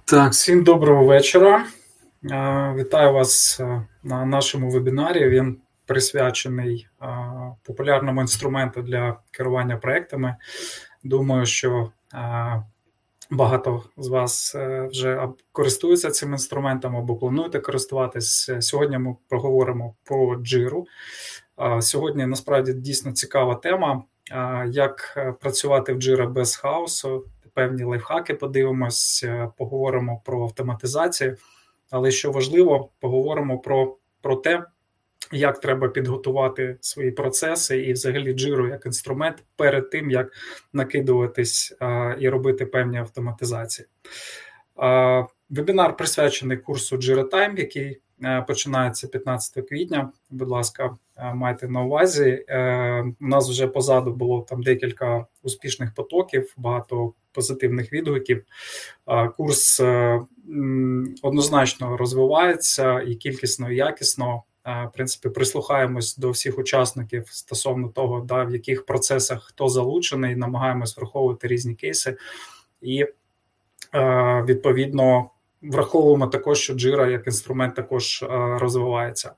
Так, всім доброго вечора. Вітаю вас на нашому вебінарі. Він присвячений популярному інструменту для керування проектами. Думаю, що багато з вас вже користуються цим інструментом або плануєте користуватись. Сьогодні ми поговоримо про Jira. Сьогодні насправді дійсно цікава тема, як працювати в Jira без хаосу. Певні лайфхаки подивимось, поговоримо про автоматизацію, але що важливо, поговоримо про те, як треба підготувати свої процеси і взагалі Jira як інструмент перед тим, як накидуватись і робити певні автоматизації. Вебінар присвячений курсу Jira Time, який починається 15 квітня. Будь ласка, майте на увазі. У нас вже позаду було там декілька успішних потоків, багато позитивних відгуків. Курс однозначно розвивається і кількісно, і якісно. В принципі, прислухаємось до всіх учасників стосовно того, в яких процесах хто залучений, намагаємось враховувати різні кейси і, відповідно, враховуємо також, що Jira як інструмент також розвивається.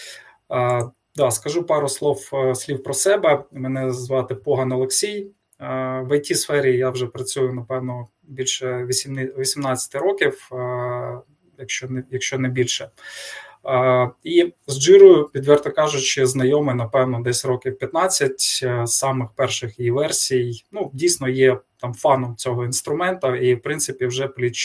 Скажу пару слів про себе. Мене звати Поган Олексій. В IT-сфері я вже працюю, напевно, більше 18 років, якщо не більше. І з Jira, відверто кажучи, знайомий, напевно, десь років 15 з самих перших її версій. Дійсно є там фаном цього інструмента і, в принципі, вже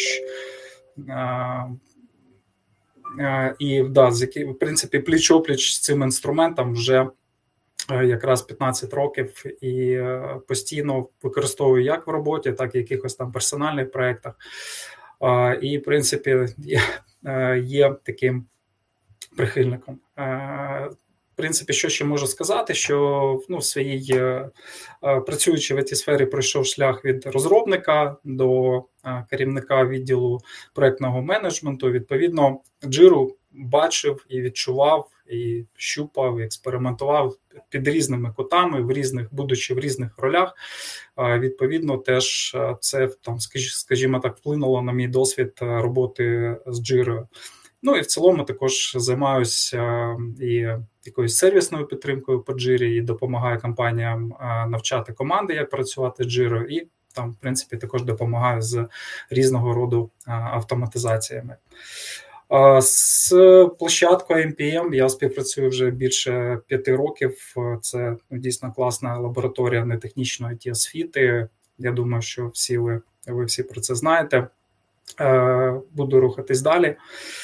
пліч-опліч з цим інструментом вже якраз 15 років і постійно використовую як в роботі, так і в якихось там персональних проєктах. І, в принципі, є таким прихильником. В принципі, що ще можу сказати, що працюючи в IT-сфері, пройшов шлях від розробника до керівника відділу проєктного менеджменту. Відповідно, Jira бачив і відчував, і щупав, і експериментував під різними кутами, будучи в різних ролях. Відповідно, теж це, скажімо так, вплинуло на мій досвід роботи з Jira. І в цілому також займаюся і якоюсь сервісною підтримкою по Jira, і допомагаю компаніям навчати команди, як працювати з Jira, і там, в принципі, також допомагаю з різного роду автоматизаціями. З площадкою NPM я співпрацюю вже більше 5 років. Це дійсно класна лабораторія нетехнічної IT-освіти. Я думаю, що ви всі про це знаєте. Буду рухатись далі.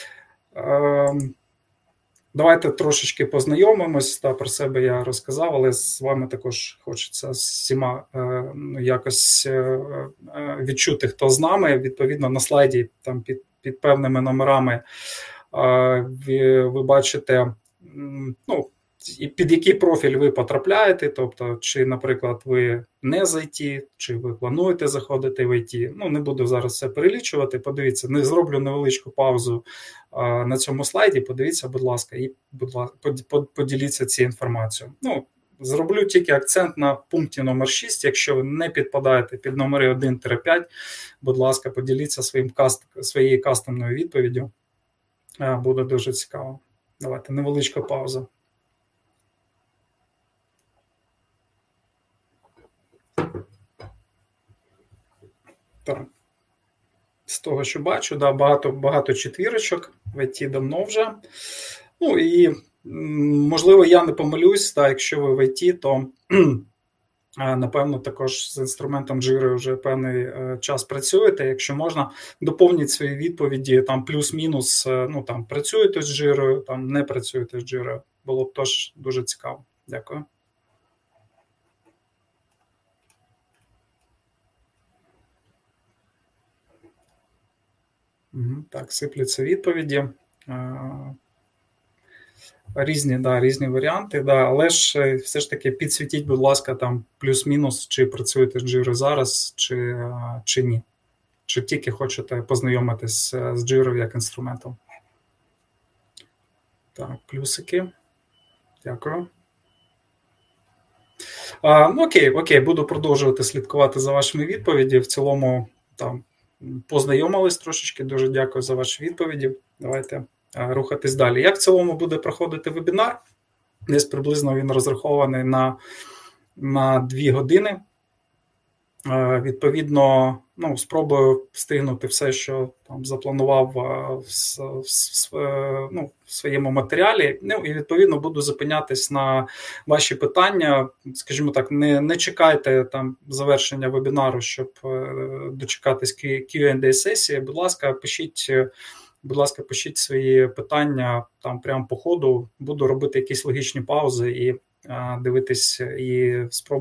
Давайте трошечки познайомимось. Про себе я розказав, але з вами також хочеться всіма якось відчути, хто з нами. Відповідно, на слайді там під певними номерами ви бачите, під який профіль ви потрапляєте, тобто, чи, наприклад, ви не з IT, чи ви плануєте заходити в IT. Не буду зараз все перелічувати, подивіться, не зроблю невеличку паузу на цьому слайді, подивіться, будь ласка, і поділіться цією інформацією. Зроблю тільки акцент на пункті номер 6, якщо ви не підпадаєте під номери 1-5, будь ласка, поділіться своєю кастомною відповіддю, буде дуже цікаво. Давайте, невеличка пауза. Так. З того, що бачу, багато четвірочок в IT давно вже. І, можливо, я не помилюсь, якщо ви в IT, то, напевно, також з інструментом Jira вже певний час працюєте. Якщо можна, доповніть свої відповіді, там плюс-мінус, працюєте з Jira, там не працюєте з Jira. Було б теж дуже цікаво. Дякую. Так, сипляться відповіді. Різні варіанти, але ж все ж таки підсвітіть, будь ласка, там плюс-мінус, чи працюєте з Jira зараз, чи ні. Чи тільки хочете познайомитись з Jira як інструментом. Так, плюсики. Дякую. Окей, буду продовжувати слідкувати за вашими відповідями. В цілому, там познайомились трошечки. Дуже дякую за ваші відповіді. Давайте рухатись далі. Як в цілому буде проходити вебінар? Десь приблизно він розрахований на 2 години. Відповідно, спробую встигнути все, що там запланував в своєму матеріалі. І, відповідно, буду зупинятись на ваші питання. Скажімо так, не чекайте там завершення вебінару, щоб дочекатись Q&A-сесії. Будь ласка, пишіть свої питання там прямо по ходу. Буду робити якісь логічні паузи і дивитись, і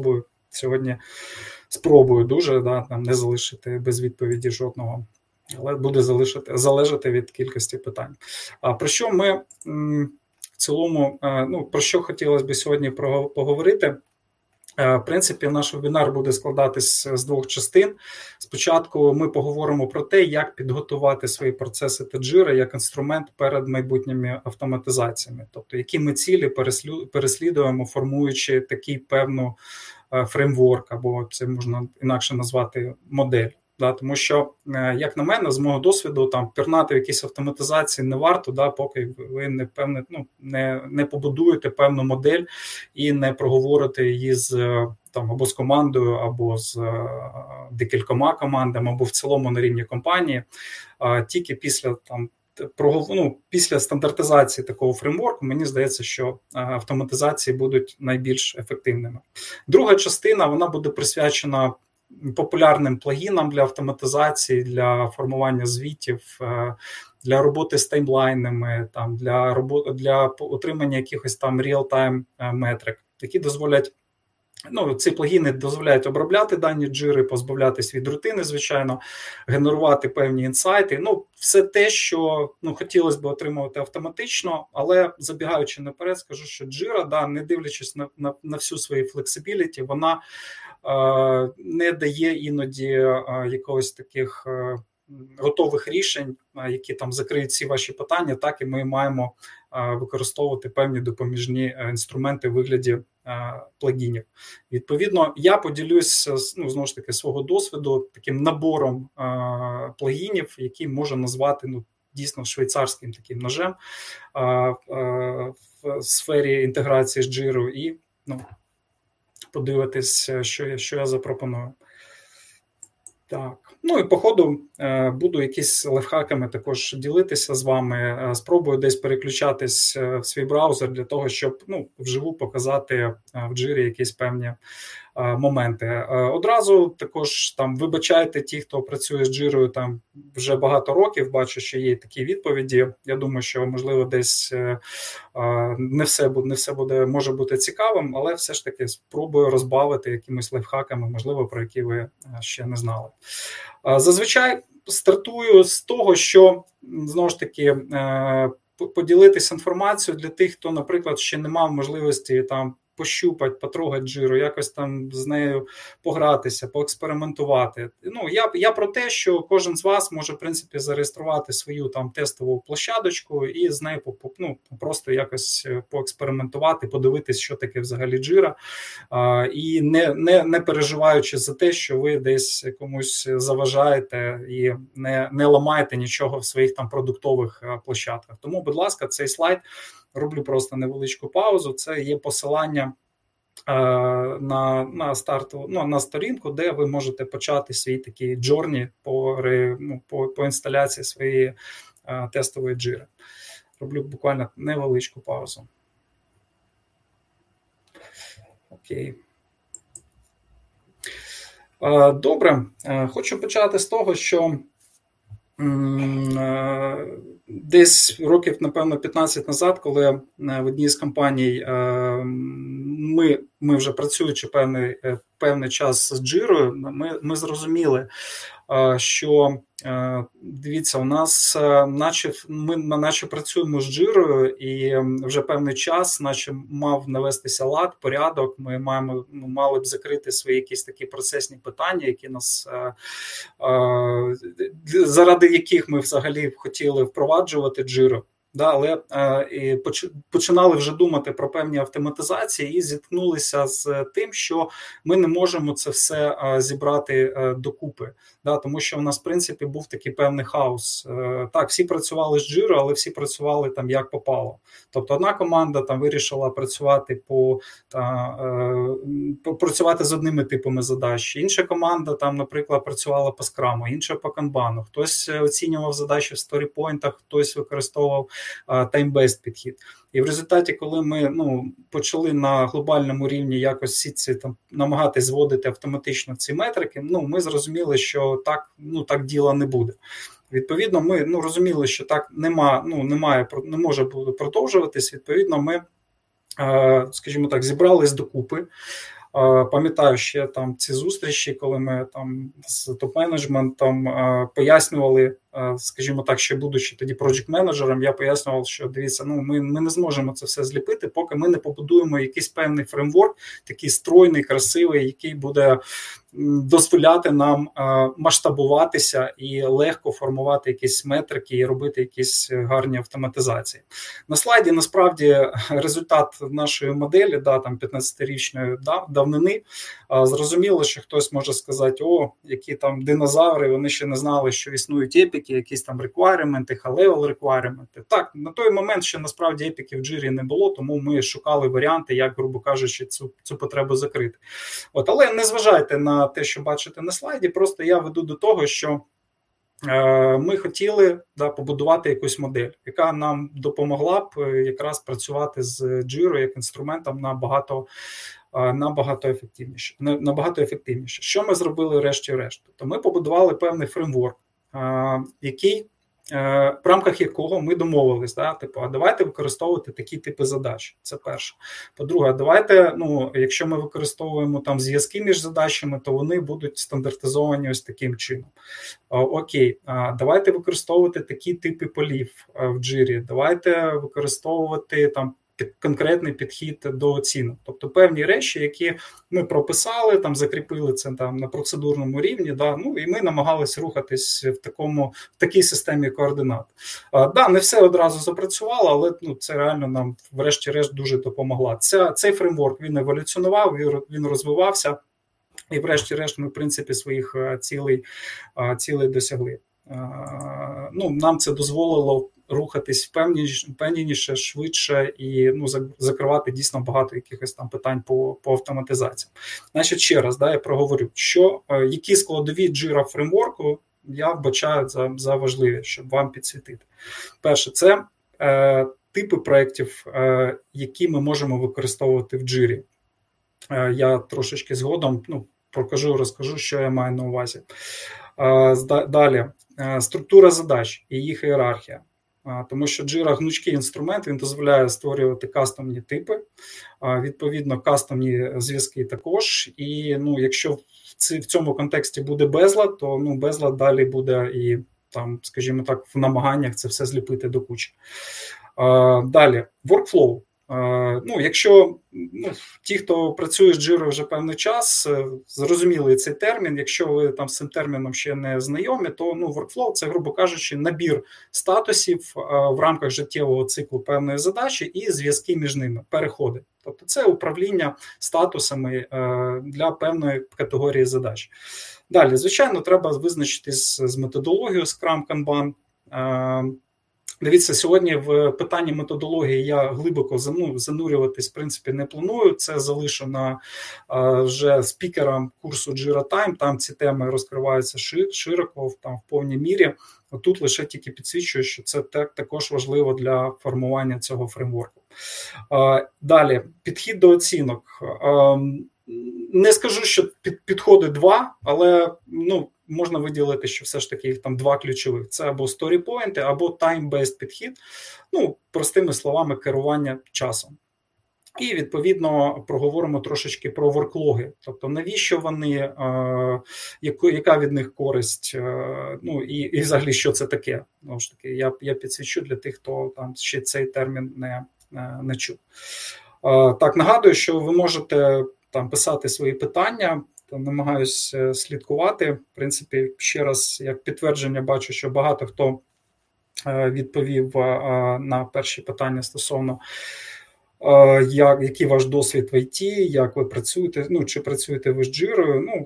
спробую дуже там не залишити без відповіді жодного, але буде залежати від кількості питань. Про що ми в цілому, про що хотілося б сьогодні поговорити? В принципі, наш вебінар буде складатись з 2 частин. Спочатку ми поговоримо про те, як підготувати свої процеси та Jira як інструмент перед майбутніми автоматизаціями. Тобто, які ми цілі переслідуємо, формуючи такий певну фреймворк, або це можна інакше назвати модель. Тому що, як на мене, з мого досвіду, там пірнати в якісь автоматизації не варто, поки ви не побудуєте певну модель і не проговорите її або з командою, або з декількома командами, або в цілому на рівні компанії. Тільки після стандартизації такого фреймворку, мені здається, що автоматизації будуть найбільш ефективними. Друга частина, вона буде присвячена популярним плагінам для автоматизації, для формування звітів, для роботи з таймлайнами, для отримання якихось там real-time метрик, які дозволять. Ці плагіни дозволяють обробляти дані Jira, позбавлятись від рутини, звичайно, генерувати певні інсайти. Все те, що хотілося б отримувати автоматично, але забігаючи наперед, скажу, що Jira, не дивлячись на всю свою флексибіліті, вона не дає іноді якогось таких готових рішень, які там закриють всі ваші питання, так і ми маємо використовувати певні допоміжні інструменти в вигляді плагінів. Відповідно, я поділюсь, знову ж таки, свого досвіду таким набором плагінів, які можна назвати дійсно швейцарським таким ножем в сфері інтеграції з Jira, і подивитись, що я запропоную. Так. І по ходу буду якісь лайфхаками також ділитися з вами. Спробую десь переключатись в свій браузер для того, щоб вживу показати в Jira якісь певні моменти. Одразу також вибачайте ті, хто працює з Jira вже багато років, бачу, що є такі відповіді. Я думаю, що, можливо, десь не все може бути цікавим, але все ж таки спробую розбавити якимись лайфхаками, можливо, про які ви ще не знали. Зазвичай стартую з того, що, знову ж таки, поділитися інформацією для тих, хто, наприклад, ще не мав можливості пощупати, потрогати Jira, якось там з нею погратися, поекспериментувати. Я про те, що кожен з вас може, в принципі, зареєструвати свою тестову площадочку і з нею просто якось поекспериментувати, подивитись, що таке взагалі Jira, і не переживаючи за те, що ви десь комусь заважаєте і не ламаєте нічого в своїх продуктових площадках. Тому, будь ласка, цей слайд роблю просто невеличку паузу. Це є посилання на сторінку, де ви можете почати свій такий джорні по інсталяції своєї тестової Jira. Роблю буквально невеличку паузу. Окей. Добре. Хочу почати з того, що десь років, напевно, 15 назад, коли в одній з компаній ми вже працюючи певний час з Jira, ми зрозуміли, що, дивіться, у нас ми наче працюємо з Jira, і вже певний час наче мав навестися лад, порядок, ми мали б закрити свої якісь такі процесні питання, які нас, заради яких ми взагалі хотіли впроваджувати Jira. Да, але і починали вже думати про певні автоматизації і зіткнулися з тим, що ми не можемо це все зібрати докупи. Да, тому що у нас, в принципі, був такий певний хаос. Так, всі працювали з Jira, але всі працювали там як попало. Тобто одна команда там вирішила працювати працювати з одними типами задач. Інша команда там, наприклад, працювала по скраму, інша по канбану. Хтось оцінював задачі в сторіпойнтах, хтось використовував time-based підхід. І в результаті, коли ми почали на глобальному рівні якось всі ці намагатись зводити автоматично ці метрики, ми зрозуміли, що так діла не буде. Відповідно, ми розуміли, що так не може продовжуватись. Відповідно, ми, скажімо так, зібрались докупи. Пам'ятаю ще там ці зустрічі, коли ми там з топ-менеджментом пояснювали, скажімо так, ще будучи тоді проджект-менеджером, я пояснював, що дивіться, ми не зможемо це все зліпити, поки ми не побудуємо якийсь певний фреймворк, такий стройний, красивий, який буде дозволяти нам масштабуватися і легко формувати якісь метрики і робити якісь гарні автоматизації. На слайді, насправді, результат нашої моделі, там 15-річної давнини, зрозуміло, що хтось може сказати, які там динозаври, вони ще не знали, що існують епіки, якісь там реквайременти, high-level реквайременти. Так, на той момент ще насправді епіків в Jira не було, тому ми шукали варіанти, як, грубо кажучи, цю потребу закрити. Але не зважайте на те, що бачите на слайді, просто я веду до того, що ми хотіли побудувати якусь модель, яка нам допомогла б якраз працювати з Jira як інструментом набагато ефективніше. Що ми зробили врешті-решт? Тобто ми побудували певний фреймворк, в рамках якого ми домовились, давайте використовувати такі типи задач. Це перше. По-друге, давайте, якщо ми використовуємо там зв'язки між задачами, то вони будуть стандартизовані ось таким чином. Окей, давайте використовувати такі типи полів в Jira, давайте використовувати там конкретний підхід до оцінок. Тобто певні речі, які ми прописали, там закріпили це там на процедурному рівні, і ми намагалися рухатись в такій системі координат. Не все одразу запрацювало, але це реально нам врешті-решт дуже допомогло. Цей фреймворк, він еволюціонував, він розвивався, і врешті-решт ми, в принципі, своїх цілей досягли. Нам це дозволило рухатись впевненіше, швидше і закривати дійсно багато якихось там питань по автоматизації. Значить, ще раз, я проговорю, які складові Jira фреймворку я вбачаю за важливі, щоб вам підсвітити. Перше, це типи проєктів, які ми можемо використовувати в Jira. Я трошечки згодом розкажу, що я маю на увазі. Далі, структура задач і їх ієрархія. Тому що Jira гнучкий інструмент, він дозволяє створювати кастомні типи, відповідно, кастомні зв'язки також. І якщо в цьому контексті буде безлад, то безлад далі буде і там, скажімо так, в намаганнях це все зліпити до кучі. Далі, workflow. Якщо ті, хто працює з Jira вже певний час, зрозуміли цей термін. Якщо ви там з цим терміном ще не знайомі, то workflow – це, грубо кажучи, набір статусів в рамках життєвого циклу певної задачі і зв'язки між ними, переходи. Тобто це управління статусами для певної категорії задач. Далі, звичайно, треба визначитись з методологією Scrum, Kanban. Дивіться, сьогодні в питанні методології я глибоко занурюватись, в принципі, не планую. Це залишу на вже спікерам курсу Jira Time. Там ці теми розкриваються широко, там в повній мірі. Тут лише тільки підсвічую, що це також важливо для формування цього фреймворку. Далі, підхід до оцінок. Не скажу, що підходи два, але можна виділити, що все ж таки їх там два ключових. Це або story-point, або time-based підхід, простими словами, керування часом. І, відповідно, проговоримо трошечки про ворклоги. Тобто, навіщо вони, яка від них користь, і взагалі, що це таке. Знову ж таки, я підсвічу для тих, хто там ще цей термін не чув. Так, нагадую, що ви можете там писати свої питання, намагаюся слідкувати. В принципі, ще раз, як підтвердження, бачу, що багато хто відповів на перші питання стосовно який ваш досвід в ІТ, як ви працюєте, чи працюєте ви з Jira.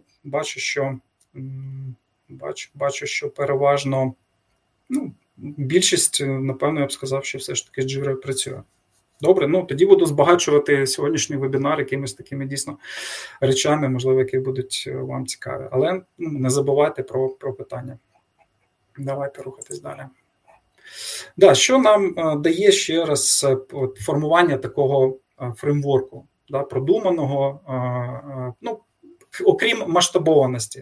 Бачу, що переважно, більшість, напевно, я б сказав, що все ж таки з Jira працює. Добре, тоді буду збагачувати сьогоднішній вебінар якимись такими дійсно речами, можливо, які будуть вам цікаві. Але не забувайте про питання. Давайте рухатись далі. Що нам дає ще раз формування такого фреймворку, продуманого, окрім масштабованості,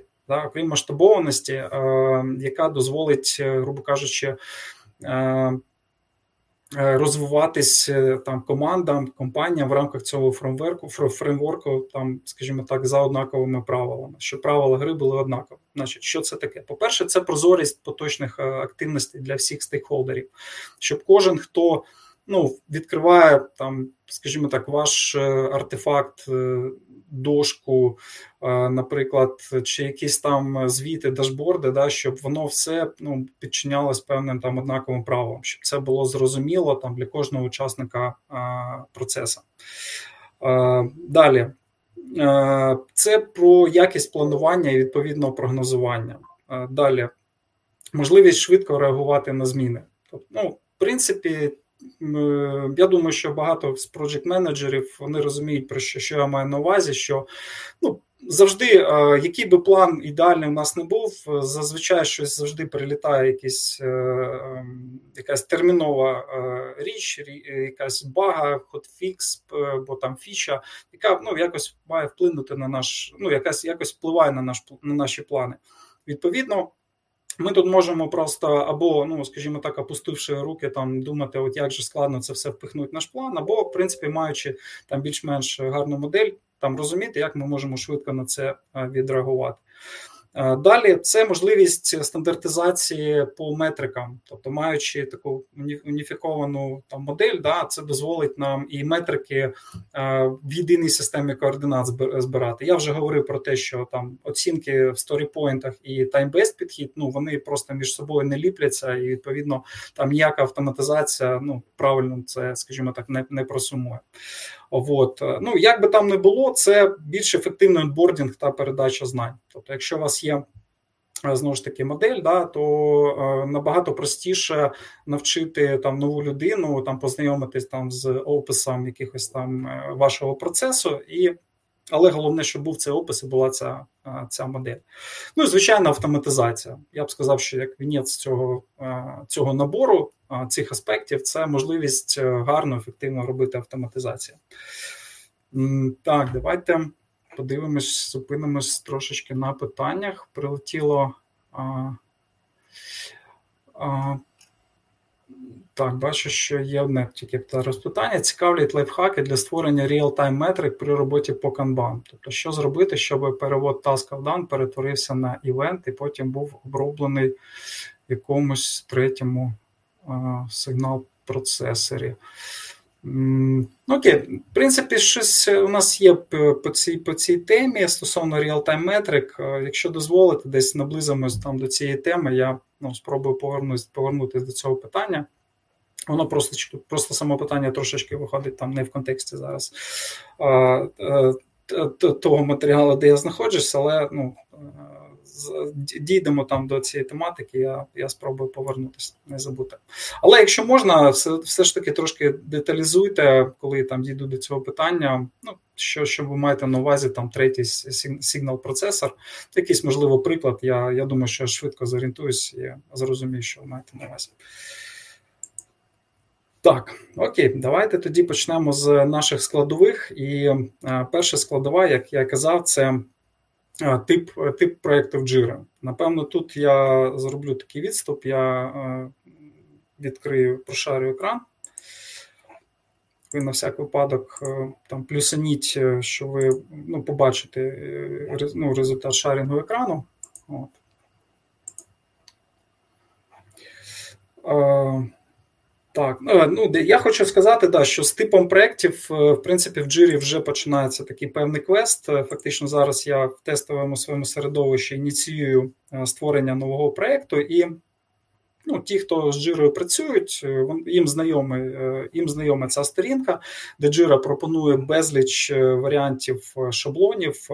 яка дозволить, грубо кажучи, розвиватись командам, компаніям в рамках цього фреймворку, скажімо так, за однаковими правилами, щоб правила гри були однакові. Значить, що це таке? По-перше, це прозорість поточних активностей для всіх стейкхолдерів, щоб кожен, хто відкриває, скажімо так, ваш артефакт, дошку, наприклад, чи якісь там звіти, дашборди, щоб воно все підчинялось певним однаковим правилам, щоб це було зрозуміло для кожного учасника процесу. Далі. Це про якість планування і відповідного прогнозування. Далі. Можливість швидко реагувати на зміни. В принципі, я думаю, що багато з проджект-менеджерів, вони розуміють, про що я маю на увазі, що завжди, який би план ідеальний у нас не був, зазвичай щось завжди прилітає, якась термінова річ, якась бага, хотфікс, бо там фіча, яка якось має вплинути на якось впливає на наші плани. Відповідно, ми тут можемо просто або, скажімо так, опустивши руки, думати, як же складно це все впихнути в наш план, або, в принципі, маючи більш-менш гарну модель, розуміти, як ми можемо швидко на це відреагувати. Далі це можливість стандартизації по метрикам, тобто маючи таку уніфіковану модель, це дозволить нам і метрики в єдиній системі координат збирати. Я вже говорив про те, що оцінки в сторіпойнтах і time-based підхід, вони просто між собою не ліпляться, і відповідно ніяка автоматизація, правильно це, скажімо так, не просумує. Як би там не було, це більш ефективний онбордінг та передача знань. Тобто, якщо у вас є, знову ж таки, модель, то набагато простіше навчити нову людину, познайомитись з описом якихось вашого процесу, але головне, щоб був цей опис і була ця модель. І, звичайно, автоматизація. Я б сказав, що як вінець цього набору, цих аспектів, це можливість гарно, ефективно робити автоматизацію. Так, давайте подивимось, зупинимось трошечки на питаннях. Прилетіло... Так, бачу, що є одне тільки розпитання. Цікавлять лайфхаки для створення real-time метрик при роботі по Kanban. Тобто, що зробити, щоб перевод task done перетворився на івент і потім був оброблений в якомусь третьому сигнал-процесорі. Окей, в принципі, щось у нас є по цій темі стосовно real-time метрик. Якщо дозволите, десь наблизимось до цієї теми, я спробую повернутися до цього питання. Воно просто само питання трошечки виходить не в контексті зараз того матеріалу, де я знаходжусь, але дійдемо до цієї тематики, я спробую повернутися, не забути. Але якщо можна, все ж таки трошки деталізуйте, коли дійду до цього питання, що ви маєте на увазі, третій сигнал-процесор, якийсь, можливо, приклад, я думаю, що я швидко зорієнтуюсь і зрозумію, що ви маєте на увазі. Так, окей, давайте тоді почнемо з наших складових. І перша складова, як я казав, це тип проєкту в Jira. Напевно, тут я зроблю такий відступ, я прошарю екран. Ви на всяк випадок плюсаніть, що ви побачите результат шарінгу екрану. Так, я хочу сказати, що з типом проєктів, в принципі, в Jira вже починається такий певний квест. Фактично зараз я в тестовому своєму середовищі ініціюю створення нового проєкту, і Ну, ті, хто з Jira працюють, їм знайома ця сторінка, де Jira пропонує безліч варіантів шаблонів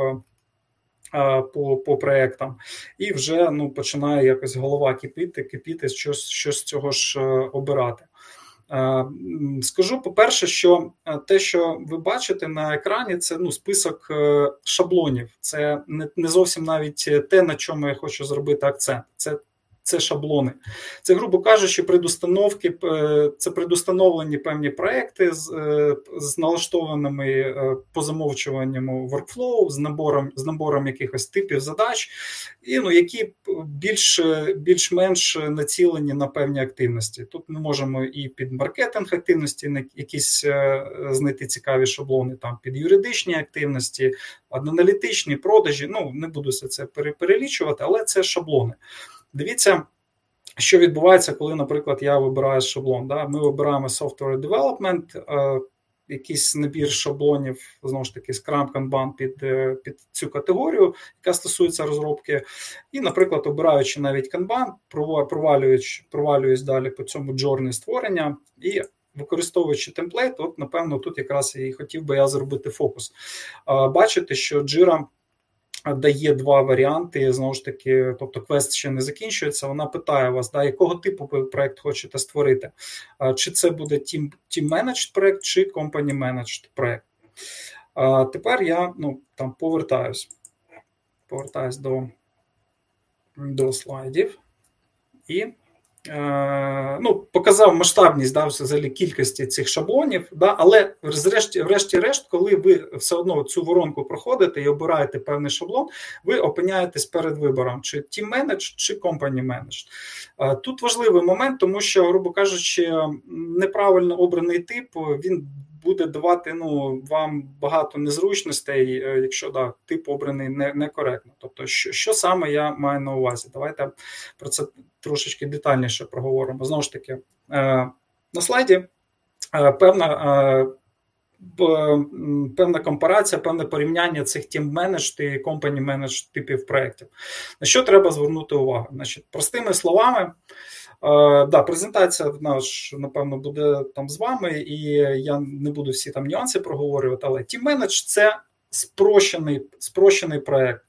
по проєктам, і вже починає якось голова кипіти, що з цього ж обирати. Скажу, по-перше, що те, що ви бачите на екрані, це список шаблонів. Це не зовсім навіть те, на чому я хочу зробити акцент. Це шаблони. Це, грубо кажучи, предустановлені певні проекти з налаштованими по замовчуванню workflow, з набором якихось типів задач, і які більш-менш націлені на певні активності. Тут ми можемо і під маркетинг активності якісь знайти цікаві шаблони, там під юридичні активності, аналітичні, продажі. Не буду все це перелічувати, але це шаблони. Дивіться, що відбувається, коли, наприклад, я вибираю шаблон. Да? Ми вибираємо Software Development, якийсь набір шаблонів, знову ж таки, Scrum, Kanban під цю категорію, яка стосується розробки. І, наприклад, обираючи навіть Kanban, провалююсь далі по цьому journey створення і використовуючи темплейт, напевно, тут якраз і хотів би я зробити фокус. Бачите, що Jira дає два варіанти, знову ж таки, тобто квест ще не закінчується, вона питає вас, якого типу проєкт хочете створити. Чи це буде team-managed проєкт, чи company-managed проєкт. Тепер я повертаюсь до слайдів і показав масштабність взагалі кількості цих шаблонів, але врешті-решт, коли ви все одно цю воронку проходите і обираєте певний шаблон, ви опиняєтесь перед вибором, чи Team Managed, чи Company Managed. Тут важливий момент, тому що, грубо кажучи, неправильно обраний тип, він буде давати вам багато незручностей, якщо тип обраний некоректно. Тобто, що саме я маю на увазі? Давайте про це трошечки детальніше проговоримо. Знову ж таки, на слайді певна компарація, певне порівняння цих team-managed і company-managed типів проєктів. На що треба звернути увагу? Значить, простими словами, презентація наша, напевно, буде там з вами, і я не буду всі там нюанси проговорювати, але team-managed – це спрощений проєкт.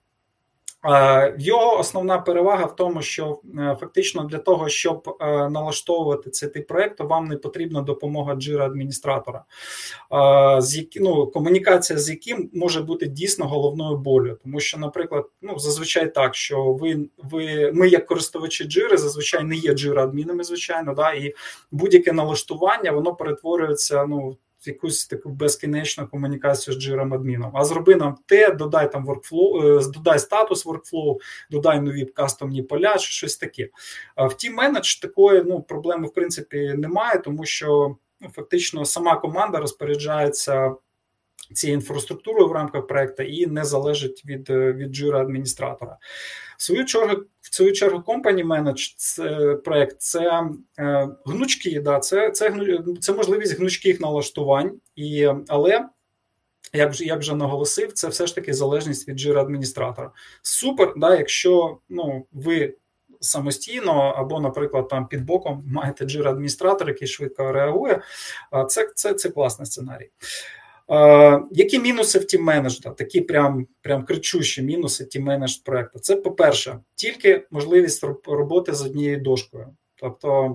Його основна перевага в тому, що фактично для того, щоб налаштовувати цей тип проєкту, вам не потрібна допомога Jira-адміністратора, комунікація з яким може бути дійсно головною болю. Тому що, наприклад, зазвичай так, що ми як користувачі Jira, зазвичай не є Jira-адмінами, звичайно, і будь-яке налаштування, воно перетворюється, якусь таку безкінечну комунікацію з Jira-адміном. А зроби нам те, додай там workflow, додай статус workflow, додай нові кастомні поля, чи щось таке. В Team-Manage такої проблеми, в принципі, немає, тому що фактично сама команда розпоряджається цією інфраструктурою в рамках проєкту і не залежить від Jira-адміністратора. В свою чергу Company Managed проєкт – це гнучки, це можливість гнучких налаштувань, але, як вже наголосив, це все ж таки залежність від Jira-адміністратора. Супер, якщо ви самостійно або, наприклад, там під боком маєте Jira-адміністратор, який швидко реагує, це класний сценарій. Які мінуси в Team-Managed? Такі прям кричущі мінуси Team-Managed проєкту. Це, по-перше, тільки можливість роботи з однією дошкою. Тобто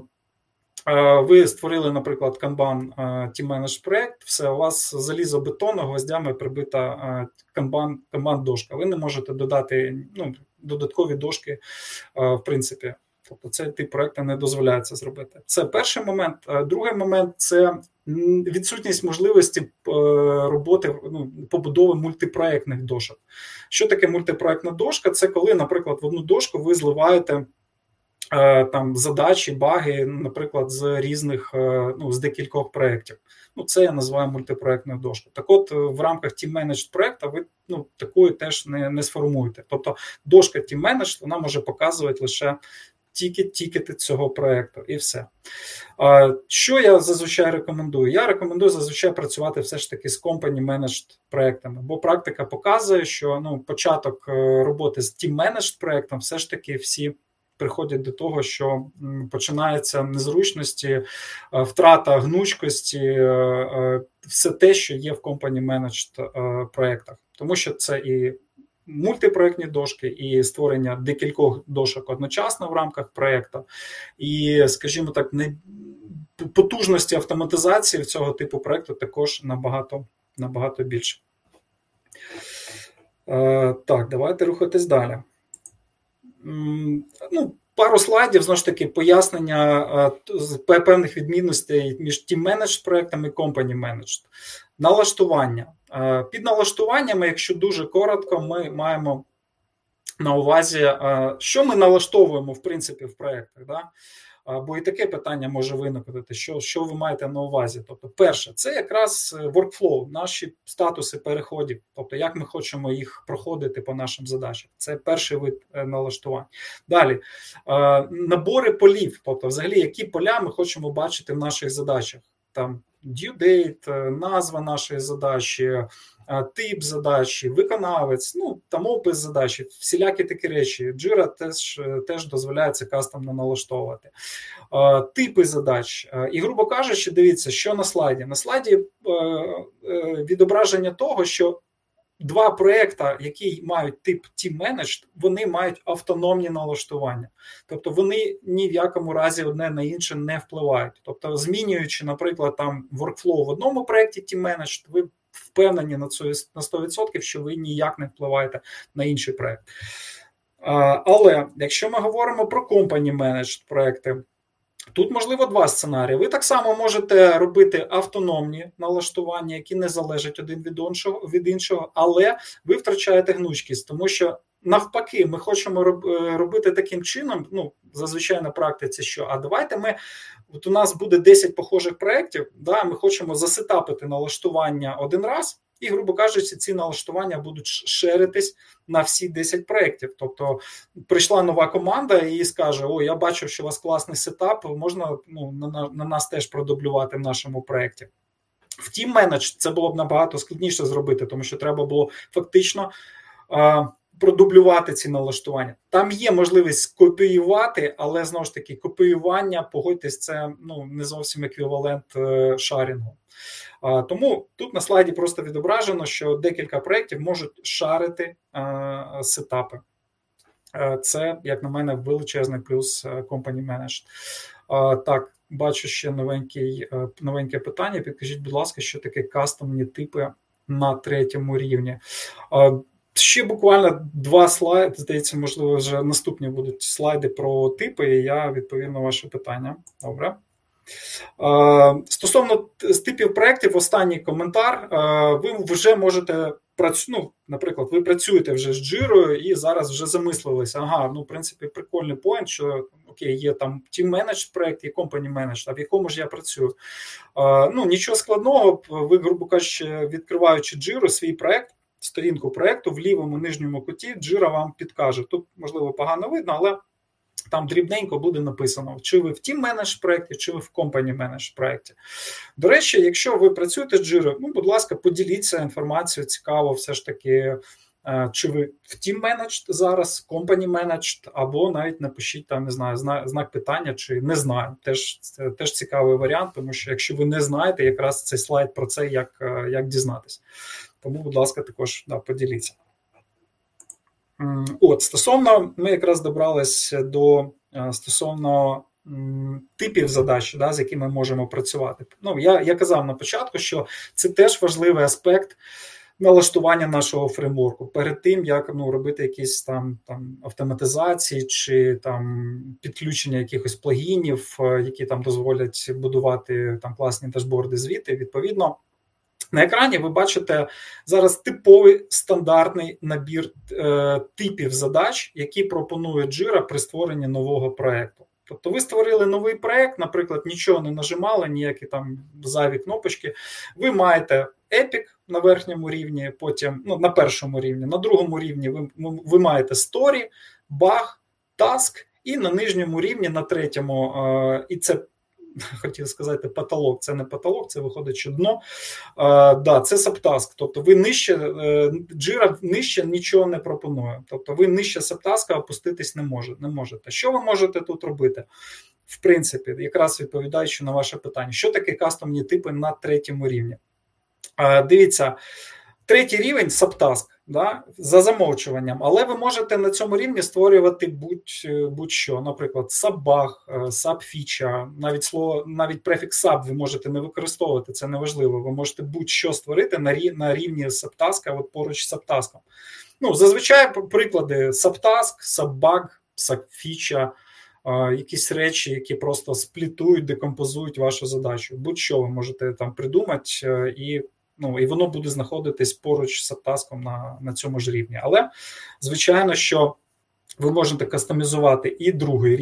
ви створили, наприклад, Kanban Team-Managed проєкт, все, у вас залізобетонно гвоздями прибита Kanban-дошка. Ви не можете додати додаткові дошки, в принципі. Тобто цей тип проєкту не дозволяє це зробити. Це перший момент. Другий момент – це відсутність можливості роботи, побудови мультипроєктних дошок. Що таке мультипроєктна дошка? Це коли, наприклад, в одну дошку ви зливаєте там задачі, баги, наприклад, з різних, з декількох проєктів. Це я називаю мультипроєктною дошкою. Так от, в рамках Team-Managed проєкту ви такої теж не сформуєте. Тобто, дошка Team-Managed, вона може показувати лише тікети цього проєкту і все. Що я зазвичай рекомендую? Я рекомендую зазвичай працювати все ж таки з company-managed проєктами, бо практика показує, що початок роботи з team-managed проєктом все ж таки всі приходять до того, що починаються незручності, втрата гнучкості, все те, що є в company-managed проєктах. Тому що це і мультипроєктні дошки, і створення декількох дошок одночасно в рамках проєкту, і, скажімо так, потужності автоматизації в цього типу проєкту також набагато більше. Так, давайте рухатись далі. Пару слайдів, знову ж таки, пояснення певних відмінностей між team-managed проєктами і company-managed. Налаштування. Під налаштуваннями, якщо дуже коротко, ми маємо на увазі, що ми налаштовуємо, в принципі, в проєктах. Да? Бо і таке питання може виникнути, що ви маєте на увазі. Тобто, перше, це якраз workflow, наші статуси переходів, тобто як ми хочемо їх проходити по нашим задачам. Це перший вид налаштувань. Далі, набори полів, тобто взагалі, які поля ми хочемо бачити в наших задачах. Там due date, назва нашої задачі, тип задачі, виконавець, там опис задачі, всілякі такі речі. Jira теж дозволяє це кастомно налаштовувати. Типи задач. І, грубо кажучи, дивіться, що на слайді. На слайді відображення того, що два проєкти, які мають тип Team-Managed, вони мають автономні налаштування. Тобто вони ні в якому разі одне на інше не впливають. Тобто змінюючи, наприклад, там workflow в одному проєкті Team-Managed, ви впевнені на 100%, що ви ніяк не впливаєте на інший проєкт. Але якщо ми говоримо про company-managed проєкти, тут, можливо, два сценарії. Ви так само можете робити автономні налаштування, які не залежать один від іншого, але ви втрачаєте гнучкість, тому що навпаки, ми хочемо робити таким чином, зазвичай на практиці, що, давайте у нас буде 10 похожих проєктів, ми хочемо засетапити налаштування один раз, і, грубо кажучи, ці налаштування будуть шеритись на всі 10 проєктів. Тобто прийшла нова команда і скаже, я бачив, що у вас класний сетап, можна на нас теж продублювати в нашому проєкті. В Team-Managed це було б набагато складніше зробити, тому що треба було фактично продублювати ці налаштування. Там є можливість копіювати, але, знову ж таки, копіювання, погодьтесь, це не зовсім еквівалент шарінгу. Тому тут на слайді просто відображено, що декілька проєктів можуть шарити сетапи. Це, як на мене, величезний плюс company-managed. Так, бачу ще новеньке питання. Підкажіть, будь ласка, що таке кастомні типи на 3-му рівні? Ще буквально 2 слайди, здається, можливо, вже наступні будуть слайди про типи, і я відповім на ваше питання. Добре. Стосовно типів проєктів, останній коментар. Ви вже можете наприклад, ви працюєте вже з Jira і зараз вже замислилися, в принципі, прикольний поінт, що окей, є там Team-Managed проєкт, є Company-Managed, а в якому ж я працюю? Нічого складного, ви, грубо кажучи, відкриваючи Jira, свій проєкт, сторінку проєкту, в лівому нижньому куті Jira вам підкаже. Тут, можливо, погано видно, але там дрібненько буде написано, чи ви в Team-Managed проєкті, чи ви в Company-Managed проєкті. До речі, якщо ви працюєте з Jira, будь ласка, поділіться інформацією, цікаво все ж таки, чи ви в Team-Managed зараз, Company-Managed, або навіть напишіть там, не знаю, знак питання, чи не знаю. Теж цікавий варіант, тому що якщо ви не знаєте, якраз цей слайд про це, як дізнатись. Тому, будь ласка, також поділіться. Стосовно, ми якраз добрались до стосовно типів задач, з якими ми можемо працювати. Я казав на початку, що це теж важливий аспект налаштування нашого фреймворку. Перед тим, як робити якісь там автоматизації чи там підключення якихось плагінів, які там дозволять будувати там класні дашборди, звіти, відповідно, на екрані ви бачите зараз типовий стандартний набір типів задач, які пропонує Jira при створенні нового проєкту. Тобто ви створили новий проєкт, наприклад, нічого не нажимали, ніякі там зайві кнопочки. Ви маєте Epic на верхньому рівні, потім на першому рівні, на другому рівні ви маєте Story, Bug, Task, і на нижньому рівні, на 3-му, і це хотів сказати потолок, це не потолок, це виходить, що дно. Це сабтаск, тобто ви нижче, Jira нижче нічого не пропонує, тобто ви нижче сабтаска опуститись не можете. Що ви можете тут робити? В принципі, якраз відповідаючи на ваше питання, що таке кастомні типи на третьому рівні? Дивіться, третій рівень сабтаск, да, за замовчуванням, але ви можете на цьому рівні створювати будь-що, наприклад, саббаг, сабфіча, навіть префікс sub ви можете не використовувати, це не важливо, ви можете будь-що створити на рівні сабтаска, от поруч з сабтаском. Зазвичай приклади сабтаск, саббаг, сабфіча, якісь речі, які просто сплітують, декомпозують вашу задачу. Будь-що ви можете там придумати, і воно буде знаходитись поруч з сабтаском на цьому ж рівні. Але, звичайно, що ви можете кастомізувати і другий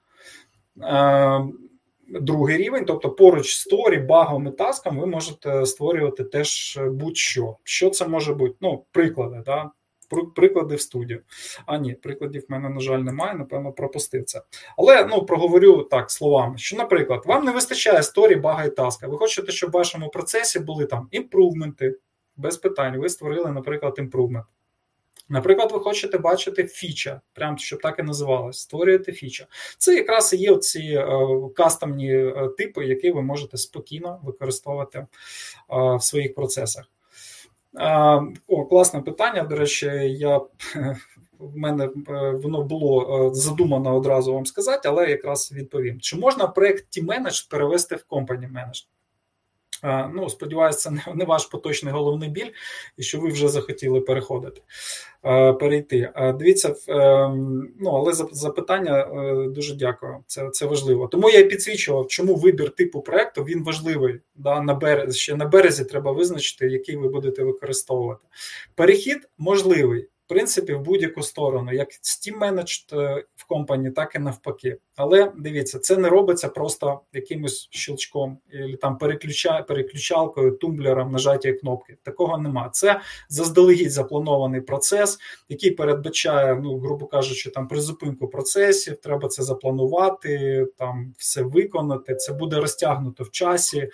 рівень, тобто поруч з сторі, багом і таском ви можете створювати теж будь-що. Що це може бути? Приклади, да? Приклади в студію. Ні, прикладів в мене, на жаль, немає, напевно, пропустив це. Але, проговорю так, словами, що, наприклад, вам не вистачає сторі, бага і таска. Ви хочете, щоб в вашому процесі були там імпрувменти, без питань. Ви створили, наприклад, імпрувмент. Наприклад, ви хочете бачити фіча, прям щоб так і називалось, створюєте фіча. Це якраз і є оці кастомні типи, які ви можете спокійно використовувати в своїх процесах. Класне питання, до речі, в мене воно було задумано одразу вам сказати, але якраз відповім. Чи можна проєкт Team Manage перевести в Company Manage? Сподіваюся, це не ваш поточний головний біль, і що ви вже захотіли перейти. Дивіться, але запитання дуже дякую, це важливо. Тому я і підсвічував, чому вибір типу проєкту, він важливий. Ще на березі треба визначити, який ви будете використовувати. Перехід можливий. В принципі, в будь-яку сторону, як з Team Managed в компанії, так і навпаки. Але, дивіться, це не робиться просто якимось щелчком, або там переключалкою, тумблером, нажаття кнопки. Такого нема. Це заздалегідь запланований процес, який передбачає, грубо кажучи, там призупинку процесів, треба це запланувати, там все виконати, це буде розтягнуто в часі.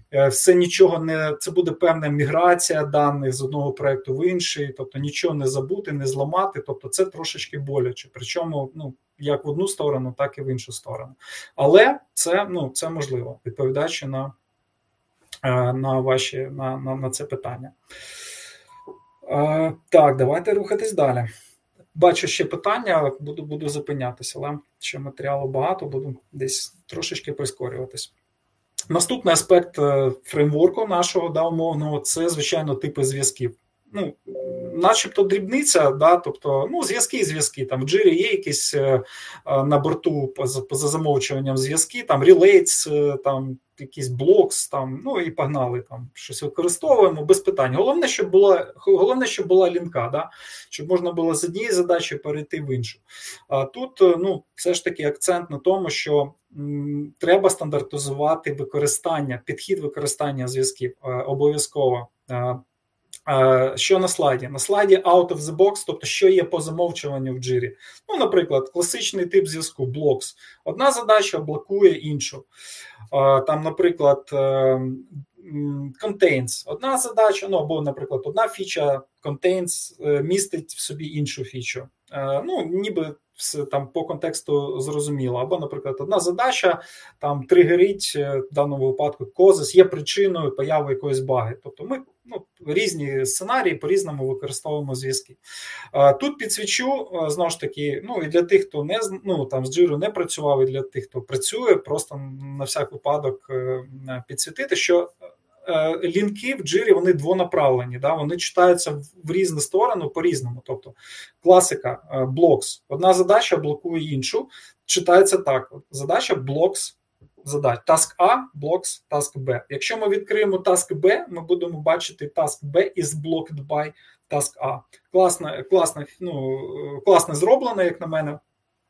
Це буде певна міграція даних з одного проєкту в інший, тобто нічого не забути, не зламати, тобто це трошечки боляче, причому як в одну сторону, так і в іншу сторону. Але це можливо, відповідаючи на це питання. Так, давайте рухатись далі. Бачу ще питання, буду зупинятися, але ще матеріалу багато, буду десь трошечки прискорюватись. Наступний аспект фреймворку нашого умовного – це, звичайно, типи зв'язків. Начебто дрібниця, тобто, зв'язки, там в Jira є якісь на борту поза замовчуванням зв'язки, там relates, там якісь blocks, там, і погнали, там щось використовуємо, без питань. Головне, щоб була лінка, щоб можна було з однієї задачі перейти в іншу. А тут, все ж таки акцент на тому, що треба стандартизувати підхід використання зв'язків обов'язково. Що на слайді? На слайді out of the box, тобто що є по замовчуванню в Jira. Наприклад, класичний тип зв'язку, blocks. Одна задача блокує іншу. Там, наприклад, contains. Одна задача, або, наприклад, одна фіча contains містить в собі іншу фічу. Ніби там по контексту зрозуміло. Або, наприклад, одна задача там тригерить, в даному випадку causes, є причиною появи якоїсь баги. Тобто ми різні сценарії по-різному використовуємо зв'язки. Тут підсвічу, знову ж таки, і для тих, хто там з Jira не працював, і для тих, хто працює, просто на всяк випадок підсвітити, що лінки в Jira, вони двонаправлені, вони читаються в різні сторони по-різному. Тобто класика, blocks. Одна задача блокує іншу, читається так. Задача blocks задач. Task A, blocks, task B. Якщо ми відкриємо task B, ми будемо бачити task B is blocked by task A. Класно зроблено, як на мене.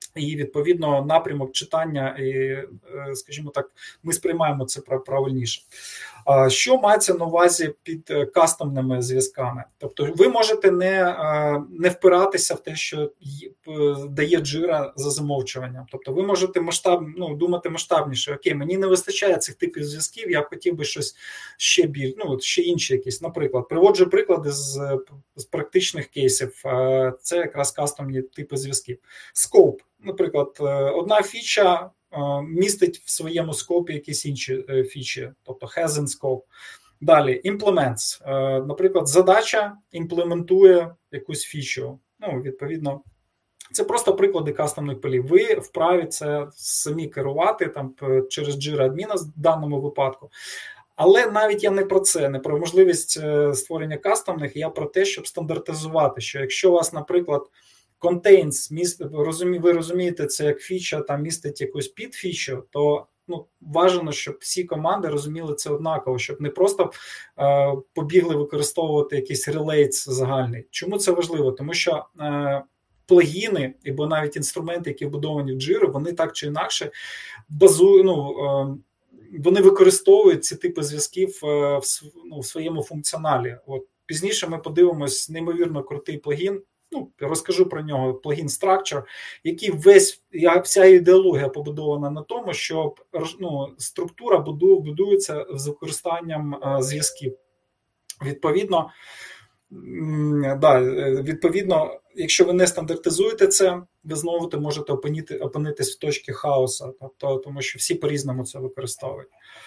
І, відповідно, напрямок читання, і, скажімо так, ми сприймаємо це правильніше. Що мається на увазі під кастомними зв'язками? Тобто ви можете не впиратися в те, що дає Jira за замовчуванням. Тобто ви можете думати масштабніше. Окей, мені не вистачає цих типів зв'язків, я б хотів би щось ще більш, ще інші якісь. Наприклад, приводжу приклади з практичних кейсів. Це якраз кастомні типи зв'язків. Scope. Наприклад, одна фіча містить в своєму скопі якісь інші фічі, тобто has in scope. Далі, implements. Наприклад, задача імплементує якусь фічу. Відповідно, це просто приклади кастомних полів. Ви вправі це самі керувати там через Jira адміна в даному випадку. Але навіть я не про це, не про можливість створення кастомних, я про те, щоб стандартизувати, що якщо у вас, наприклад, contains, ви розумієте це як фіча, там містить якусь підфічу, то бажано, щоб всі команди розуміли це однаково, щоб не просто побігли використовувати якийсь релейтс загальний. Чому це важливо? Тому що плагіни, або навіть інструменти, які вбудовані в Jira, вони так чи інакше вони використовують ці типи зв'язків в своєму функціоналі. От пізніше ми подивимось неймовірно крутий плагін, розкажу про нього, плагін Structure, який вся ідеологія побудована на тому, що структура будується з використанням зв'язків. Відповідно, якщо ви не стандартизуєте це, ви знову можете опинитись в точці хаоса, тому що всі по-різному це використовують.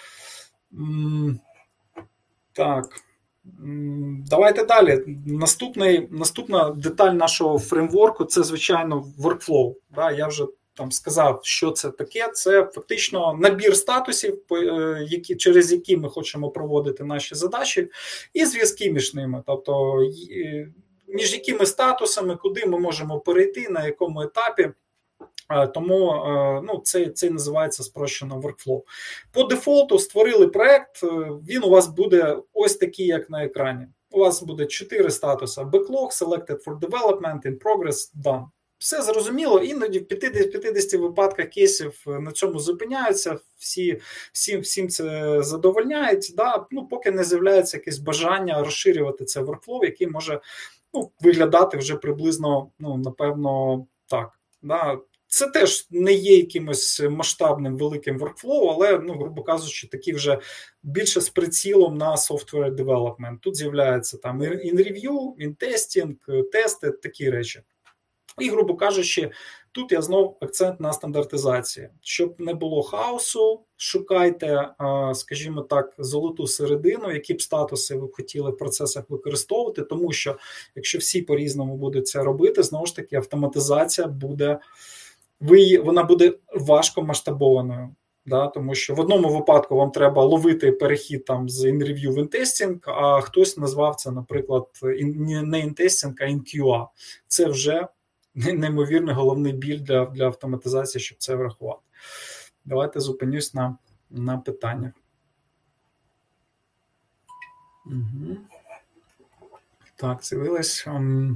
Так. Давайте далі. Наступна деталь нашого фреймворку – це, звичайно, workflow. Я вже там сказав, що це таке. Це фактично набір статусів, через які ми хочемо проводити наші задачі, і зв'язки між ними. Тобто, між якими статусами, куди ми можемо перейти, на якому етапі. Тому це називається спрощено workflow. По дефолту створили проект, він у вас буде ось такий, як на екрані. У вас буде 4 статуси: backlog, selected for development, in progress, done. Все зрозуміло, іноді в 50 випадках кейсів на цьому зупиняються, всім це задовольняють, поки не з'являється якесь бажання розширювати це workflow, який може виглядати вже приблизно, напевно, так. Це теж не є якимось масштабним великим workflow, але, грубо кажучи, такі вже більше з прицілом на software development. Тут з'являється там in review, in testing, тести, такі речі. І, грубо кажучи, тут я знов акцент на стандартизації. Щоб не було хаосу, шукайте, скажімо так, золоту середину, які б статуси ви б хотіли в процесах використовувати, тому що, якщо всі по-різному будуть це робити, знову ж таки, автоматизація вона буде важко масштабованою. Тому що в одному випадку вам треба ловити перехід там з in-review в in-testing, а хтось назвав це, наприклад, не in-testing, а in-QA. Це вже неймовірний головний біль для автоматизації, щоб це врахувати. Давайте зупинюсь на питаннях. Угу. Так, з'явилось.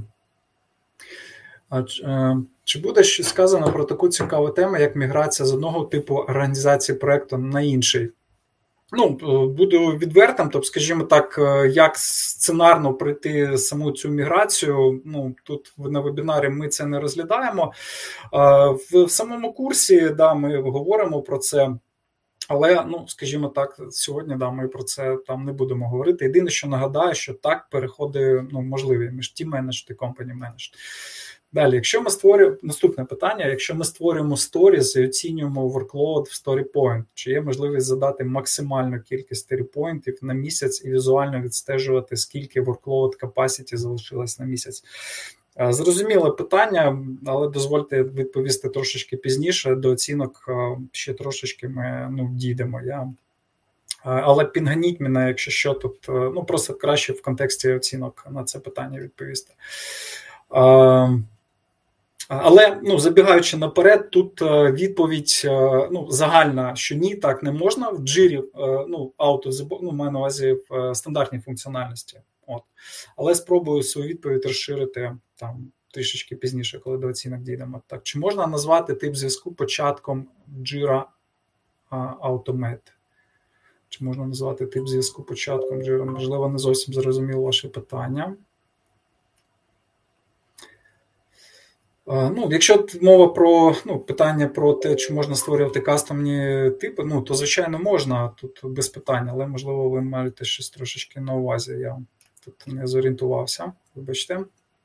Чи буде щось сказано про таку цікаву тему, як міграція з одного типу організації проєкту на інший? Буду відвертим, тобто, скажімо так, як сценарно пройти саму цю міграцію, тут на вебінарі ми це не розглядаємо. В самому курсі, ми говоримо про це, але, скажімо так, сьогодні, ми про це там не будемо говорити. Єдине, що нагадаю, що так переходи, можливі між Team Managed і Company Managed. Далі, якщо ми створюємо, наступне питання, якщо ми створюємо stories і оцінюємо workload в StoryPoint, чи є можливість задати максимальну кількість storypointів на місяць і візуально відстежувати, скільки workload capacity залишилось на місяць? Зрозуміле питання, але дозвольте відповісти трошечки пізніше, до оцінок ще трошечки ми дійдемо. Але пінганіть мене, якщо що, тут просто краще в контексті оцінок на це питання відповісти. Але, забігаючи наперед, тут відповідь загальна, що ні, так не можна. В Jira, маю на увазі в стандартній функціональності. Але спробую свою відповідь розширити там трішечки пізніше, коли до оцінок дійдемо. Так, чи можна назвати тип зв'язку початком Jira Automate? Чи можна назвати тип зв'язку початком Jira? Можливо, не зовсім зрозуміло ваше питання. Якщо мова про питання про те, чи можна створювати кастомні типи, то, звичайно, можна, тут без питань, але, можливо, ви маєте щось трошечки на увазі. Я тут не зорієнтувався, вибачте.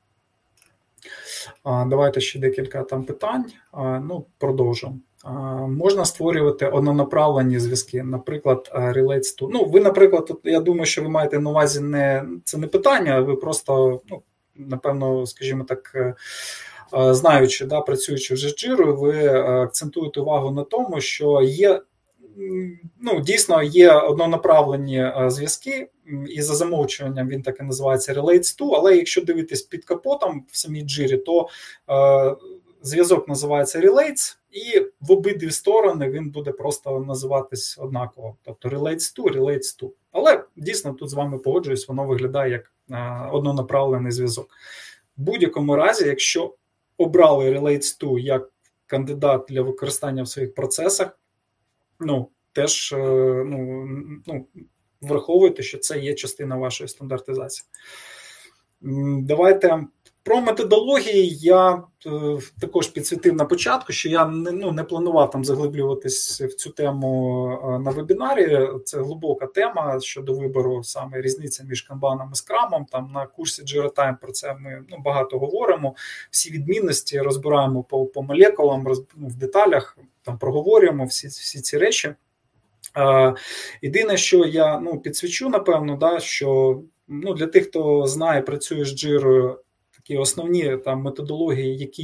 Давайте ще декілька там питань. Продовжу. Можна створювати однонаправлені зв'язки, наприклад, relates to. Ви, наприклад, я думаю, що ви маєте на увазі це не питання, ви просто, напевно, скажімо так, знаючи, працюючи вже з Jira, ви акцентуєте увагу на тому, що є, дійсно є однонаправлені зв'язки, і за замовчуванням він так і називається relates to, але якщо дивитись під капотом в самій Jira, то зв'язок називається relates, і в обидві сторони він буде просто називатись однаково. Тобто relates to. Але дійсно тут з вами погоджуюсь, воно виглядає як однонаправлений зв'язок. В будь-якому разі, якщо обрали relates to як кандидат для використання в своїх процесах, теж враховуйте, що це є частина вашої стандартизації. Давайте про методології я також підсвітив на початку, що я не планував там заглиблюватись в цю тему на вебінарі. Це глибока тема щодо вибору саме різниці між канбаном і скрамом. Там на курсі Jira Time про це ми багато говоримо. Всі відмінності розбираємо по молекулам, в деталях, там проговорюємо всі ці речі. Єдине, що я підсвічу, напевно, що для тих, хто знає, працює з Jira, такі основні там методології, які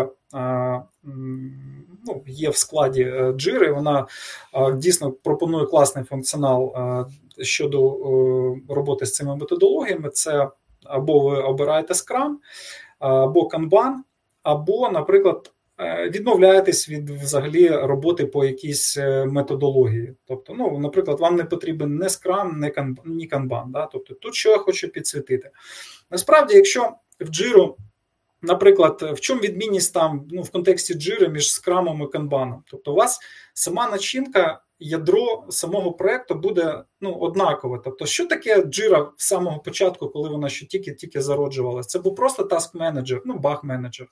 є в складі Jira, вона дійсно пропонує класний функціонал щодо роботи з цими методологіями. Це або ви обираєте Scrum, або Kanban, або, наприклад, відмовляєтесь від взагалі роботи по якійсь методології. Тобто, наприклад, вам не потрібен не Scrum, ні Kanban. Тобто, тут що я хочу підсвітити. Насправді, якщо в Jira, наприклад, в чому відмінність там в контексті Jira між Scrum і Kanban? Тобто, у вас сама начинка, ядро самого проєкту буде однакове. Тобто, що таке Jira з самого початку, коли вона ще тільки зароджувалася? Це був просто task-менеджер, баг-менеджер.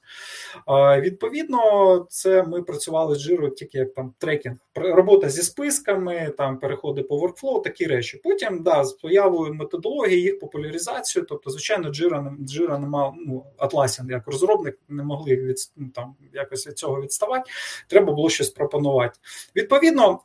Відповідно, це ми працювали з Jira тільки як там трекінг. Робота зі списками, там переходи по workflow, такі речі. Потім, з появою методології, їх популяризацію, тобто, звичайно, Jira не мав, Atlassian як розробник не могли якось від цього відставати. Треба було щось пропонувати. Відповідно,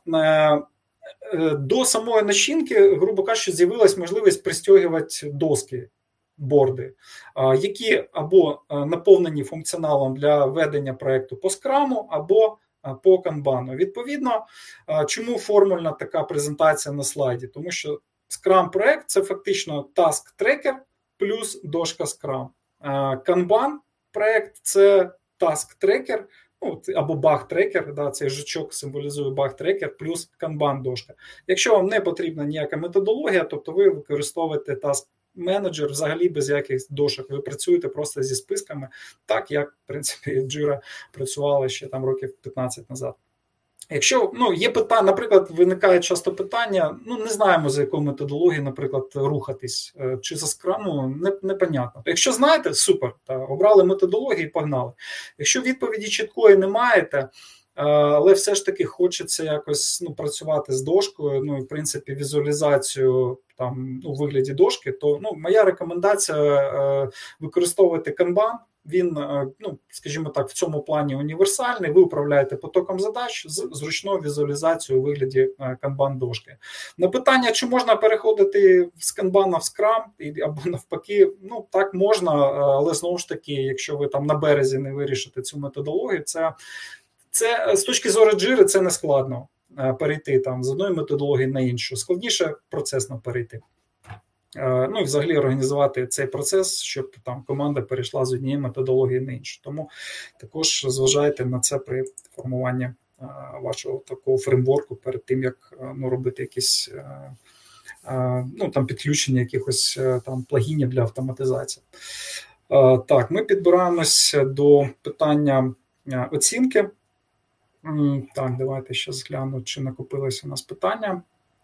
до самої начинки, грубо кажучи, з'явилась можливість пристягувати доски, борди, які або наповнені функціоналом для ведення проєкту по скраму, або по канбану. Відповідно, чому формульна така презентація на слайді? Тому що Scrum-проєкт – це фактично task-tracker плюс дошка Scrum. Kanban-проєкт – це task-tracker, або баг-трекер, цей жучок символізує баг-трекер, плюс канбан-дошка. Якщо вам не потрібна ніяка методологія, тобто ви використовуєте task-менеджер взагалі без яких дошок, ви працюєте просто зі списками, так як, в принципі, Jira працювала ще там років 15 назад. Якщо є питання, наприклад, виникає часто питання, не знаємо, за якою методологією, наприклад, рухатись, чи за Scrum, непонятно. Якщо знаєте, супер, обрали методологію і погнали. Якщо відповіді чіткої не маєте, але все ж таки хочеться якось працювати з дошкою, і в принципі візуалізацію там у вигляді дошки, то моя рекомендація використовувати Kanban. Він, скажімо так, в цьому плані універсальний, ви управляєте потоком задач з зручною візуалізацією у вигляді канбан-дошки. На питання, чи можна переходити з канбана в скрам, або навпаки, так можна, але знову ж таки, якщо ви там на березі не вирішите цю методологію, це з точки зору Jira це не складно перейти там з одної методології на іншу. Складніше процесно перейти. І взагалі організувати цей процес, щоб там команда перейшла з однієї методології на іншу. Тому також зважайте на це при формуванні вашого такого фреймворку перед тим, як робити якісь там підключення якихось там плагінів для автоматизації. Так, ми підбираємось до питання оцінки. Так, давайте ще згляну, чи накопилось у нас питання.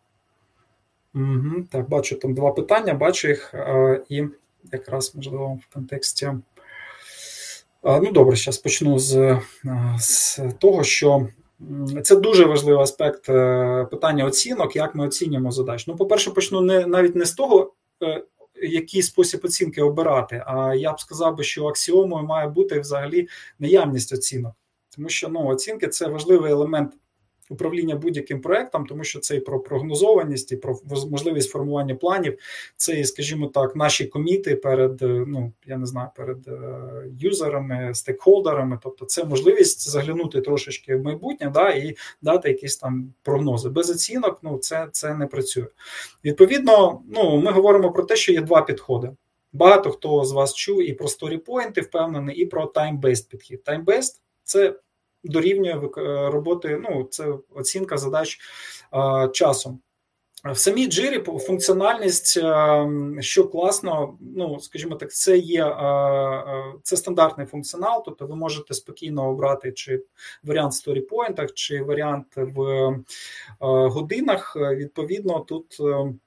Так, бачу там 2 питання, бачу їх, і якраз, можливо, в контексті. Ну, добре, зараз почну з того, що це дуже важливий аспект питання оцінок, як ми оцінюємо задачу. Ну, по-перше, почну навіть не з того, який спосіб оцінки обирати, а я б сказав, що аксіомою має бути взагалі наявність оцінок. Тому що оцінки – це важливий елемент управління будь-яким проєктом, тому що це і про прогнозованість, і про можливість формування планів, це і, скажімо так, наші коміти перед, перед юзерами, стейкхолдерами, тобто це можливість заглянути трошечки в майбутнє, і дати якісь там прогнози. Без оцінок, це не працює. Відповідно, ми говоримо про те, що є 2 підходи. Багато хто з вас чув і про сторіпойнти, впевнений, і про time-based підхід. Time-based – це дорівнює роботи, це оцінка задач часом. В самій Джирі функціональність, що класно, скажімо так, це стандартний функціонал, тобто ви можете спокійно обрати чи варіант в сторіпойнтах, чи варіант в годинах. Відповідно, тут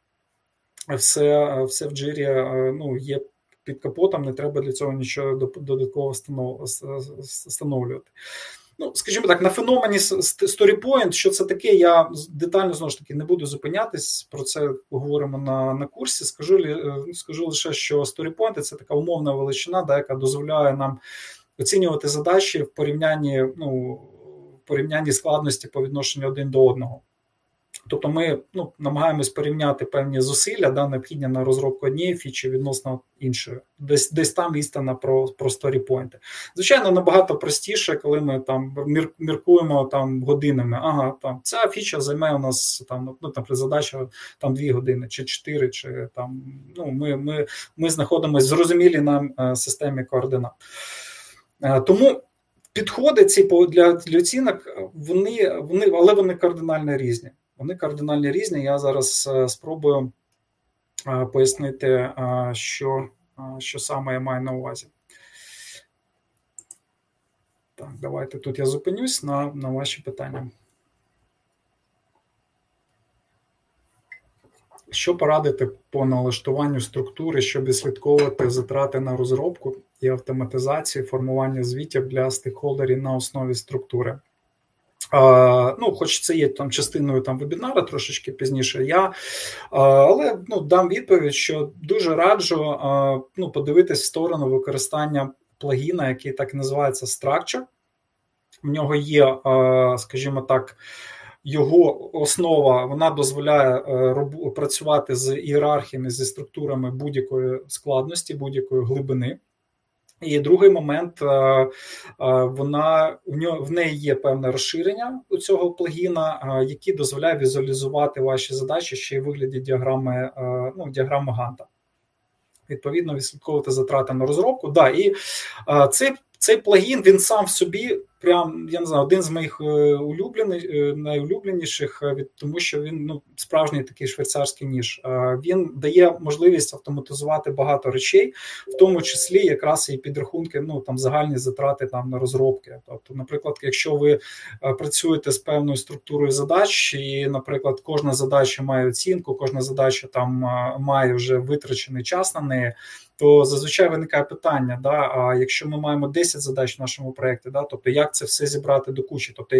все в Джирі є під капотом, не треба для цього нічого додатково встановлювати. Скажімо так, на феномені StoryPoint, що це таке, я детально, знову ж таки, не буду зупинятись, про це говоримо на курсі, скажу лише, що StoryPoint – це така умовна величина, яка дозволяє нам оцінювати задачі в порівнянні складності по відношенню один до одного. Тобто ми намагаємось порівняти певні зусилля, необхідні на розробку однієї фічі відносно іншої. Десь там істина про StoryPoint. Звичайно, набагато простіше, коли ми там міркуємо там годинами. Ця фіча займе у нас наприклад, задача 2 години, чи 4, чи там, ми знаходимося в зрозумілій нам системі координат. Тому підходи ці для оцінок, вони кардинально різні. Вони кардинально різні. Я зараз спробую пояснити, що саме я маю на увазі. Так, давайте тут я зупинюсь на ваші питання. Що порадити по налаштуванню структури, щоб відслідковувати затрати на розробку і автоматизацію формування звітів для стейкхолдерів на основі структури? Хоч це є там частиною вебінара трошечки пізніше, але дам відповідь, що дуже раджу подивитись в сторону використання плагіна, який так і називається Structure. В нього є, скажімо так, його основа, вона дозволяє працювати з ієрархіями, зі структурами будь-якої складності, будь-якої глибини. І другий момент, в неї є певне розширення у цього плагіна, які дозволяє візуалізувати ваші задачі ще й у вигляді діаграми Ганта. Відповідно, відслідковувати затрати на розробку. І цей плагін, він сам в собі, я не знаю, один з моїх найулюбленіших, тому що він справжній такий швейцарський ніж. Він дає можливість автоматизувати багато речей, в тому числі якраз і підрахунки, загальні затрати на розробки. Тобто, наприклад, якщо ви працюєте з певною структурою задач, і, наприклад, кожна задача має оцінку, кожна задача має вже витрачений час на неї, то зазвичай виникає питання, а якщо ми маємо 10 задач в нашому проєкті, тобто як це все зібрати до кучі, тобто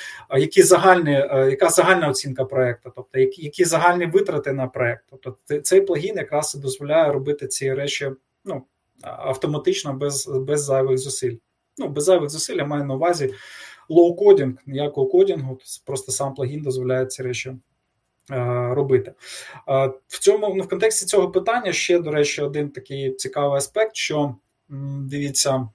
яка загальна оцінка проєкту, тобто які загальні витрати на проєкт. Тобто цей плагін якраз і дозволяє робити ці речі автоматично, без зайвих зусиль. Без зайвих зусиль я маю на увазі лоу-кодінг, ніякого кодінгу, просто сам плагін дозволяє ці речі робити. В контексті цього питання ще, до речі, один такий цікавий аспект, що, дивіться,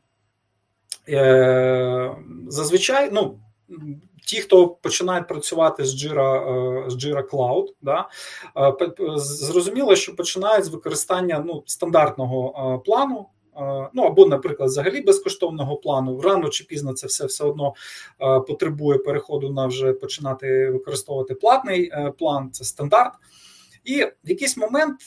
зазвичай, ті, хто починають працювати з Jira Cloud, зрозуміло, що починають з використання стандартного плану, або, наприклад, взагалі безкоштовного плану. Рано чи пізно це все одно потребує переходу на вже починати використовувати платний план, це стандарт. І в якийсь момент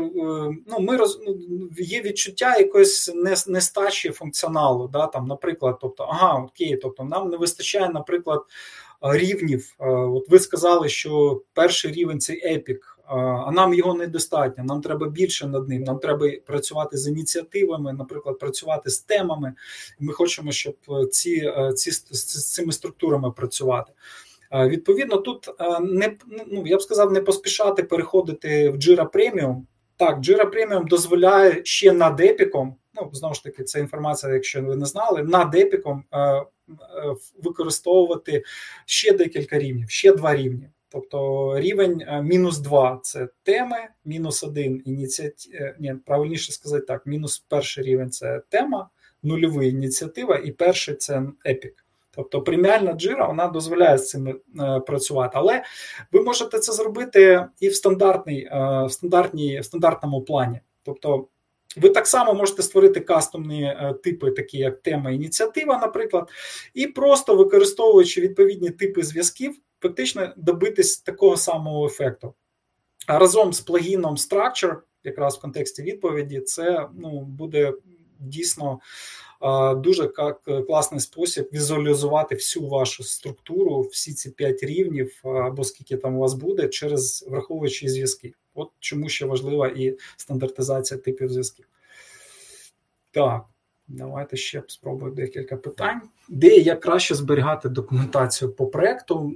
є відчуття якоїсь нестачі функціоналу. Да? Там, наприклад, тобто нам не вистачає, наприклад, рівнів. От ви сказали, що перший рівень – це епік, а нам його недостатньо, нам треба більше над ним, нам треба працювати з ініціативами, наприклад, працювати з темами. Ми хочемо, щоб з цими структурами працювати. Відповідно, тут я б сказав, не поспішати переходити в Jira Premium. Так, Jira Premium дозволяє ще над епіком, знову ж таки, це інформація, якщо ви не знали, над епіком використовувати ще декілька рівнів, ще 2 рівні. Тобто рівень -2 – це теми, -1 ініціатива, правильніше сказати так, перший рівень – це тема, 0 ініціатива і перший – це епік. Тобто преміальна Jira, вона дозволяє з цим працювати, але ви можете це зробити і в стандартному плані. Тобто ви так само можете створити кастомні типи, такі як тема, ініціатива, наприклад, і просто використовуючи відповідні типи зв'язків, фактично добитись такого самого ефекту. А разом з плагіном Structure, якраз в контексті відповіді, це буде дійсно дуже класний спосіб візуалізувати всю вашу структуру, всі ці 5 рівнів, або скільки там у вас буде, враховуючи зв'язки. От чому ще важлива і стандартизація типів зв'язків. Так, давайте ще спробую декілька питань. Де і як краще зберігати документацію по проєкту?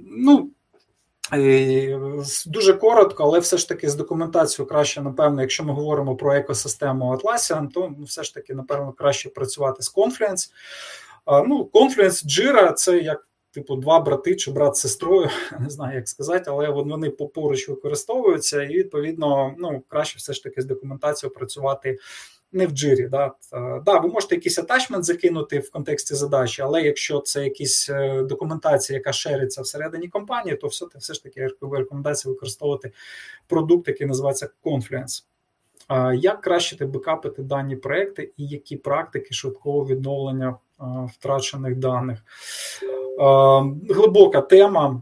Дуже коротко, але все ж таки з документацією краще, напевно, якщо ми говоримо про екосистему Atlassian, то все ж таки, напевно, краще працювати з Confluence. Confluence, Jira – це як типу 2 брати чи брат з сестрою, не знаю, як сказати, але вони поруч використовуються, і, відповідно, краще все ж таки з документацією працювати не в Jira. Да, ви можете якийсь атачмент закинути в контексті задачі, але якщо це якась документація, яка шериться всередині компанії, то все ж таки рекомендація використовувати продукт, який називається Confluence. Як кращити бекапити дані проекти і які практики швидкого відновлення втрачених даних? Глибока тема.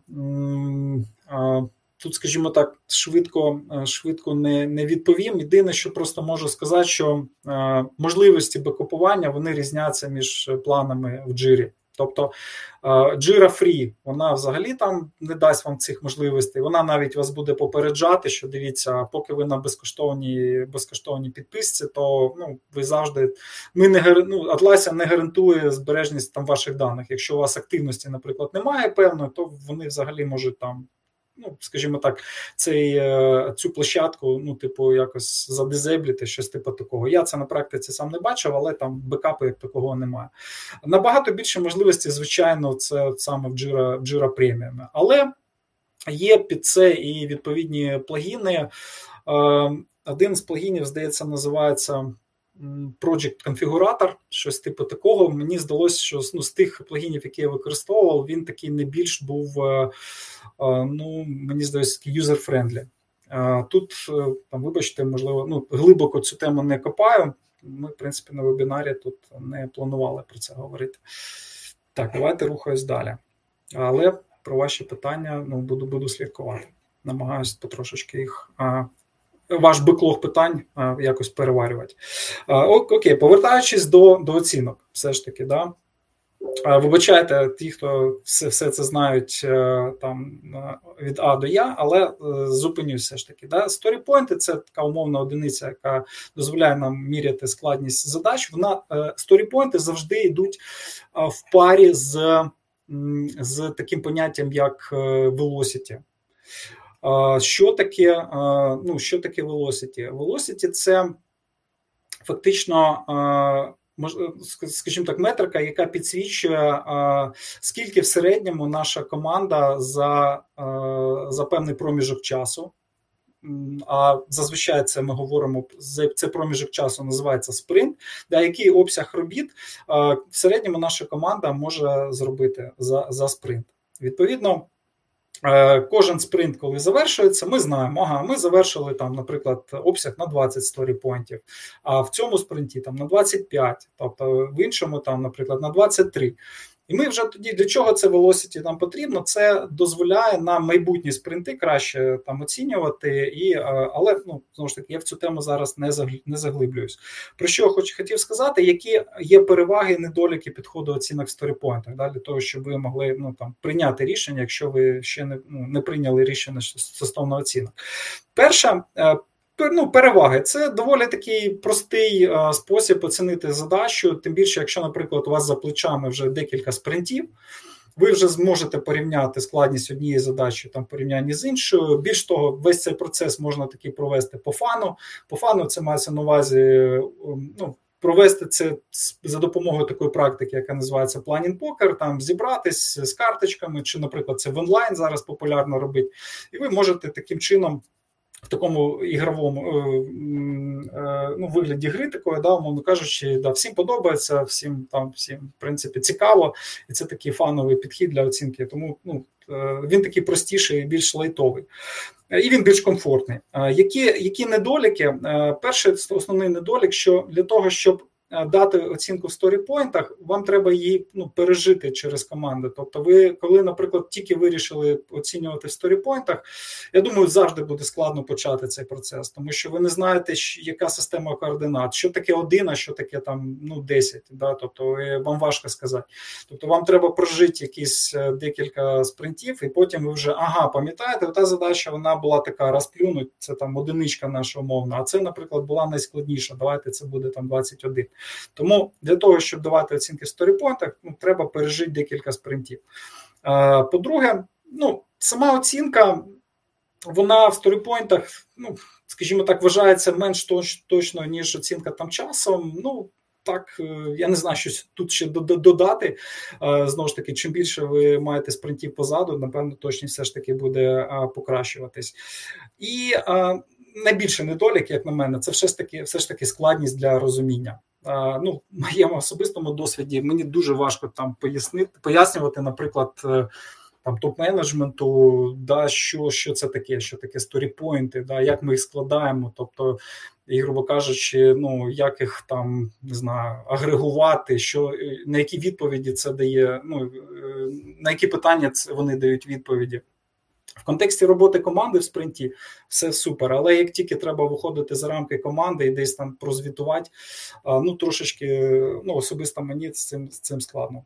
Тут, скажімо так, швидко не відповім. Єдине, що просто можу сказати, що можливості бекапування, вони різняться між планами в Jira. Тобто Jira Free, вона взагалі там не дасть вам цих можливостей, вона навіть вас буде попереджати, що дивіться, поки ви на безкоштовній підписці, то ви завжди, Atlassian не гарантує збережність там ваших даних. Якщо у вас активності, наприклад, немає певної, то вони взагалі можуть там, скажімо так, цю площадку, якось задизебліти, щось типу такого. Я це на практиці сам не бачив, але там бекапу як такого немає. Набагато більше можливостей, звичайно, це саме в Jira Premium. Але є під це і відповідні плагіни. Один з плагінів, здається, називається Project Configurator, щось типу такого. Мені здалося, що з тих плагінів, які я використовував, він такий не більш був, мені здається, user-friendly. Тут, вибачте, можливо, глибоко цю тему не копаю. Ми, в принципі, на вебінарі тут не планували про це говорити. Так, давайте рухаюсь далі. Але про ваші питання буду слідкувати. Намагаюся потрошечки їх... ваш беклог питань якось переварювати. Окей, повертаючись до оцінок, все ж таки, да. Вибачайте, ті, хто все це знають там від А до Я, але зупинюсь все ж таки. Да. Сторіпойнти – це така умовна одиниця, яка дозволяє нам міряти складність задач. Сторіпойнти завжди йдуть в парі з таким поняттям, як velocity. Що таке velocity? Velocity – це фактично, скажімо так, метрика, яка підсвічує, скільки в середньому наша команда за певний проміжок часу, а зазвичай це ми говоримо, це проміжок часу називається спринт, який обсяг робіт в середньому наша команда може зробити за спринт. Відповідно, кожен спринт, коли завершується, ми знаємо, ми завершили там, наприклад, обсяг на 20 сторіпойнтів, а в цьому спринті там на 25, тобто в іншому там, наприклад, на 23. І ми вже тоді, для чого це velocity нам потрібно, це дозволяє нам майбутні спринти краще там оцінювати, але, знову ж таки, я в цю тему зараз не заглиблююсь. Про що я хотів сказати, які є переваги і недоліки підходу оцінок в сторіпойнтах, для того, щоб ви могли прийняти рішення, якщо ви ще не прийняли рішення стосовно оцінок. Перша, переваги. Це доволі такий простий спосіб оцінити задачу, тим більше, якщо, наприклад, у вас за плечами вже декілька спринтів, ви вже зможете порівняти складність однієї задачі в порівнянні з іншою. Більш того, весь цей процес можна таки провести по фану. По фану це мається на увазі, провести це за допомогою такої практики, яка називається planning poker, там зібратись з карточками, чи, наприклад, це в онлайн зараз популярно робити. І ви можете таким чином в такому ігровому вигляді гри такої, умовно кажучи, всім подобається, всім, в принципі, цікаво, і це такий фановий підхід для оцінки, тому він такий простіший, більш лайтовий. І він більш комфортний. Які недоліки? Перший основний недолік, що для того, щоб дати оцінку в сторіпойнтах, вам треба її пережити через команди. Тобто ви, коли, наприклад, тільки вирішили оцінювати в сторіпойнтах, я думаю, завжди буде складно почати цей процес, тому що ви не знаєте, яка система координат, що таке 1, а що таке 10. Тобто вам важко сказати. Тобто вам треба прожити якісь декілька спринтів, і потім ви вже, пам'ятаєте, та задача, вона була така, розплюнуть, це одиничка наша умовна, а це, наприклад, була найскладніша, давайте це буде 21. Тому для того, щоб давати оцінки в сторіпойнтах, треба пережити декілька спринтів. По-друге, сама оцінка, вона в сторіпойнтах, скажімо так, вважається менш точно, ніж оцінка часом. Так, я не знаю, що тут ще додати. Знову ж таки, чим більше ви маєте спринтів позаду, напевно, точність все ж таки буде покращуватись. І найбільший недолік, як на мене, це все ж таки складність для розуміння. В моєму особистому досвіді мені дуже важко пояснювати, наприклад, топ-менеджменту, що це таке, що таке сторіпойнти, як ми їх складаємо, тобто, і, грубо кажучи, як їх не знаю, агрегувати, на які відповіді це дає, на які питання вони дають відповіді. В контексті роботи команди в спринті все супер, але як тільки треба виходити за рамки команди і десь прозвітувати, трошечки, особисто мені з цим складно.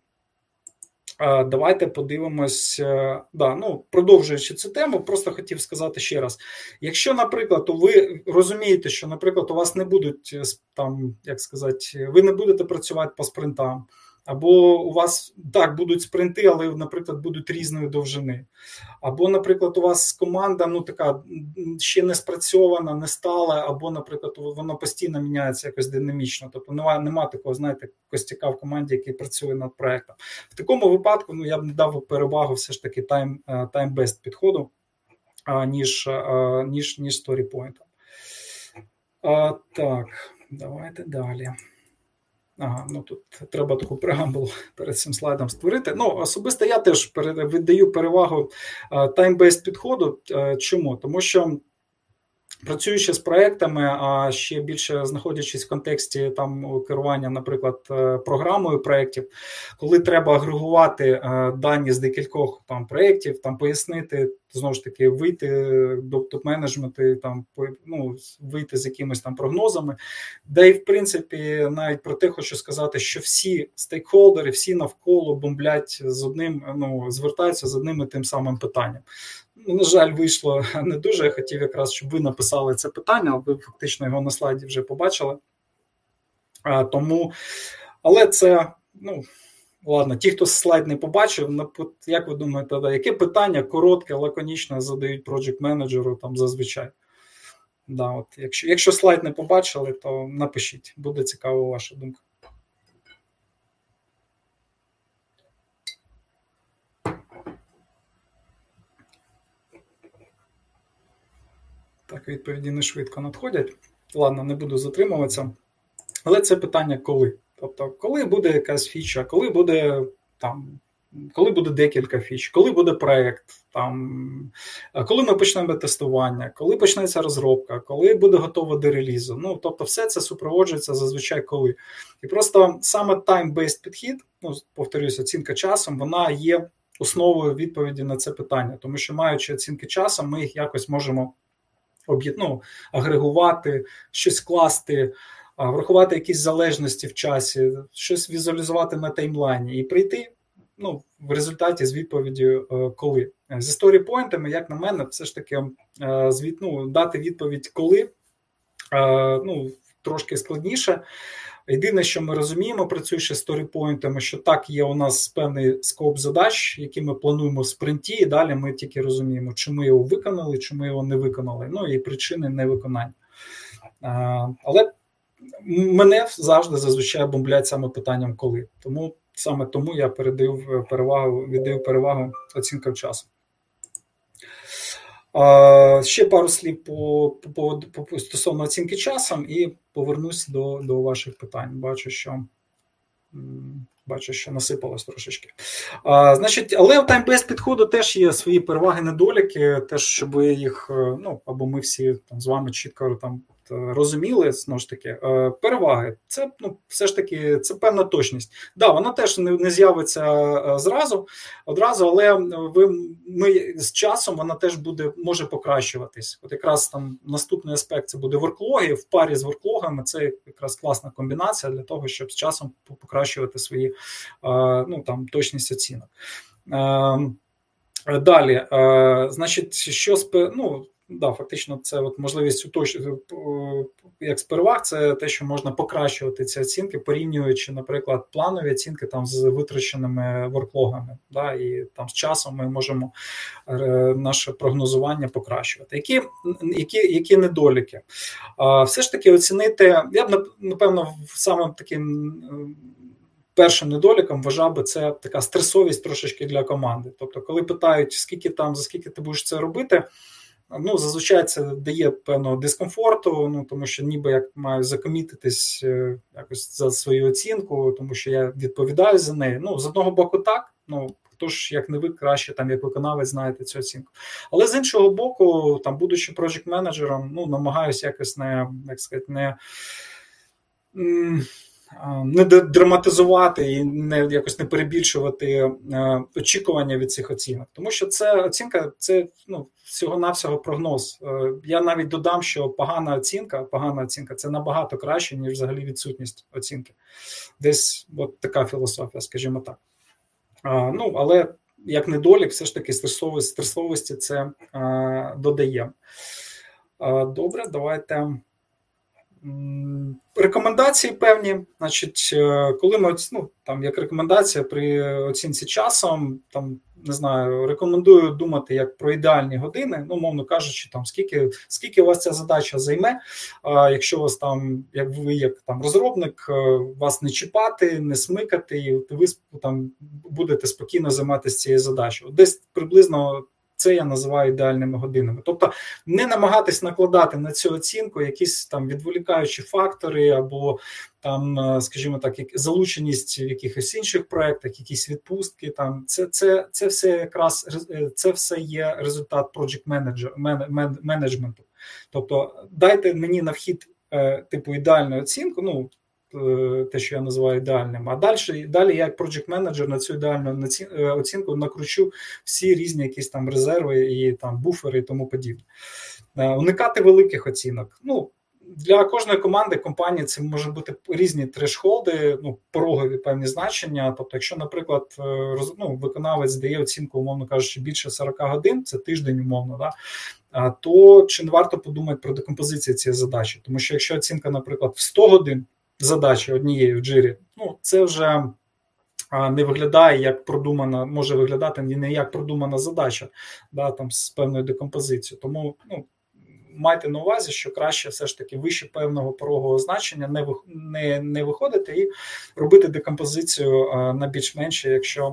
Давайте подивимось, продовжуючи цю тему, просто хотів сказати ще раз. Якщо, наприклад, ви розумієте, що, наприклад, у вас не будуть, ви не будете працювати по спринтам, або у вас, так, будуть спринти, але, наприклад, будуть різної довжини. Або, наприклад, у вас команда, така, ще не спрацьована, не стала, або, наприклад, вона постійно міняється якось динамічно. Тобто нема такого, знаєте, костяка в команді, який працює над проєктом. В такому випадку, я б не дав перевагу все ж таки time-based підходу, ніж сторіпойнтам. Так, давайте далі. Тут треба таку преамбулу перед цим слайдом створити. Особисто я теж віддаю перевагу time-based підходу. Чому? Тому що працюючи з проектами, а ще більше знаходячись в контексті керування, наприклад, програмою проєктів, коли треба агрегувати дані з декількох проєктів, пояснити, знову ж таки, вийти до топ-менеджменту, вийти з якимись прогнозами. Да і, в принципі, навіть про те хочу сказати, що всі стейкхолдери, всі навколо бомблять звертаються з одним і тим самим питанням. На жаль, вийшло не дуже. Я хотів якраз, щоб ви написали це питання, ви фактично його на слайді вже побачили. Але це, ладно, ті, хто слайд не побачив, як ви думаєте, яке питання коротке, лаконічне задають проджект-менеджеру зазвичай? Якщо слайд не побачили, то напишіть, буде цікава ваша думка. Так, відповіді не швидко надходять. Ладно, не буду затримуватися. Але це питання коли. Тобто, коли буде якась фіча, коли буде коли буде декілька фіч, коли буде проєкт, коли ми почнемо тестування, коли почнеться розробка, коли буде готово до релізу. Тобто все це супроводжується зазвичай коли. І просто саме time-based підхід, повторюсь, оцінка часом, вона є основою відповіді на це питання, тому що маючи оцінки часом, ми їх якось можемо агрегувати, щось класти, врахувати якісь залежності в часі, щось візуалізувати на таймлайні і прийти в результаті з відповіддю коли. З сторі-поінтами, як на мене, все ж таки дати відповідь коли трошки складніше. Єдине, що ми розуміємо, працюючи з сторі-поінтами, що так, є у нас певний скоп задач, які ми плануємо в спринті, і далі ми тільки розуміємо, чи ми його виконали, чи ми його не виконали, і причини невиконання. Але мене завжди зазвичай бомблять саме питанням коли. Саме тому я віддаю перевагу оцінкам часу. Ще пару слів стосовно оцінки часом і повернусь до ваших питань. Бачу, що насипалось трошечки. Але у тайм-бейс підходу теж є свої переваги, недоліки, теж, щоб ви їх, або ми всі з вами чітко розуміли, знову ж таки, переваги. Це, все ж таки, це певна точність. Вона теж не з'явиться одразу, але з часом вона теж може покращуватись. От якраз наступний аспект це буде ворклоги, в парі з ворклогами це якраз класна комбінація для того, щоб з часом покращувати свої, точність оцінок. Далі, значить, фактично, це можливість як з переваг, це те, що можна покращувати ці оцінки, порівнюючи, наприклад, планові оцінки з витраченими ворклогами. І з часом ми можемо наше прогнозування покращувати. Які недоліки? Все ж таки оцінити, я б, напевно, самим таким першим недоліком вважав би це така стресовість трошечки для команди. Тобто, коли питають, за скільки ти будеш це робити, зазвичай це дає певного дискомфорту, тому що ніби як маю закомітитись якось за свою оцінку, тому що я відповідаю за неї. З одного боку так, хто ж, як не ви, краще як виконавець знаєте цю оцінку. Але з іншого боку, будучи проєкт-менеджером, намагаюся якось не драматизувати і якось не перебільшувати очікування від цих оцінок. Тому що це оцінка, це всього-навсього прогноз. Я навіть додам, що погана оцінка – це набагато краще, ніж взагалі відсутність оцінки. Десь от така філософія, скажімо так. Але як недолік, все ж таки стресовості це додає. Добре, давайте... Рекомендації певні, значить, коли ми, як рекомендація при оцінці часом, не знаю, рекомендую думати як про ідеальні години, умовно кажучи, скільки у вас ця задача займе, якщо у вас як ви як розробник, вас не чіпати, не смикати, і ви будете спокійно займатися цією задачею. Десь приблизно це я називаю ідеальними годинами. Тобто не намагатись накладати на цю оцінку якісь відволікаючі фактори або скажімо так, залученість в якихось інших проєктах, якісь відпустки. Це все якраз є результат project менеджменту. Тобто дайте мені на вхід ідеальну оцінку, те, що я називаю ідеальним, а далі я як проєкт-менеджер на цю ідеальну оцінку накручу всі різні якісь резерви і буфери і тому подібне. Уникати великих оцінок. Для кожної команди, компанії це може бути різні трешхолди, порогові певні значення. Тобто, якщо, наприклад, виконавець дає оцінку, умовно кажучи, більше 40 годин, це тиждень умовно, то чи не варто подумати про декомпозицію цієї задачі? Тому що якщо оцінка, наприклад, в 100 годин задачі однієї в джирі, це вже не виглядає як продумана, може виглядати не як продумана задача, з певною декомпозицією. Тому майте на увазі, що краще все ж таки вище певного порогового значення не виходити і робити декомпозицію на більш-менше,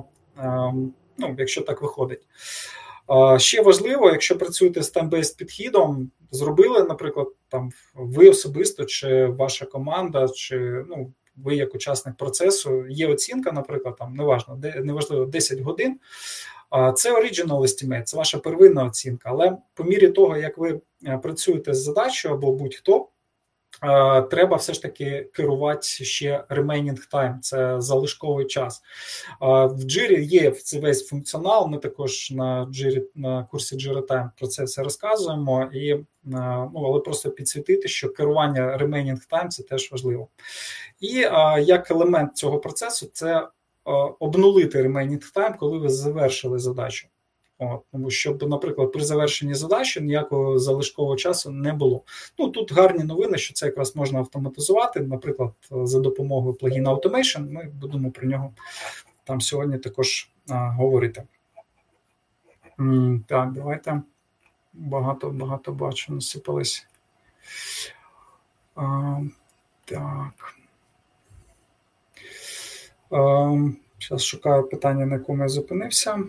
якщо так виходить. Ще важливо, якщо працюєте з time-based підходом, зробили, наприклад, ви особисто, чи ваша команда, чи ви як учасник процесу, є оцінка, наприклад, там, неважливо, 10 годин, це original estimate, це ваша первинна оцінка, але по мірі того, як ви працюєте з задачею або будь-хто, треба все ж таки керувати ще remaining time, це залишковий час. В Jira є весь функціонал, ми також на курсі Jira Time про це все розказуємо, але просто підсвітити, що керування remaining time – це теж важливо. І як елемент цього процесу – це обнулити remaining time, коли ви завершили задачу. Тому щоб, наприклад, при завершенні задачі ніякого залишкового часу не було. Тут гарні новини, що це якраз можна автоматизувати, наприклад, за допомогою плагіна Automation, ми будемо про нього там сьогодні також говорити. Так, давайте. Багато бачу, насипались. Так. Зараз шукаю питання, на якому я зупинився.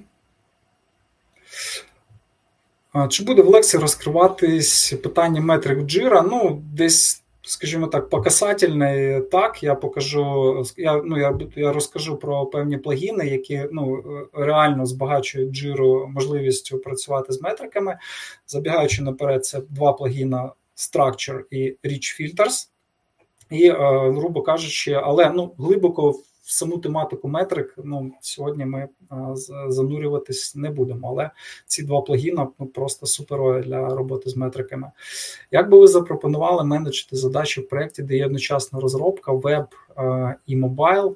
Чи буде в лекції розкриватись питання метрик в Jira? Десь, скажімо так, показательне. Так, я покажу, я розкажу про певні плагіни, які реально збагачують Jira можливістю працювати з метриками. Забігаючи наперед, це два плагіна Structure і Rich Filters. І, грубо кажучи, але глибоко в саму тематику метрик, сьогодні ми занурюватись не будемо, але ці два плагіна просто суперові для роботи з метриками. Як би ви запропонували менеджити задачі в проєкті, де є одночасна розробка, веб і мобайл,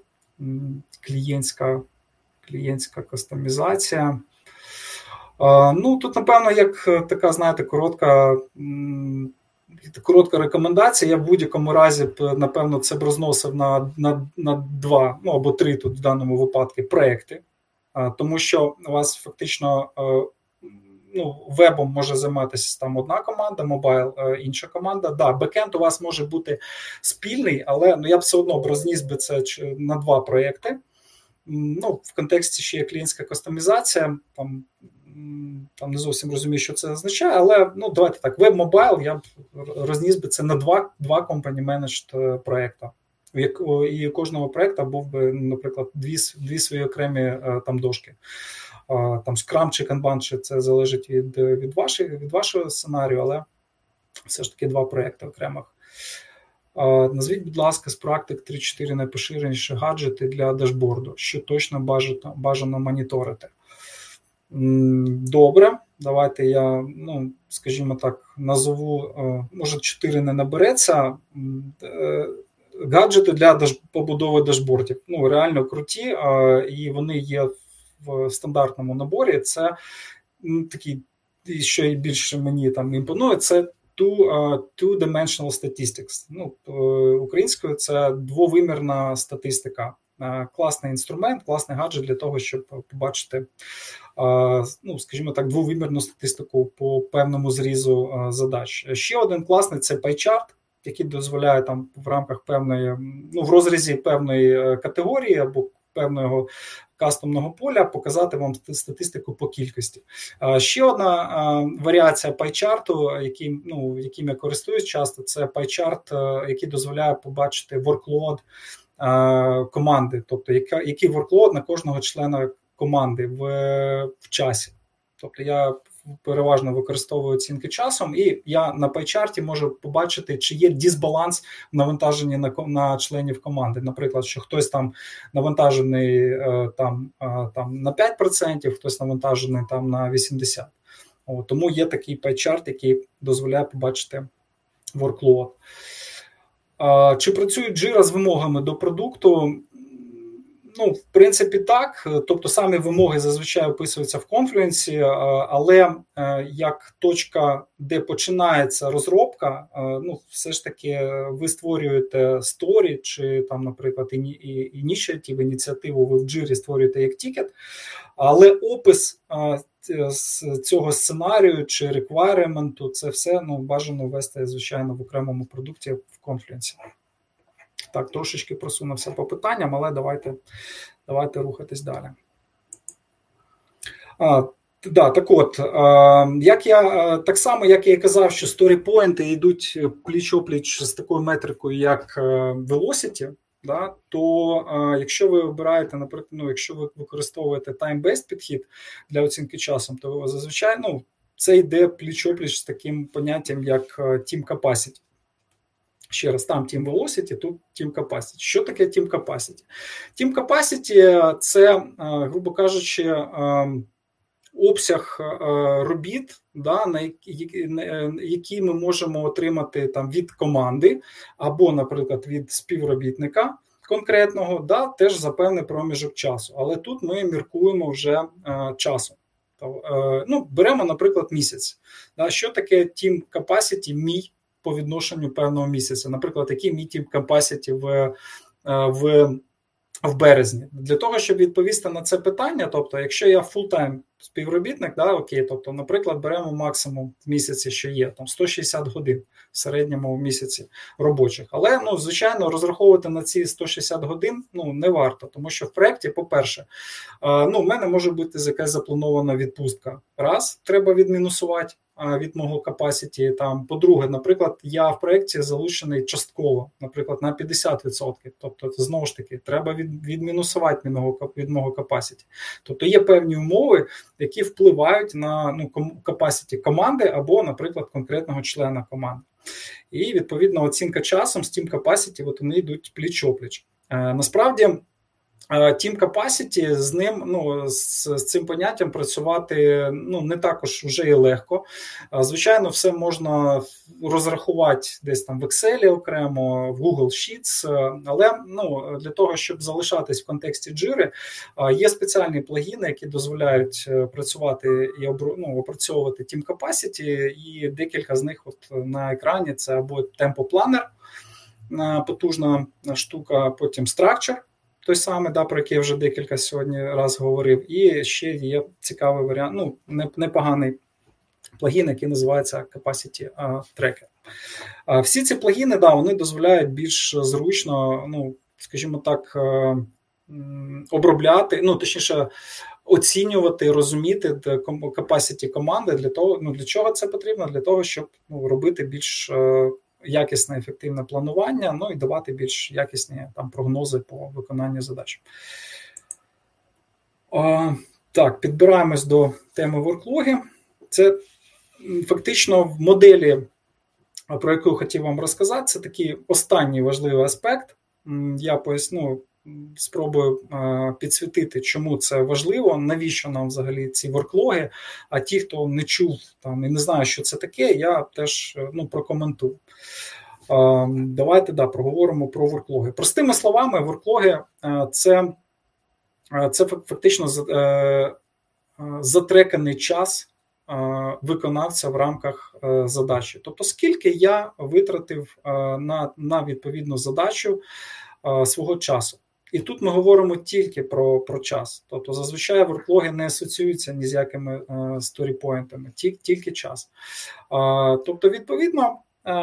клієнтська кастомізація? Тут, напевно, як така, знаєте, коротка рекомендація, я в будь-якому разі, напевно, це б розносив на 2, або 3 тут в даному випадку проекти, тому що у вас фактично вебом може займатися там одна команда, мобайл інша команда. Да, бекенд у вас може бути спільний, але я б все одно розніс би це на 2 проекти. В контексті ще є клієнтська кастомізація, там не зовсім розумію, що це означає, але давайте так, веб-мобайл я б розніс би це на 2 company managed проєкта. І у кожного проєкта був би, наприклад, дві свої окремі там дошки. Там Scrum чи Kanban, чи це залежить від вашого сценарію, але все ж таки 2 проєкти окремих. Назвіть, будь ласка, з практик 3-4 найпоширеніші гаджети для дашборду, що точно бажано моніторити. Добре, давайте я, скажімо так, назову, може 4 не набереться, гаджети для побудови дашбордів. Реально круті, і вони є в стандартному наборі. Це такі, що і більше мені там імпонує, це two-dimensional statistics. Українською це двовимірна статистика. Класний інструмент, класний гаджет для того, щоб побачити, скажімо так, двовимірну статистику по певному зрізу задач. Ще один класний – це PyChart, який дозволяє там в рамках певної, в розрізі певної категорії або певного кастомного поля показати вам статистику по кількості. Ще одна варіація PyChart, яким я користуюсь часто, це PyChart, який дозволяє побачити workload команди, тобто який workload на кожного члена команди в часі. Тобто я переважно використовую оцінки часом, і я на PyChart можу побачити, чи є дисбаланс в навантаженні на членів команди. Наприклад, що хтось там навантажений на 5%, хтось навантажений там на 80%. Тому є такий PyChart, який дозволяє побачити workload. Чи працює Jira з вимогами до продукту? В принципі, так. Тобто самі вимоги зазвичай описуються в Confluence, але як точка, де починається розробка, все ж таки ви створюєте сторі, чи там, наприклад, ініціативу ви в Jira створюєте як тікет, але опис цього сценарію чи реквайременту, це все бажано ввести, звичайно, в окремому продукті в Confluence. Так, трошечки просунувся по питанням, але давайте рухатись далі. Так само, як я і казав, що сторіпойнти йдуть пліч-опліч з такою метрикою, як Velocity, да, то якщо ви обираєте, наприклад, якщо ви використовуєте time-based підхід для оцінки часу, то зазвичай це йде пліч-опліч з таким поняттям, як team capacity. Ще раз, там Team Velocity, тут Team Capacity. Що таке Team Capacity? Team Capacity – це, грубо кажучи, обсяг робіт, да, які ми можемо отримати там, від команди або, наприклад, від співробітника конкретного, да, теж за певний проміжок часу. Але тут ми міркуємо вже часом. Беремо, наприклад, місяць. Да, що таке Team Capacity мій по відношенню певного місяця? Наприклад, який мій Team Capacity в березні. Для того, щоб відповісти на це питання, тобто, якщо я фултайм співробітник, да, окей, тобто, наприклад, беремо максимум в місяці, що є, там 160 годин в середньому в місяці робочих. Але, звичайно, розраховувати на ці 160 годин, не варто, тому що в проєкті, по-перше, в мене може бути якась запланована відпустка. Раз, треба відмінусувати від мого capacity. Там, по-друге, наприклад, я в проєкті залучений частково, наприклад, на 50%. Тобто, знову ж таки, треба відмінусувати від мого capacity. Тобто, є певні умови, які впливають на capacity команди або, наприклад, конкретного члена команди. І, відповідно, оцінка часом з Team Capacity, вони йдуть пліч-опліч. Насправді, Team Capacity, з ним, з цим поняттям працювати не також вже і легко. Звичайно, все можна розрахувати десь там в Excel окремо, в Google Sheets, але для того, щоб залишатись в контексті Jira, є спеціальні плагіни, які дозволяють працювати і опрацьовувати Team Capacity, і декілька з них на екрані це або Tempo Planner, потужна штука, потім Structure, той самий, про який я вже декілька сьогодні раз говорив, і ще є цікавий варіант, непоганий плагін, який називається Capacity Tracker. Всі ці плагіни, вони дозволяють більш зручно, скажімо так, обробляти, точніше, оцінювати, розуміти capacity команди. Для чого це потрібно? Для того, щоб робити більш якісне, ефективне планування, і давати більш якісні прогнози по виконанню задач. Так, підбираємось до теми ворклоги. Це фактично в моделі, про яку хотів вам розказати, це такий останній важливий аспект. Я поясню, спробую підсвітити, чому це важливо, навіщо нам взагалі ці ворклоги, а ті, хто не чув і не знає, що це таке, я теж прокоментую. Давайте проговоримо про ворклоги. Простими словами, ворклоги – це фактично затреканий час виконавця в рамках задачі. Тобто, скільки я витратив на відповідну задачу свого часу. І тут ми говоримо тільки про час. Тобто, зазвичай ворклоги не асоціюються ні з якими сторіпоінтами, тільки час. Тобто, відповідно,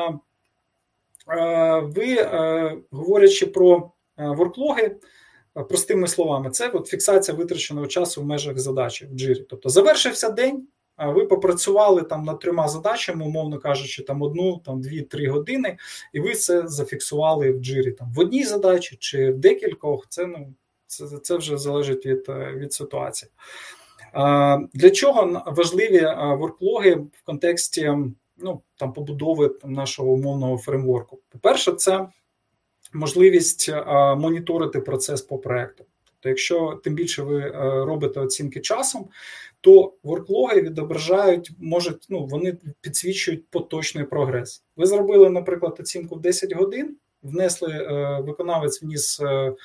ви, говорячи про ворклоги, простими словами, це фіксація витраченого часу в межах задачі в Jira. Тобто, завершився день, ви попрацювали над 3 задачами, умовно кажучи, 1, 2, 3 години, і ви це зафіксували в Jira. В одній задачі чи в декількох, це вже залежить від ситуації. Для чого важливі ворклоги в контексті побудови нашого умовного фреймворку? По-перше, це можливість моніторити процес по проєкту. Тобто, якщо тим більше ви робите оцінки часом, то ворклоги відображають, вони підсвічують поточний прогрес. Ви зробили, наприклад, оцінку в 10 годин, виконавець вніс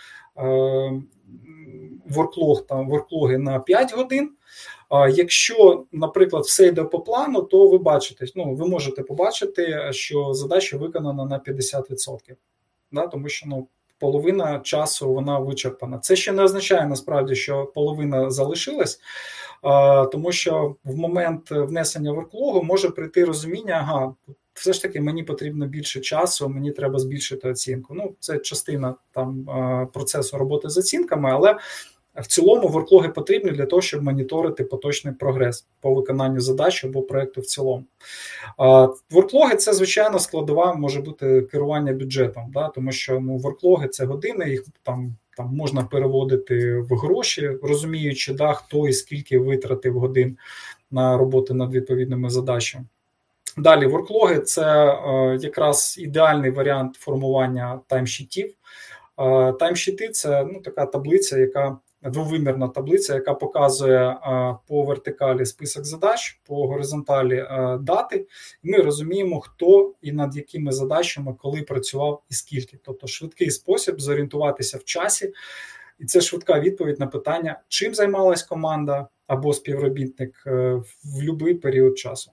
ворклоги на 5 годин. Якщо, наприклад, все йде по плану, то ви бачите, ви можете побачити, що задача виконана на 50%. Тому що половина часу вона вичерпана. Це ще не означає, насправді, що половина залишилась, тому що в момент внесення ворклогу може прийти розуміння, все ж таки мені потрібно більше часу, мені треба збільшити оцінку. Це частина процесу роботи з оцінками, але В цілому ворклоги потрібні для того, щоб моніторити поточний прогрес по виконанню задач або проєкту в цілому. Ворклоги – це, звичайно, складова може бути керування бюджетом, да? Тому що ворклоги – це години, їх там можна переводити в гроші, розуміючи, да, хто і скільки витратив годин на роботу над відповідними задачами. Далі, ворклоги – це якраз ідеальний варіант формування таймшітів. Таймшіти – це така таблиця, двовимірна таблиця, яка показує по вертикалі список задач, по горизонталі дати. І ми розуміємо, хто і над якими задачами, коли працював і скільки. Тобто швидкий спосіб зорієнтуватися в часі. І це швидка відповідь на питання, чим займалась команда або співробітник в будь-який період часу.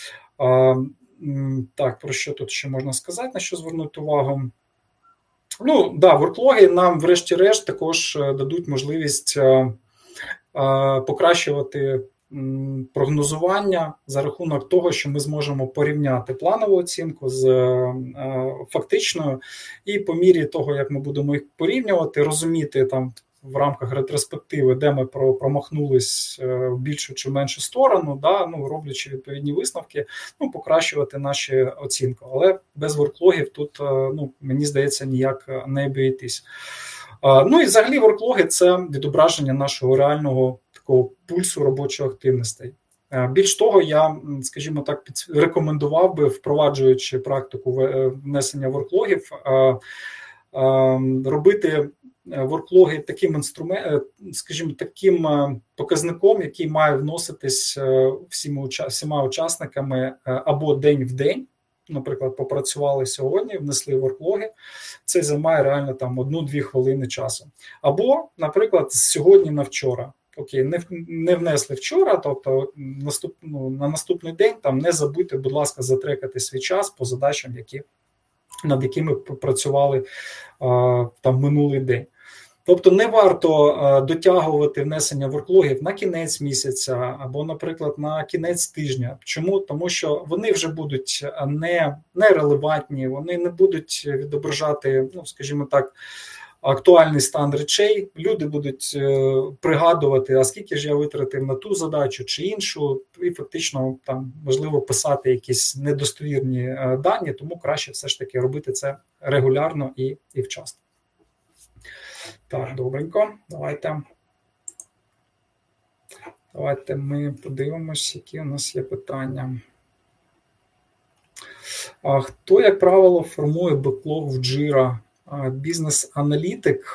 Так, про що тут ще можна сказати, на що звернути увагу? Ворклоги нам, врешті-решт, також дадуть можливість покращувати прогнозування за рахунок того, що ми зможемо порівняти планову оцінку з фактичною, і по мірі того, як ми будемо їх порівнювати, розуміти там в рамках ретроспективи, де ми промахнулись в більшу чи меншу сторону, роблячи відповідні висновки, покращувати наші оцінки. Але без ворклогів тут, мені здається, ніяк не обійтись. І взагалі ворклоги – це відображення нашого реального такого пульсу робочої активності. Більш того, я, скажімо так, рекомендував би, впроваджуючи практику внесення ворклогів, робити ворклоги таким таким показником, який має вноситись всіма учасниками або день в день. Наприклад, попрацювали сьогодні, внесли ворклоги, це займає реально 1-2 хвилини часу. Або, наприклад, з сьогодні на вчора. Окей, не внесли вчора, тобто на наступний день не забудьте, будь ласка, затрекати свій час по задачам, над якими працювали минулий день. Тобто не варто дотягувати внесення ворклогів на кінець місяця або, наприклад, на кінець тижня. Чому? Тому що вони вже будуть нерелевантні, вони не будуть відображати, скажімо так, актуальний стан речей. Люди будуть пригадувати, а скільки ж я витратив на ту задачу чи іншу, і фактично можливо писати якісь недостовірні дані, тому краще все ж таки робити це регулярно і вчасно. Так, добренько, давайте ми подивимось, які у нас є питання. Хто, як правило, формує беклог в Jira? Бізнес-аналітик?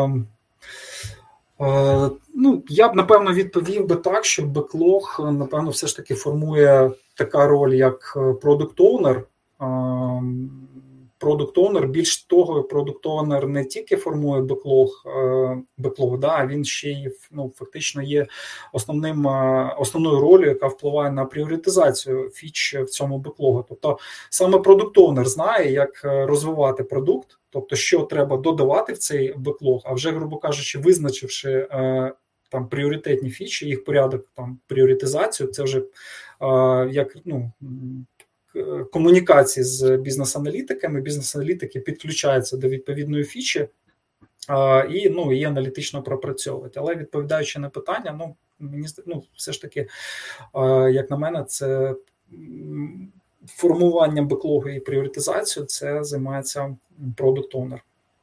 Я б, напевно, відповів би так, що беклог, напевно, все ж таки формує така роль, як продукт-оунер. Продукт-оунер, більш того, продукт-оунер не тільки формує беклог, а він ще й фактично є основною ролью, яка впливає на пріоритизацію фіч в цьому беклогу. Тобто саме продукт-оунер знає, як розвивати продукт, тобто що треба додавати в цей беклог, а вже, грубо кажучи, визначивши пріоритетні фічі, їх порядок пріоритизацію, це вже як комунікації з бізнес-аналітиками. Бізнес-аналітики підключаються до відповідної фічі і її аналітично пропрацьовують. Але відповідаючи на питання, все ж таки, як на мене, це формуванням беклогу і пріоритизацією це займається продукт-оунер.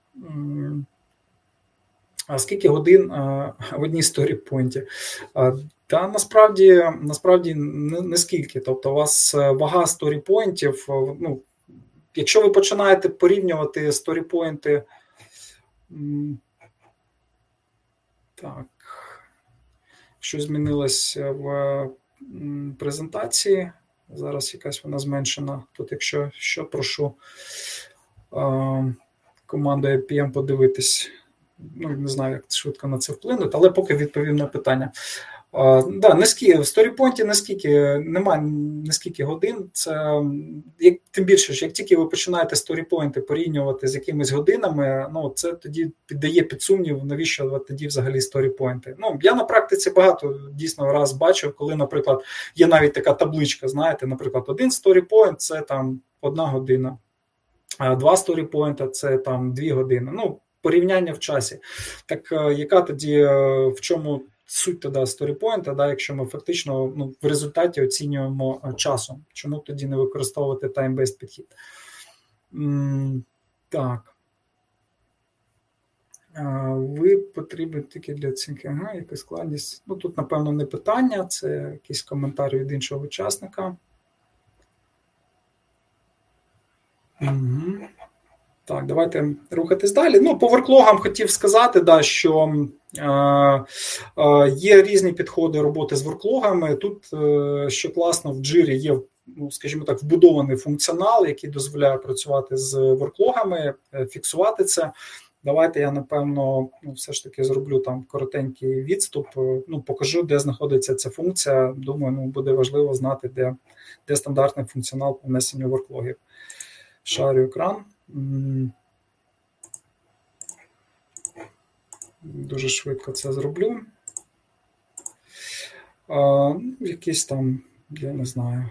А скільки годин в одній сторіпойнті? Та насправді не скільки. Тобто у вас вага сторіпойнтів, якщо ви починаєте порівнювати сторіпойнти, так, що змінилось в презентації, зараз якась вона зменшена, тут якщо що, прошу команду IPM подивитись. Не знаю, як швидко на це вплинути, але поки відповів на питання. В сторіпойнті немає наскільки годин. Це тим більше, що як тільки ви починаєте сторіпойнти порівнювати з якимись годинами, це тоді піддає під сумнів, навіщо тоді взагалі сторіпойнти. Я на практиці багато дійсно раз бачив, коли, наприклад, є навіть така табличка, знаєте, наприклад, один сторіпойнт – це 1 година, а 2 сторіпойнта – це 2 години. порівняння в часі. Так яка тоді, в чому суть тоді сторіпойнта, да, якщо ми фактично в результаті оцінюємо часом? Чому тоді не використовувати time-based підхід? Так. Ви потрібні тільки для оцінки. Яка складність? Тут, напевно, не питання, це якийсь коментар від іншого учасника. Так, давайте рухатись далі. По ворклогам хотів сказати, да, що є різні підходи роботи з ворклогами. Тут, що класно, в Джирі є, скажімо так, вбудований функціонал, який дозволяє працювати з ворклогами, фіксувати це. Давайте я, напевно, все ж таки зроблю там коротенький відступ, покажу, де знаходиться ця функція. Думаю, буде важливо знати, де стандартний функціонал по внесенню ворклогів. Шарю екран. Дуже швидко це зроблю. Якийсь там, я не знаю,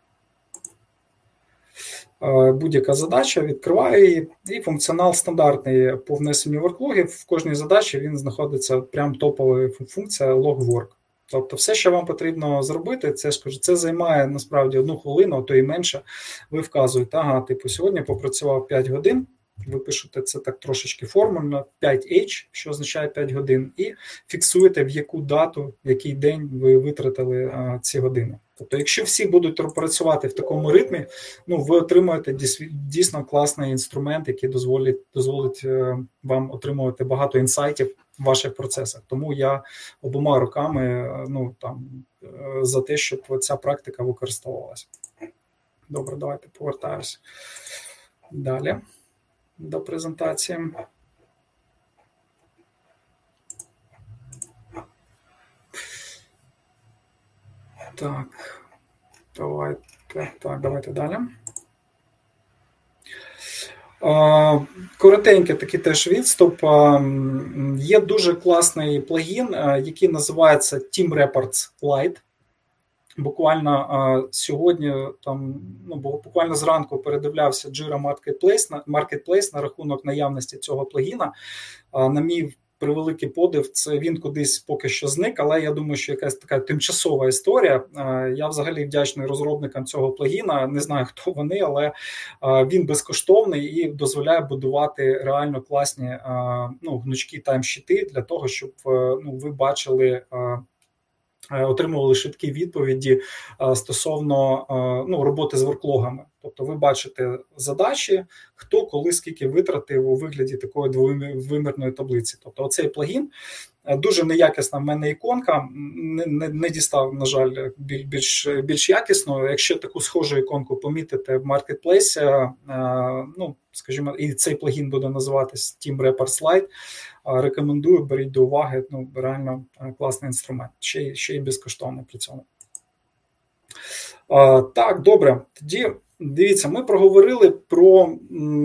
будь-яка задача, відкриваю її, і функціонал стандартний по внесенню ворклогів. В кожній задачі він знаходиться прям топова функція logwork. Тобто все, що вам потрібно зробити, це займає насправді 1 хвилину, а то і менше. Ви вказуєте, сьогодні попрацював 5 годин, ви пишете це так трошечки формульно, 5H, що означає 5 годин, і фіксуєте, в яку дату, в який день ви витратили ці години. Тобто, якщо всі будуть працювати в такому ритмі, ви отримаєте дійсно класний інструмент, який дозволить вам отримувати багато інсайтів в ваших процесах. Тому я обома руками за те, щоб ця практика використовувалася. Добре, давайте повертаюся далі до презентації. Так, давайте далі. Коротенький такий теж відступ. Є дуже класний плагін, який називається Team Reports Lite. Буквально сьогодні, буквально зранку передивлявся Jira Marketplace на рахунок наявності цього плагіна. На мій превеликий подив, це він кудись поки що зник, але я думаю, що якась така тимчасова історія. Я взагалі вдячний розробникам цього плагіна, не знаю, хто вони, але він безкоштовний і дозволяє будувати реально класні гнучкі таймшіти для того, щоб ви бачили, отримували швидкі відповіді стосовно роботи з ворклогами. Тобто ви бачите задачі, хто, коли, скільки витратив у вигляді такої двовимірної таблиці. Тобто оцей плагін, дуже неякісна в мене іконка, не дістав, на жаль, більш якісно. Якщо таку схожу іконку помітите в маркетплейсі, скажімо, і цей плагін буде називатись Team Reports Lite, рекомендую, беріть до уваги, реально класний інструмент, ще й безкоштовний при цьому. Так, добре, тоді дивіться, ми проговорили про,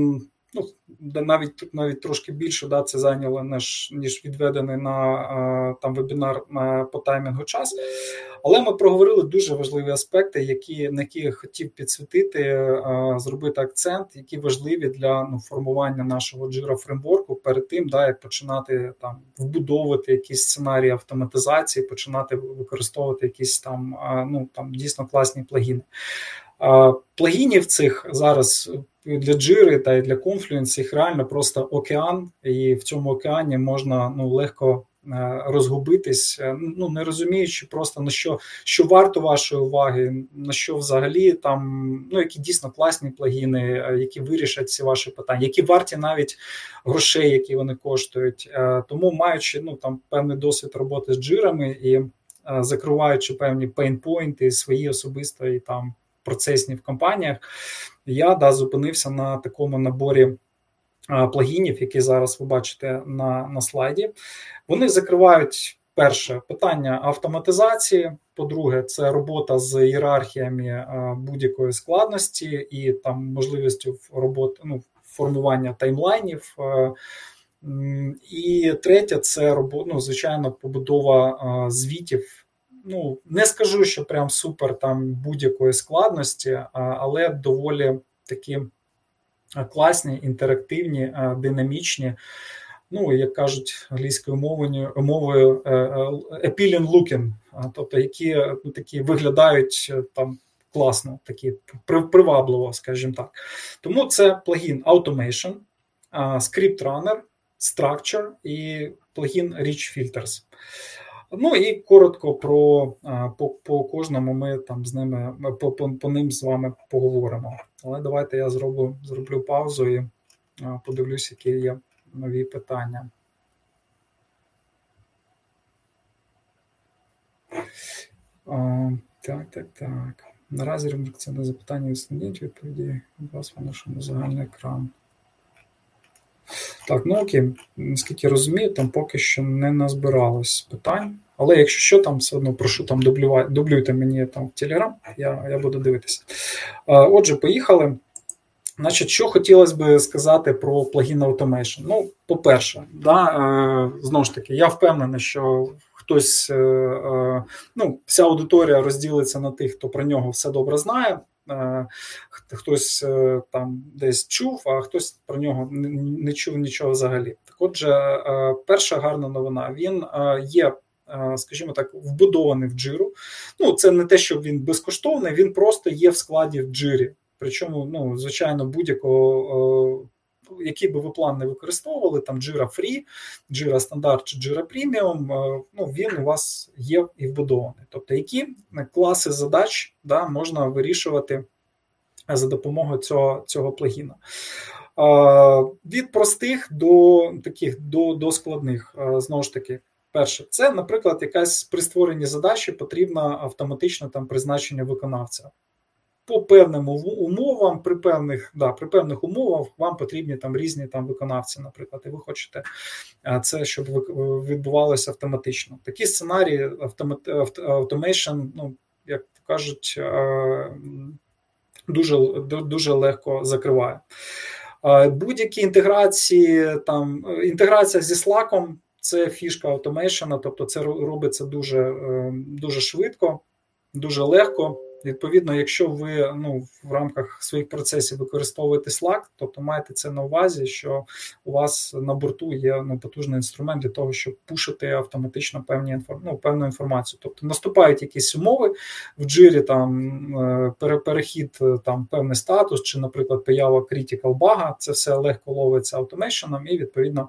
навіть трошки більше, це зайняло ніж відведений на вебінар по таймінгу час, але ми проговорили дуже важливі аспекти, на які я хотів підсвітити, зробити акцент, які важливі для формування нашого Jira фреймворку перед тим, як починати вбудовувати якісь сценарії автоматизації, починати використовувати якісь дійсно класні плагіни. Плагінів цих зараз для Jira та й для Confluence їх реально просто океан, і в цьому океані можна легко розгубитись, не розуміючи просто на що варто вашої уваги, на що взагалі які дійсно класні плагіни, які вирішать всі ваші питання, які варті навіть грошей, які вони коштують. Тому, маючи певний досвід роботи з джирами і закриваючи певні пейнпойнти свої особисто і процесні в компаніях, я зупинився на такому наборі плагінів, які зараз ви бачите на слайді. Вони закривають, перше, питання автоматизації, по-друге, це робота з ієрархіями будь-якої складності і можливістю роботи, формування таймлайнів. І третє, це звичайно, побудова звітів. Не скажу, що прям супер будь-якої складності, але доволі такі класні, інтерактивні, динамічні, ну, як кажуть англійською мовою appealing looking, тобто які ну, такі виглядають там класно, такі привабливо, скажімо так. Тому це плагін Automation, Script Runner, Structure і плагін Rich Filters. Ну і коротко по кожному ми там з ними по ним з вами поговоримо. Але давайте я зроблю паузу і подивлюсь, які є нові питання. Так. Наразі редакційне запитання відслідіть відповіді від вас в нашому загальний екран. Так, ну окей, наскільки я розумію, там поки що не назбиралось питань. Але якщо що, там все одно прошу, там дублюйте мені там в Telegram, я буду дивитися. Отже, поїхали. Значить, що хотілося б сказати про плагін Automation? Ну, по-перше, знову ж таки, я впевнений, що хтось, вся аудиторія розділиться на тих, хто про нього все добре знає, хтось там десь чув, а хтось про нього не чув нічого взагалі. Так отже, перша гарна новина, він є, скажімо так, вбудований в Jira. Ну, це не те, що він безкоштовний, він просто є в складі в Jira. Причому, ну, звичайно, будь-якого, який би ви план не використовували, там Jira Free, Jira Standard чи Jira Premium, ну, він у вас є і вбудований. Тобто, які класи задач можна вирішувати за допомогою цього плагіна. Від простих до складних, знову ж таки. Перше, це, наприклад, якась при створенні задачі потрібна автоматичне там призначення виконавця. По певним умовам, при певних умовах вам потрібні там різні там виконавці, наприклад, і ви хочете це, щоб відбувалося автоматично. Такі сценарії automation, ну, як кажуть, дуже легко закриває. Будь-які інтеграції, там інтеграція зі Slack, це фішка automation, тобто це робиться дуже швидко, дуже легко. Відповідно, якщо ви в рамках своїх процесів використовуєте Slack, тобто маєте це на увазі, що у вас на борту є потужний інструмент для того, щоб пушити автоматично певну інформацію. Тобто наступають якісь умови в Jira, там перехід, там певний статус, чи, наприклад, поява critical bug, це все легко ловиться автомейшеном, і відповідно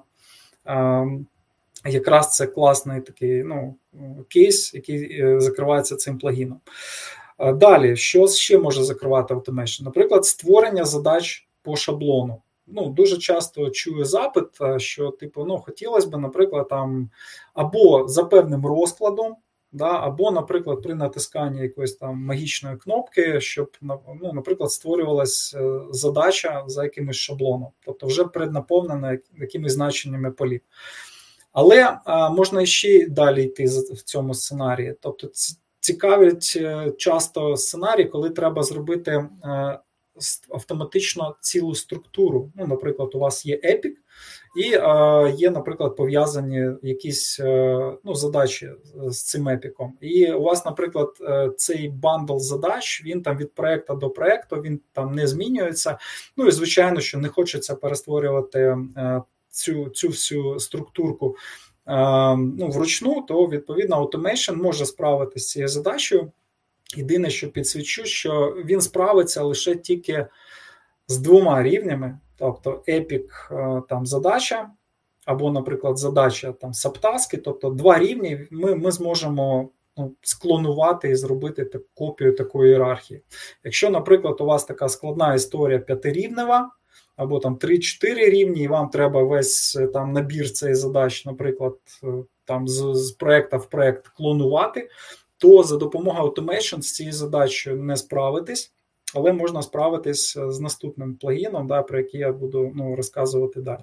якраз це класний такий кейс, який закривається цим плагіном. Далі, що ще може закривати Automation? Наприклад, створення задач по шаблону. Дуже часто чую запит, що хотілося б, наприклад, там або за певним розкладом, або, наприклад, при натисканні якоїсь там магічної кнопки, щоб, наприклад, створювалась задача за якимось шаблоном, тобто вже преднаповнена якимись значеннями полів. Але можна ще й далі йти в цьому сценарії. Тобто цікавить часто сценарій, коли треба зробити автоматично цілу структуру. Наприклад, у вас є Epic, і є, наприклад, пов'язані якісь задачі з цим епіком. І у вас, наприклад, цей бандл задач, він там від проєкту до проєкту, він там не змінюється. І, звичайно, що не хочеться перестворювати цю всю структурку вручну, то, відповідно, Automation може справитися з цією задачею. Єдине, що підсвічу, що він справиться лише тільки з двома рівнями, тобто Epic там задача, або, наприклад, задача там сабтаски, тобто два рівні ми зможемо склонувати і зробити копію такої ієрархії. Якщо, наприклад, у вас така складна історія п'ятирівнева, або там 3-4 рівні, і вам треба весь там набір цієї задач, наприклад, там з проєкта в проєкт клонувати, то за допомогою Automation з цією задачею не справитись, але можна справитись з наступним плагіном, про який я буду розказувати далі.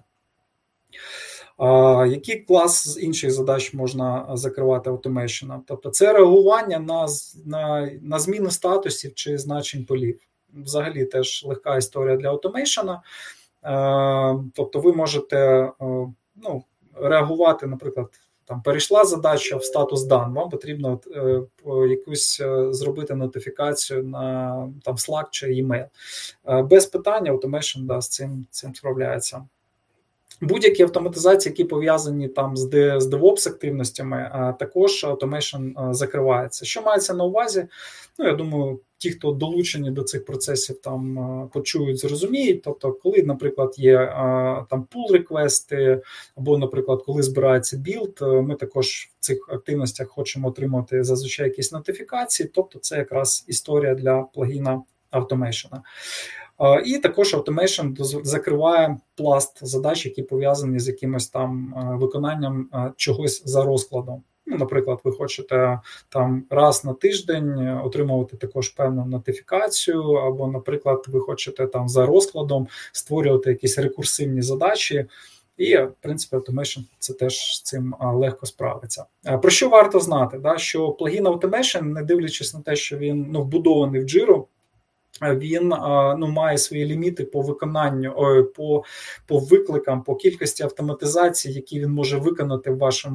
Який клас з інших задач можна закривати Automation? Тобто це реагування на зміну статусів чи значень полів. Взагалі теж легка історія для Automation. Тобто ви можете реагувати, наприклад, там перейшла задача в статус done, вам потрібно якусь зробити нотифікацію на там Slack чи e-mail. Без питання Automation з цим справляється. Будь-які автоматизації, які пов'язані там з DevOps-активностями, також automation закривається. Що мається на увазі? Ну, я думаю, ті, хто долучені до цих процесів, там почують, зрозуміють. Тобто, коли, наприклад, є там pull-реквести, або, наприклад, коли збирається білд, ми також в цих активностях хочемо отримати зазвичай якісь нотифікації. Тобто, це якраз історія для плагіна Automation. І також Automation закриває пласт задач, які пов'язані з якимось там виконанням чогось за розкладом. Ну, наприклад, ви хочете там раз на тиждень отримувати також певну нотифікацію, або, наприклад, ви хочете там за розкладом створювати якісь рекурсивні задачі. І, в принципі, Automation це теж з цим легко справиться. Про що варто знати? Да? Що плагін Automation, не дивлячись на те, що він вбудований в Jira, він має свої ліміти по виконанню, по викликам, по кількості автоматизацій, які він може виконати в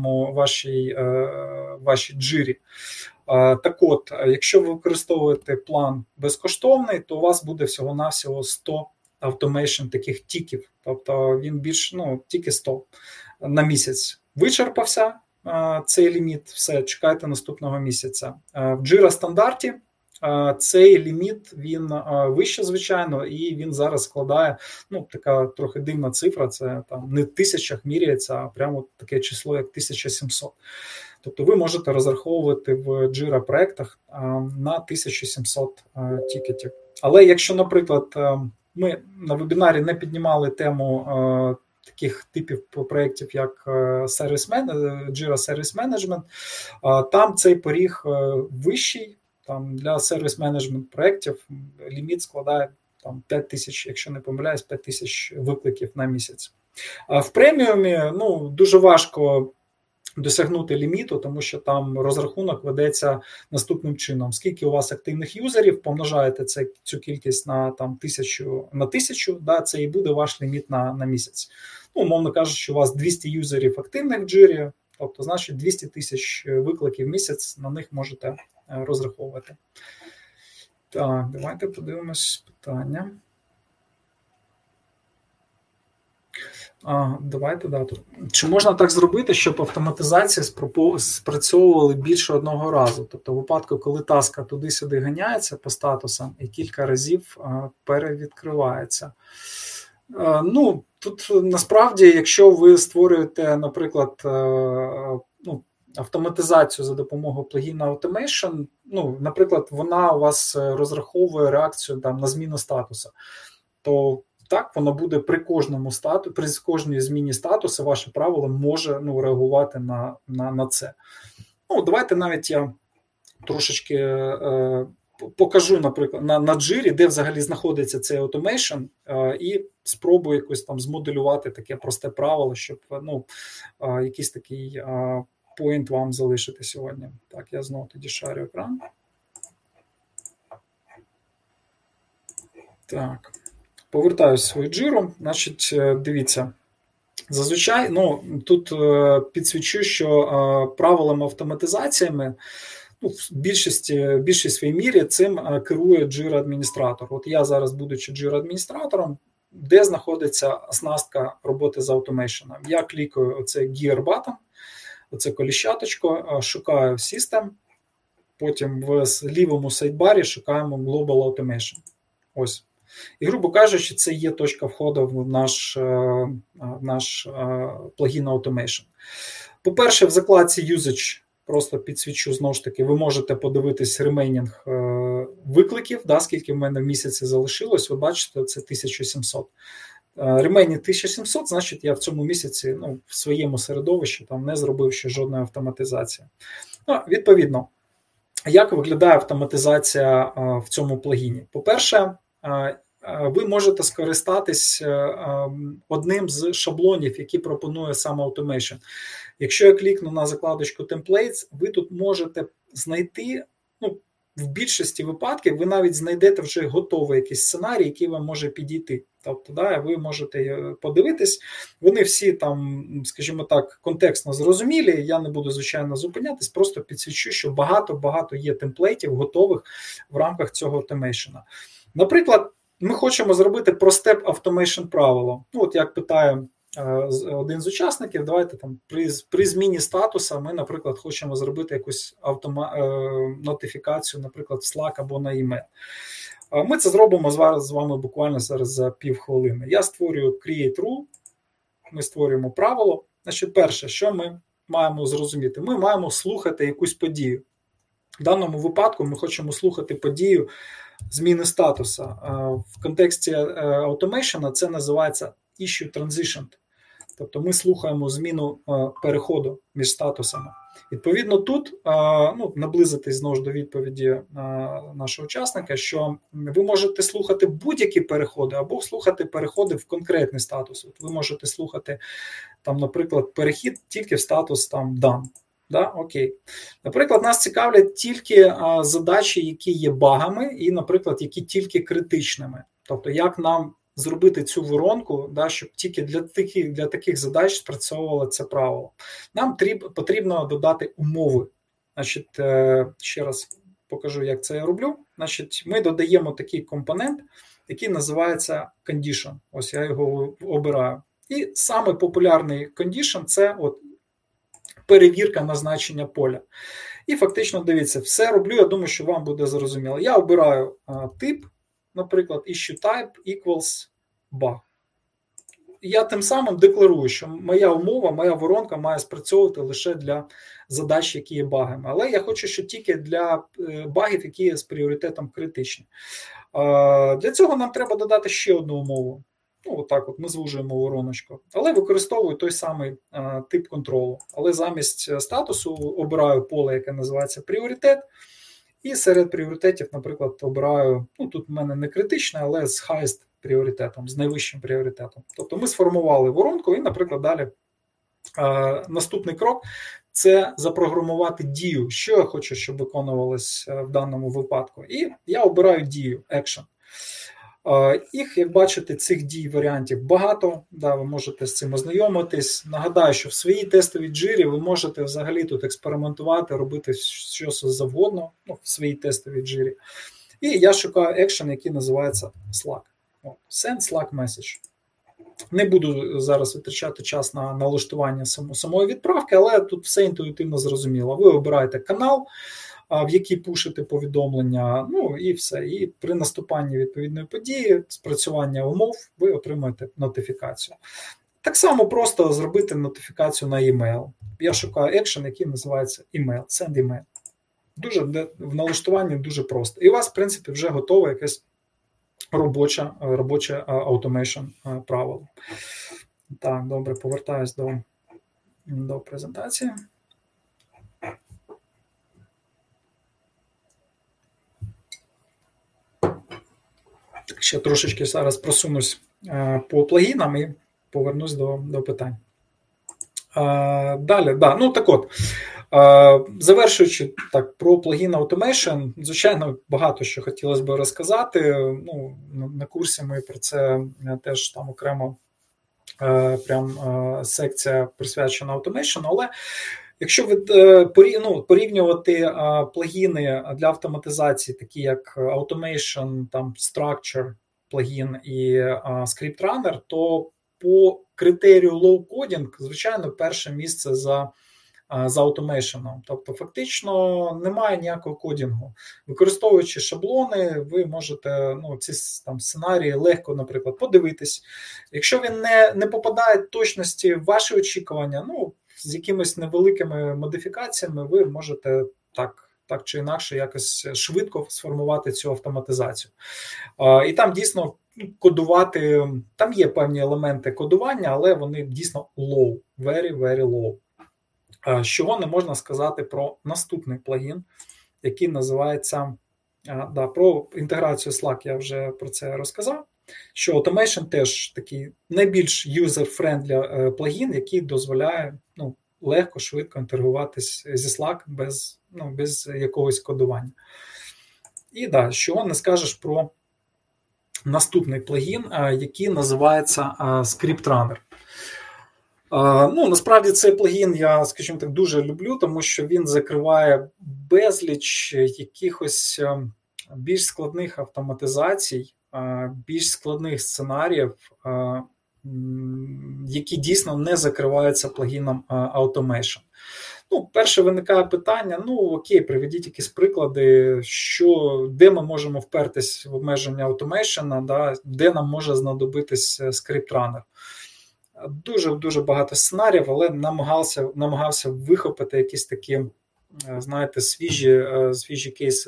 вашій джирі. Так от, якщо ви використовуєте план безкоштовний, то у вас буде всього-навсього 100 automation таких тіків, тобто він більш, тільки 100 на місяць. Вичерпався цей ліміт, все, чекайте наступного місяця. В Jira стандарті цей ліміт, він вище, звичайно, і він зараз складає, така трохи дивна цифра, це там не в тисячах міряється, а прямо таке число, як 1700. Тобто ви можете розраховувати в Jira проєктах на 1700 тікетів. Але якщо, наприклад, ми на вебінарі не піднімали тему таких типів проєктів, як Jira Service Management, там цей поріг вищий. Там для сервіс-менеджмент проєктів ліміт складає там 5 тисяч, якщо не помиляюсь, 5 тисяч викликів на місяць. А в преміумі дуже важко досягнути ліміту, тому що там розрахунок ведеться наступним чином. Скільки у вас активних юзерів, помножаєте цю кількість на там, 1000, да, це і буде ваш ліміт на місяць. Умовно кажучи, у вас 200 юзерів активних в Jira, тобто, значить, 200 тисяч викликів в місяць, на них можете розраховувати. Так, давайте подивимось питання. Давайте дату. Чи можна так зробити, щоб автоматизації спрацьовували більше одного разу? Тобто, в випадку, коли таска туди-сюди ганяється по статусам і кілька разів перевідкривається. Тут насправді, якщо ви створюєте, наприклад, автоматизацію за допомогою плагіна Automation, наприклад, вона у вас розраховує реакцію там, на зміну статусу, то так, воно буде при кожній зміні статусу ваше правило може реагувати на це. Давайте навіть я трошечки покажу, наприклад, на Jira, де взагалі знаходиться цей automation, і спробую якось там змоделювати таке просте правило, щоб якийсь такий поінт вам залишити сьогодні. Так, я знову тоді шарю екран. Так, повертаюся в свою Jira. Значить, дивіться, зазвичай, тут підсвічу, що правилами автоматизаціями в більшій своїй мірі цим керує Jira-адміністратор. От я зараз, будучи Jira-адміністратором, де знаходиться оснастка роботи з Automation? Я клікаю оце Gear button, оце коліщаточко, шукаю System, потім в лівому сайдбарі шукаємо Global Automation. Ось. І, грубо кажучи, це є точка входу в наш плагін Automation. По-перше, в закладці Usage просто підсвічу, знову ж таки, ви можете подивитись ремейнінг викликів, скільки в мене в місяці залишилось, ви бачите, це 1700. Ремейнінг 1700, значить, я в цьому місяці в своєму середовищі там не зробив ще жодної автоматизації. Відповідно, як виглядає автоматизація в цьому плагіні? По-перше, ви можете скористатись одним з шаблонів, які пропонує сам Automation. Якщо я клікну на закладочку Templates, ви тут можете знайти, в більшості випадків ви навіть знайдете вже готовий якийсь сценарій, який вам може підійти. Тобто, ви можете подивитись, вони всі там, скажімо так, контекстно зрозумілі, я не буду, звичайно, зупинятись, просто підсвічу, що багато є темплейтів готових в рамках цього Automation. Наприклад, ми хочемо зробити просте Automation правило. От як питає один з учасників, давайте там при зміні статуса ми, наприклад, хочемо зробити якусь нотифікацію, наприклад, в Slack або на email. Ми це зробимо з вами буквально зараз за півхвилини. Я створюю create rule, ми створюємо правило. Значить, перше, що ми маємо зрозуміти? Ми маємо слухати якусь подію. В даному випадку ми хочемо слухати подію зміни статуса. В контексті automation це називається issue transition. Тобто ми слухаємо зміну переходу між статусами. Відповідно, тут наблизитись знову ж до відповіді нашого учасника, що ви можете слухати будь-які переходи або слухати переходи в конкретний статус. От ви можете слухати, там, наприклад, перехід тільки в статус там done. Да? Окей. Наприклад, нас цікавлять тільки задачі, які є багами, і, наприклад, які тільки критичними. Тобто, як нам зробити цю воронку, да, щоб тільки для таких задач спрацьовувало це правило. Нам потрібно додати умови. Значить, ще раз покажу, як це я роблю. Значить, ми додаємо такий компонент, який називається condition. Ось я його обираю. І саме популярний condition – це от перевірка на значення поля. І фактично, дивіться, все роблю, я думаю, що вам буде зрозуміло. Я обираю тип, наприклад, issue type equals bug. Я тим самим декларую, що моя умова, моя воронка має спрацьовувати лише для задач, які є багами. Але я хочу, що тільки для багів, які є з пріоритетом критичні. Для цього нам треба додати ще одну умову. Ну, отак от ми звужуємо вороночку. Але використовую той самий тип контролу. Але замість статусу обираю поле, яке називається пріоритет. І серед пріоритетів, наприклад, обираю, тут в мене не критичне, але з highest пріоритетом, з найвищим пріоритетом. Тобто ми сформували воронку і, наприклад, далі наступний крок – це запрограмувати дію, що я хочу, щоб виконувалось в даному випадку. І я обираю дію, action. Їх, як бачите, цих дій варіантів багато, да, ви можете з цим ознайомитись. Нагадаю, що в своїй тестовій джирі ви можете взагалі тут експериментувати, робити щось завгодно в своїй тестовій джирі. І я шукаю екшен, який називається Slack. Send Slack message. Не буду зараз витрачати час на налаштування самої відправки, але тут все інтуїтивно зрозуміло. Ви обираєте канал, в який пушите повідомлення, і все. І при наступанні відповідної події, спрацювання умов, ви отримаєте нотифікацію. Так само просто зробити нотифікацію на e-mail. Я шукаю екшен, який називається email, send email. В налаштуванні дуже просто. І у вас, в принципі, вже готове якесь робоче automation правило. Так, добре, повертаюсь до презентації. Ще трошечки зараз просунусь по плагінам і повернусь до питань. Далі, так от, завершуючи так про плагін Automation, звичайно, багато що хотілося б розказати. На курсі ми про це теж там окремо секція присвячена Automation, але якщо порівнювати плагіни для автоматизації, такі як Automation, там Structure плагін і Script Runner, то по критерію low coding, звичайно, перше місце за Automation. Тобто, фактично, немає ніякого кодінгу. Використовуючи шаблони, ви можете ці там сценарії легко, наприклад, подивитись. Якщо він не попадає точності в ваші очікування, з якимись невеликими модифікаціями, ви можете так чи інакше якось швидко сформувати цю автоматизацію. І там дійсно кодувати, там є певні елементи кодування, але вони дійсно low, very, very low. Чого не можна сказати про наступний плагін, який називається, про інтеграцію Slack я вже про це розказав, що Automation теж такий найбільш user-friendly плагін, який дозволяє легко, швидко інтегруватись зі Slack без якогось кодування. І що не скажеш про наступний плагін, який називається Script Runner. Насправді цей плагін я, скажімо так, дуже люблю, тому що він закриває безліч якихось більш складних автоматизацій, більш складних сценаріїв які дійсно не закриваються плагіном Automation. Перше виникає питання, окей, приведіть якісь приклади, де ми можемо впертись в обмеження Automation, де нам може знадобитись скрипт-ранер. Дуже багато сценаріїв, але намагався вихопити якісь такі, знаєте, свіжі кейси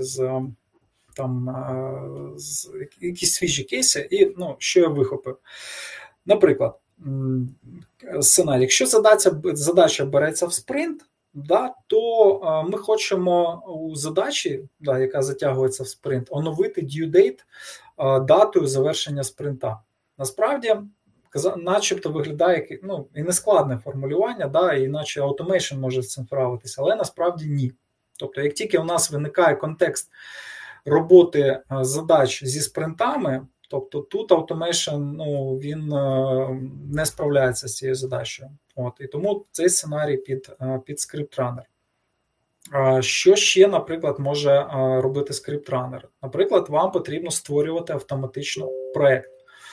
якісь свіжі кейси, і що я вихопив. Наприклад, сценарій. Якщо задача береться в спринт, то ми хочемо у задачі, яка затягується в спринт, оновити due date датою завершення спринта. Насправді, начебто виглядає і нескладне формулювання, і іначе Automation може з цим вправитися, але насправді ні. Тобто, як тільки у нас виникає контекст роботи задач зі спринтами, тобто тут Automation, він не справляється з цією задачею. І тому цей сценарій під скрипт-ранер. Що ще, наприклад, може робити скрипт-ранер? Наприклад, вам потрібно створювати автоматично проєкт.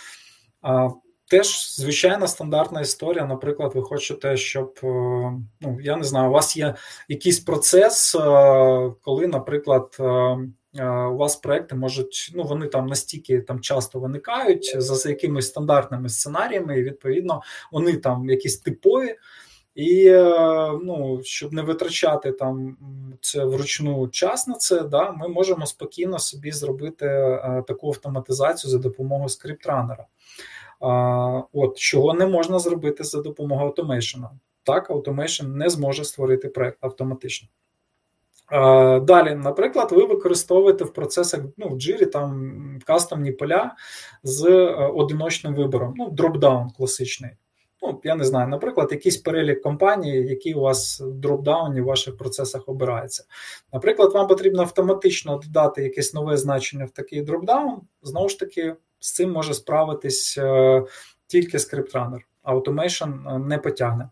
Теж, звичайна стандартна історія. Наприклад, ви хочете, щоб, я не знаю, у вас є якийсь процес, коли, наприклад, у вас проекти можуть, вони там настільки часто виникають за якимись стандартними сценаріями, і, відповідно, вони там якісь типові, і, щоб не витрачати там це вручну час на це, ми можемо спокійно собі зробити таку автоматизацію за допомогою скрипт-ранера. Чого не можна зробити за допомогою Automation. Так, Automation не зможе створити проект автоматично. Далі, наприклад, ви використовуєте в процесах, в Jira там кастомні поля з одиночним вибором, дропдаун класичний. Я не знаю, наприклад, якийсь перелік компаній, які у вас в дропдауні в ваших процесах обираються. Наприклад, вам потрібно автоматично додати якесь нове значення в такий дропдаун, знову ж таки, з цим може справитись тільки скрипт-ранер. Automation не потягне.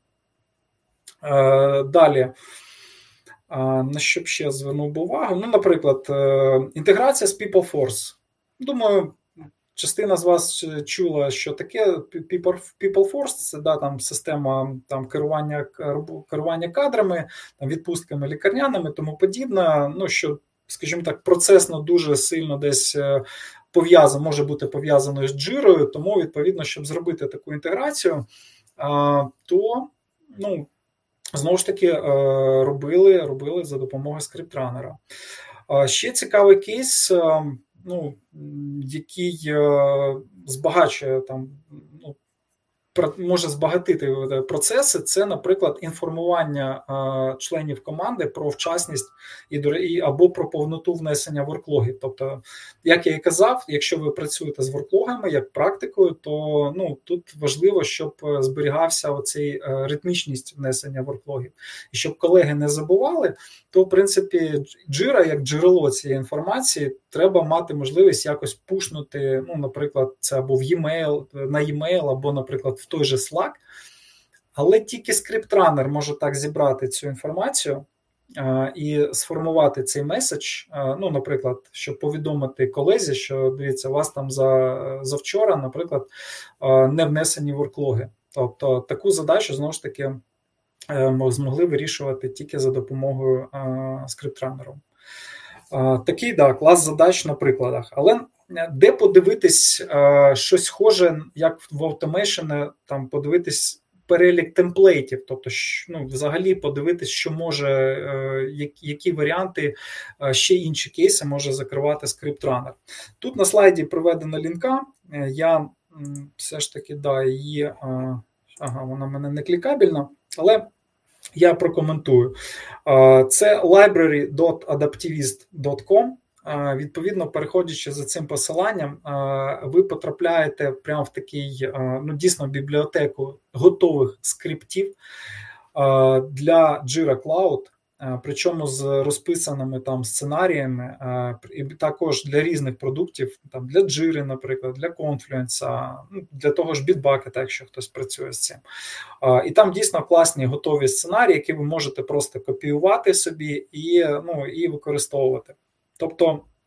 Далі, на що б ще звернув увагу? Наприклад, інтеграція з PeopleForce. Думаю, частина з вас чула, що таке PeopleForce, це там система керування кадрами, відпустками лікарняними, тому подібне, що, скажімо так, процесно дуже сильно десь може бути пов'язаною з Jira, тому, відповідно, щоб зробити таку інтеграцію, то, знову ж таки, робили за допомогою скрипт-ранера. Ще цікавий кейс, який збагачує може збагатити процеси, це, наприклад, інформування членів команди про вчасність або про повноту внесення ворклогів. Тобто, як я і казав, якщо ви працюєте з ворклогами, як практикою, то тут важливо, щоб зберігався оцей ритмічність внесення ворклогів. І щоб колеги не забували, то, в принципі, Jira, як джерело цієї інформації, треба мати можливість якось пушнути, наприклад, це або на e-mail, або, наприклад, в той же Slack. Але тільки скрипт-ранер може так зібрати цю інформацію і сформувати цей меседж, наприклад, щоб повідомити колезі, що, дивіться, у вас там завчора, наприклад, не внесені ворклоги. Тобто таку задачу, знову ж таки, змогли вирішувати тільки за допомогою скрипт-ранеру. Такий, клас задач на прикладах. Але де подивитись щось схоже, як в Automation, там подивитись перелік темплейтів, тобто взагалі подивитись, що може, які варіанти, ще інші кейси може закривати скрипт-ранер. Тут на слайді приведена лінка, я все ж таки, її, вона в мене не клікабельна, але я прокоментую. Це library.adaptivist.com. Відповідно, переходячи за цим посиланням, ви потрапляєте прямо в такий, дійсно, бібліотеку готових скриптів для Jira Cloud, причому з розписаними там сценаріями, і також для різних продуктів, там для Jira, наприклад, для Confluence, для того ж Bitbucket, якщо хтось працює з цим. І там дійсно класні готові сценарії, які ви можете просто копіювати собі і використовувати. Тобто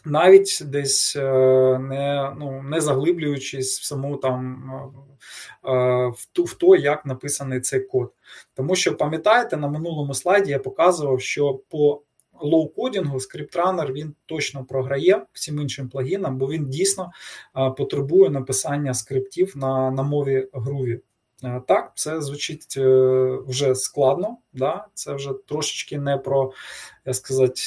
навіть десь не заглиблюючись в саму там в то, як написаний цей код. Тому що, пам'ятаєте, на минулому слайді я показував, що по лоу-кодінгу скрипт-ранер він точно програє всім іншим плагінам, бо він дійсно потребує написання скриптів на мові Groovy. Так, це звучить вже складно, да? Це вже трошечки не про, як сказати,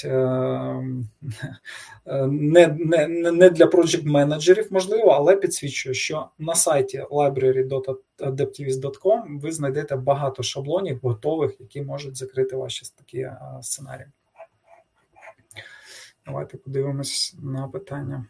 не для проєкт-менеджерів, можливо, але підсвічує, що на сайті library.adaptivist.com ви знайдете багато шаблонів готових, які можуть закрити ваші такі сценарії. Давайте подивимось на питання.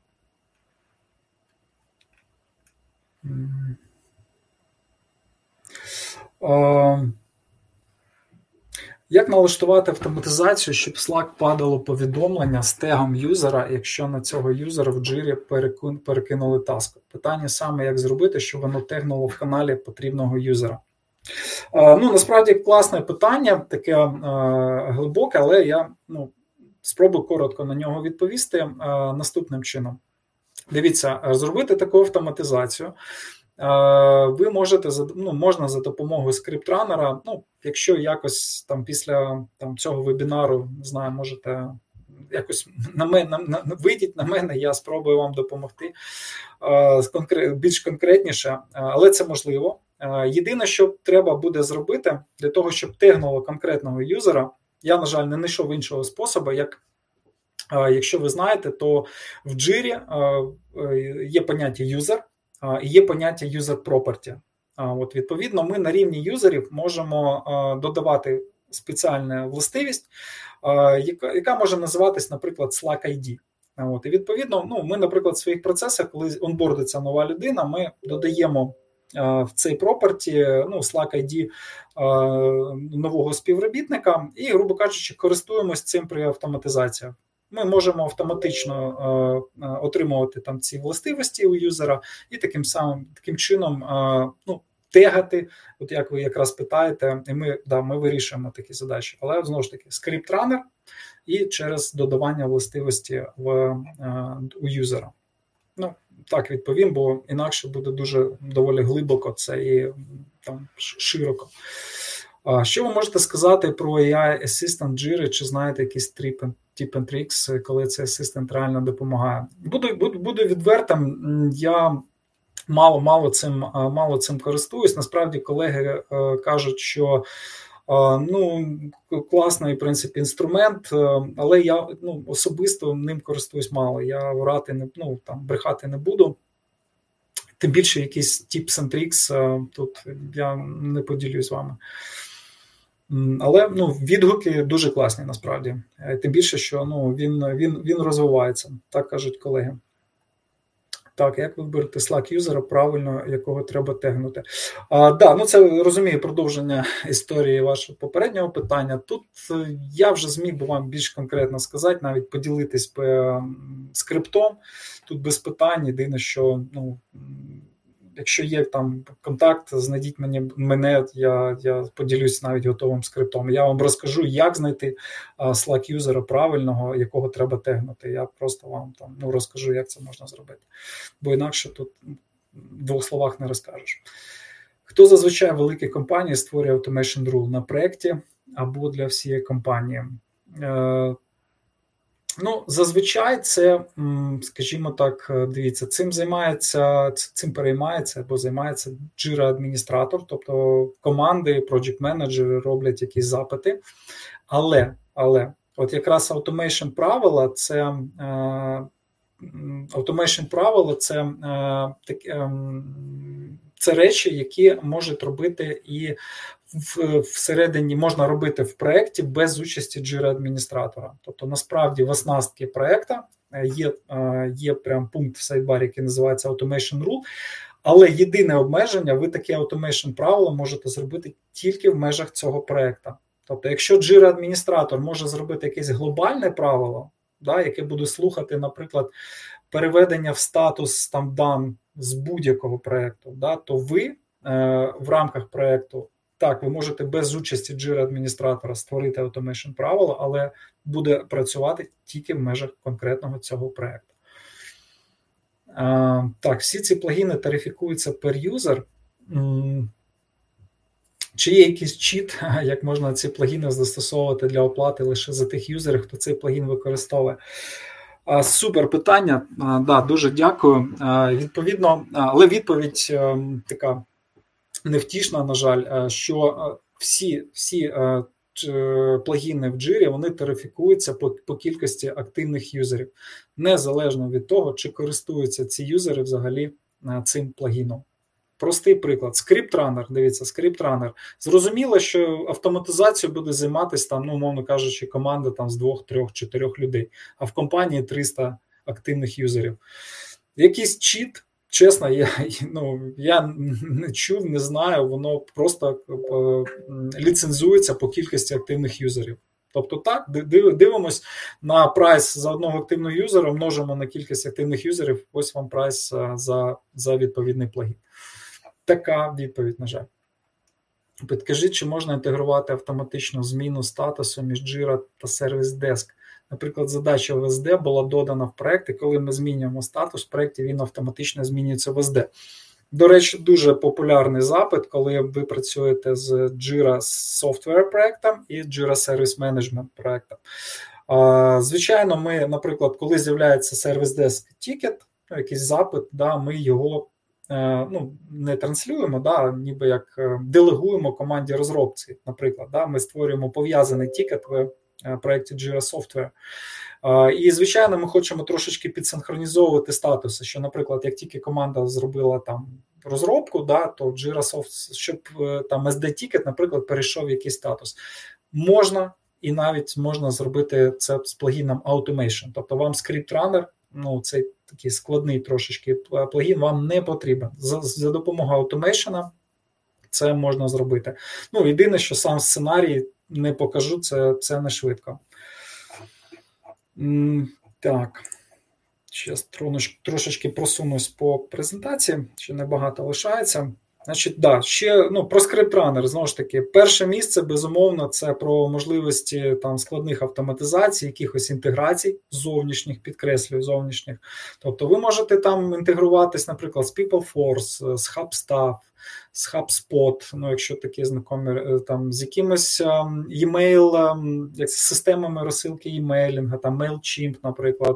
Як налаштувати автоматизацію, щоб Slack падало повідомлення з тегом юзера, якщо на цього юзера в Jira перекинули таск? Питання саме, як зробити, щоб воно тегнуло в каналі потрібного юзера. Насправді класне питання, таке глибоке, але я спробую коротко на нього відповісти наступним чином. Дивіться, зробити таку автоматизацію ви можна за допомогою скрипт-ранера, якщо якось там після цього вебінару, не знаю, можете якось вийдіть на мене, я спробую вам допомогти більш конкретніше, але це можливо. Єдине, що треба буде зробити для того, щоб тегнуло конкретного юзера, я, на жаль, не знайшов іншого способу, якщо ви знаєте, то в Jira є поняття user і є поняття user property. Відповідно, ми на рівні юзерів можемо додавати спеціальну властивість, яка може називатись, наприклад, Slack ID. І відповідно, ми, наприклад, в своїх процесах, коли онбордиться нова людина, ми додаємо в цей property, Slack ID нового співробітника і, грубо кажучи, користуємось цим при автоматизації. Ми можемо автоматично отримувати там ці властивості у юзера і таким чином тегати, от як ви якраз питаєте, і ми вирішуємо такі задачі. Але, знову ж таки, скрипт-ранер і через додавання властивості у юзера. Так відповім, бо інакше буде дуже доволі глибоко це і там широко. Що ви можете сказати про AI Assistant Jira, чи знаєте якісь tip and tricks, коли цей асистент реально допомагає? Буду відвертим, я мало цим користуюсь. Насправді колеги кажуть, що класний, в принципі, інструмент, але я особисто ним користуюсь мало. Я брехати не буду. Тим більше якісь tips and tricks тут я не поділюсь з вами. Але відгуки дуже класні, насправді. Тим більше, що він розвивається, так кажуть колеги. Так, як вибрати Slack-юзера правильно, якого треба тегнути? Це, розумію, продовження історії вашого попереднього питання. Тут я вже зміг би вам більш конкретно сказати, навіть поділитись скриптом. Тут без питань, єдине, що, якщо є там контакт, знайдіть мене, я поділюсь навіть готовим скриптом. Я вам розкажу, як знайти Slack-юзера правильного, якого треба тегнути. Я просто вам розкажу, як це можна зробити. Бо інакше тут в двох словах не розкажеш. Хто зазвичай в великій компанії створює Automation Rule на проєкті або для всієї компанії? Зазвичай це, скажімо так, дивіться, цим переймається або займається Jira-адміністратор, тобто команди, проєкт-менеджери роблять якісь запити. Але, от якраз automation правила це речі, які можуть робити і всередині можна робити в проєкті без участі Jira-адміністратора. Тобто, насправді, в оснастці проєкту є прям пункт в сайдбарі, який називається Automation Rule, але єдине обмеження, ви таке Automation правило можете зробити тільки в межах цього проєкту. Тобто, якщо Jira-адміністратор може зробити якесь глобальне правило, яке буде слухати, наприклад, переведення в статус дан з будь-якого проєкту, то ви в рамках проєкту Так, ви можете без участі Jira-адміністратора створити automation правило, але буде працювати тільки в межах конкретного цього проєкту. Так, всі ці плагіни тарифікуються per user. Чи є якийсь чіт, як можна ці плагіни застосовувати для оплати лише за тих юзерів, хто цей плагін використовує? Супер питання. Да, дуже дякую. Відповідно, але відповідь така невтішна, на жаль, що всі плагіни в Jira, вони тарифікуються по кількості активних юзерів, незалежно від того, чи користуються ці юзери взагалі цим плагіном. Простий приклад. Скрипт-ранер, дивіться, скрипт-ранер. Зрозуміло, що автоматизацією буде займатися, там, ну, умовно кажучи, команда там, з 2, 3, 4 людей, а в компанії 300 активних юзерів. Якийсь чіт, чесно, я не чув, не знаю, воно просто ліцензується по кількості активних юзерів. Тобто так, дивимось на прайс за одного активного юзера, множимо на кількість активних юзерів, ось вам прайс за відповідний плагін. Така відповідь, на жаль. Підкажіть, чи можна інтегрувати автоматичну зміну статусу між Jira та Service Desk? Наприклад, задача в SD була додана в проєкт, і коли ми змінюємо статус в проєкті, він автоматично змінюється в SD. До речі, дуже популярний запит, коли ви працюєте з Jira Software проєктом і Jira Service Management проєктом. Звичайно, ми, наприклад, коли з'являється Service Desk Ticket, якийсь запит, да, ми його не транслюємо, да, ніби як делегуємо команді розробці, наприклад. Да, ми створюємо пов'язаний тікет в проєкті Jira Software. І, звичайно, ми хочемо трошечки підсинхронізовувати статуси, що, наприклад, як тільки команда зробила там розробку, да, то Jira Software, щоб там SD-тікет, наприклад, перейшов в якийсь статус. Можна, і навіть можна зробити це з плагіном Automation. Тобто вам скрипт-ранер, цей такий складний трошечки плагін вам не потрібен. За допомогою Automation це можна зробити. Єдине, що сам сценарій не покажу, це не швидко. Так, зараз трошечки просунусь по презентації, ще небагато лишається. Значить, да, ще про скрипт-ранер, знову ж таки, перше місце, безумовно, це про можливості там складних автоматизацій, якихось інтеграцій зовнішніх, підкреслюю, зовнішніх. Тобто ви можете там інтегруватись, наприклад, з PeopleForce, з HubStaff, з HubSpot, якщо такі знайомі, там, з якимось e-mail, як з системами розсилки e-mailінга, там MailChimp, наприклад,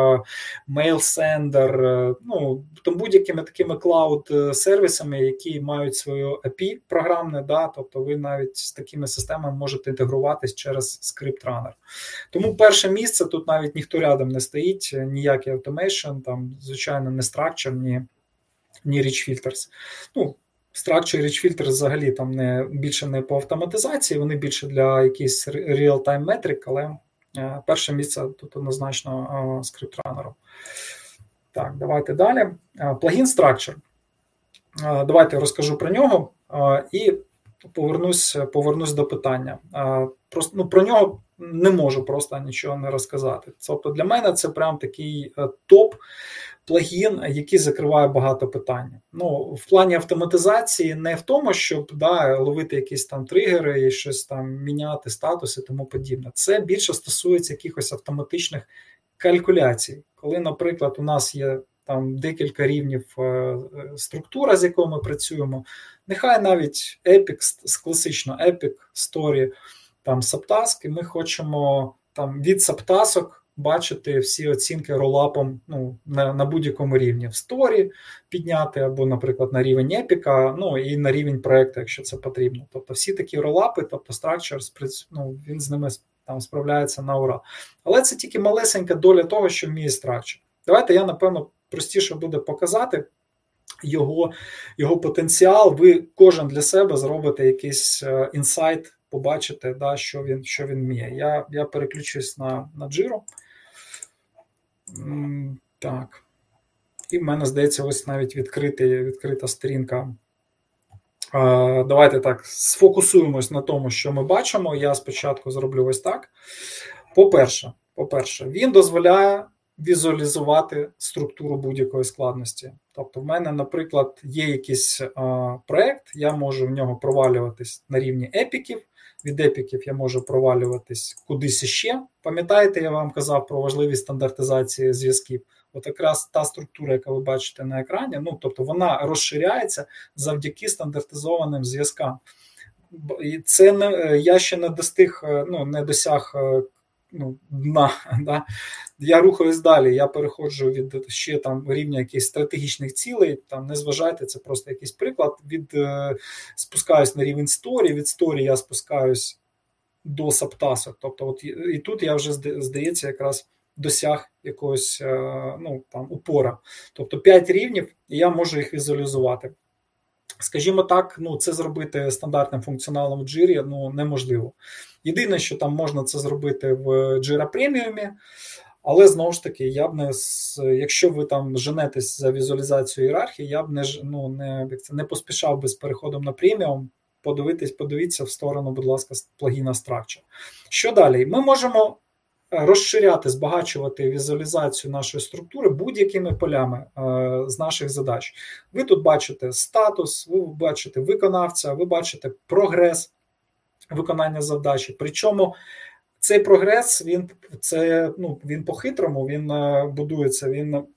MailSender, там будь-якими такими клауд-сервісами, які мають свою API програмне, да, тобто ви навіть з такими системами можете інтегруватись через скрипт-ранер. Тому перше місце, тут навіть ніхто рядом не стоїть, ніякий automation, там, звичайно, не Structure, ні Rich Filters. Structure і Rich Filters взагалі там більше не по автоматизації, вони більше для якихось real-time метрик, але перше місце тут однозначно скрипт-ранеру. Так, давайте далі. Плагін Structure. Давайте розкажу про нього і повернусь до питання. Про нього не можу просто нічого не розказати. Тобто для мене це прям такий топ-плагін, який закриває багато питань. В плані автоматизації не в тому, щоб ловити якісь там тригери і щось там міняти статус і тому подібне. Це більше стосується якихось автоматичних калькуляцій. Коли, наприклад, у нас є там декілька рівнів структура, з якою ми працюємо, нехай навіть Epic, класично Epic, Story, там сабтаск, і ми хочемо там від сабтасок бачити всі оцінки ролапом на будь-якому рівні. В Story підняти, або, наприклад, на рівень Epic, і на рівень проєкту, якщо це потрібно. Тобто всі такі ролапи, тобто Structure, він з ними там справляється на ура. Але це тільки малесенька доля того, що вміє Structure. Давайте я, напевно, простіше буде показати його потенціал. Ви кожен для себе зробите якийсь інсайт, побачите, що він вміє. Я переключусь на Jira. Так. І в мене, здається, ось навіть відкрита сторінка. Давайте так, сфокусуємось на тому, що ми бачимо. Я спочатку зроблю ось так. По-перше, він дозволяє візуалізувати структуру будь-якої складності. Тобто в мене, наприклад, є якийсь проєкт, я можу в нього провалюватись на рівні епіків, від епіків я можу провалюватись кудись іще. Пам'ятаєте, я вам казав про важливість стандартизації зв'язків? От якраз та структура, яка ви бачите на екрані, тобто вона розширяється завдяки стандартизованим зв'язкам. І це я ще не достиг, не досяг дна. Да? Я рухаюсь далі, я переходжу від ще там рівня якихось стратегічних цілей, там не зважайте, це просто якийсь приклад, спускаюсь на рівень сторі, від сторі я спускаюсь до саптасок, тобто от і тут я вже, здається, якраз досяг якогось упора. Тобто 5 рівнів, і я можу їх візуалізувати. Скажімо так, це зробити стандартним функціоналом в Jira неможливо. Єдине, що там можна це зробити в Jira Premium, але знову ж таки, я б якщо ви там женетесь за візуалізацію ієрархії, я б не поспішав би з переходом на преміум. Подивіться в сторону, будь ласка, плагіна Structure. Що далі? Ми можемо розширяти, збагачувати візуалізацію нашої структури будь-якими полями з наших задач. Ви тут бачите статус, ви бачите виконавця, ви бачите прогрес виконання завдачі. Причому цей прогрес, він по-хитрому, він будується,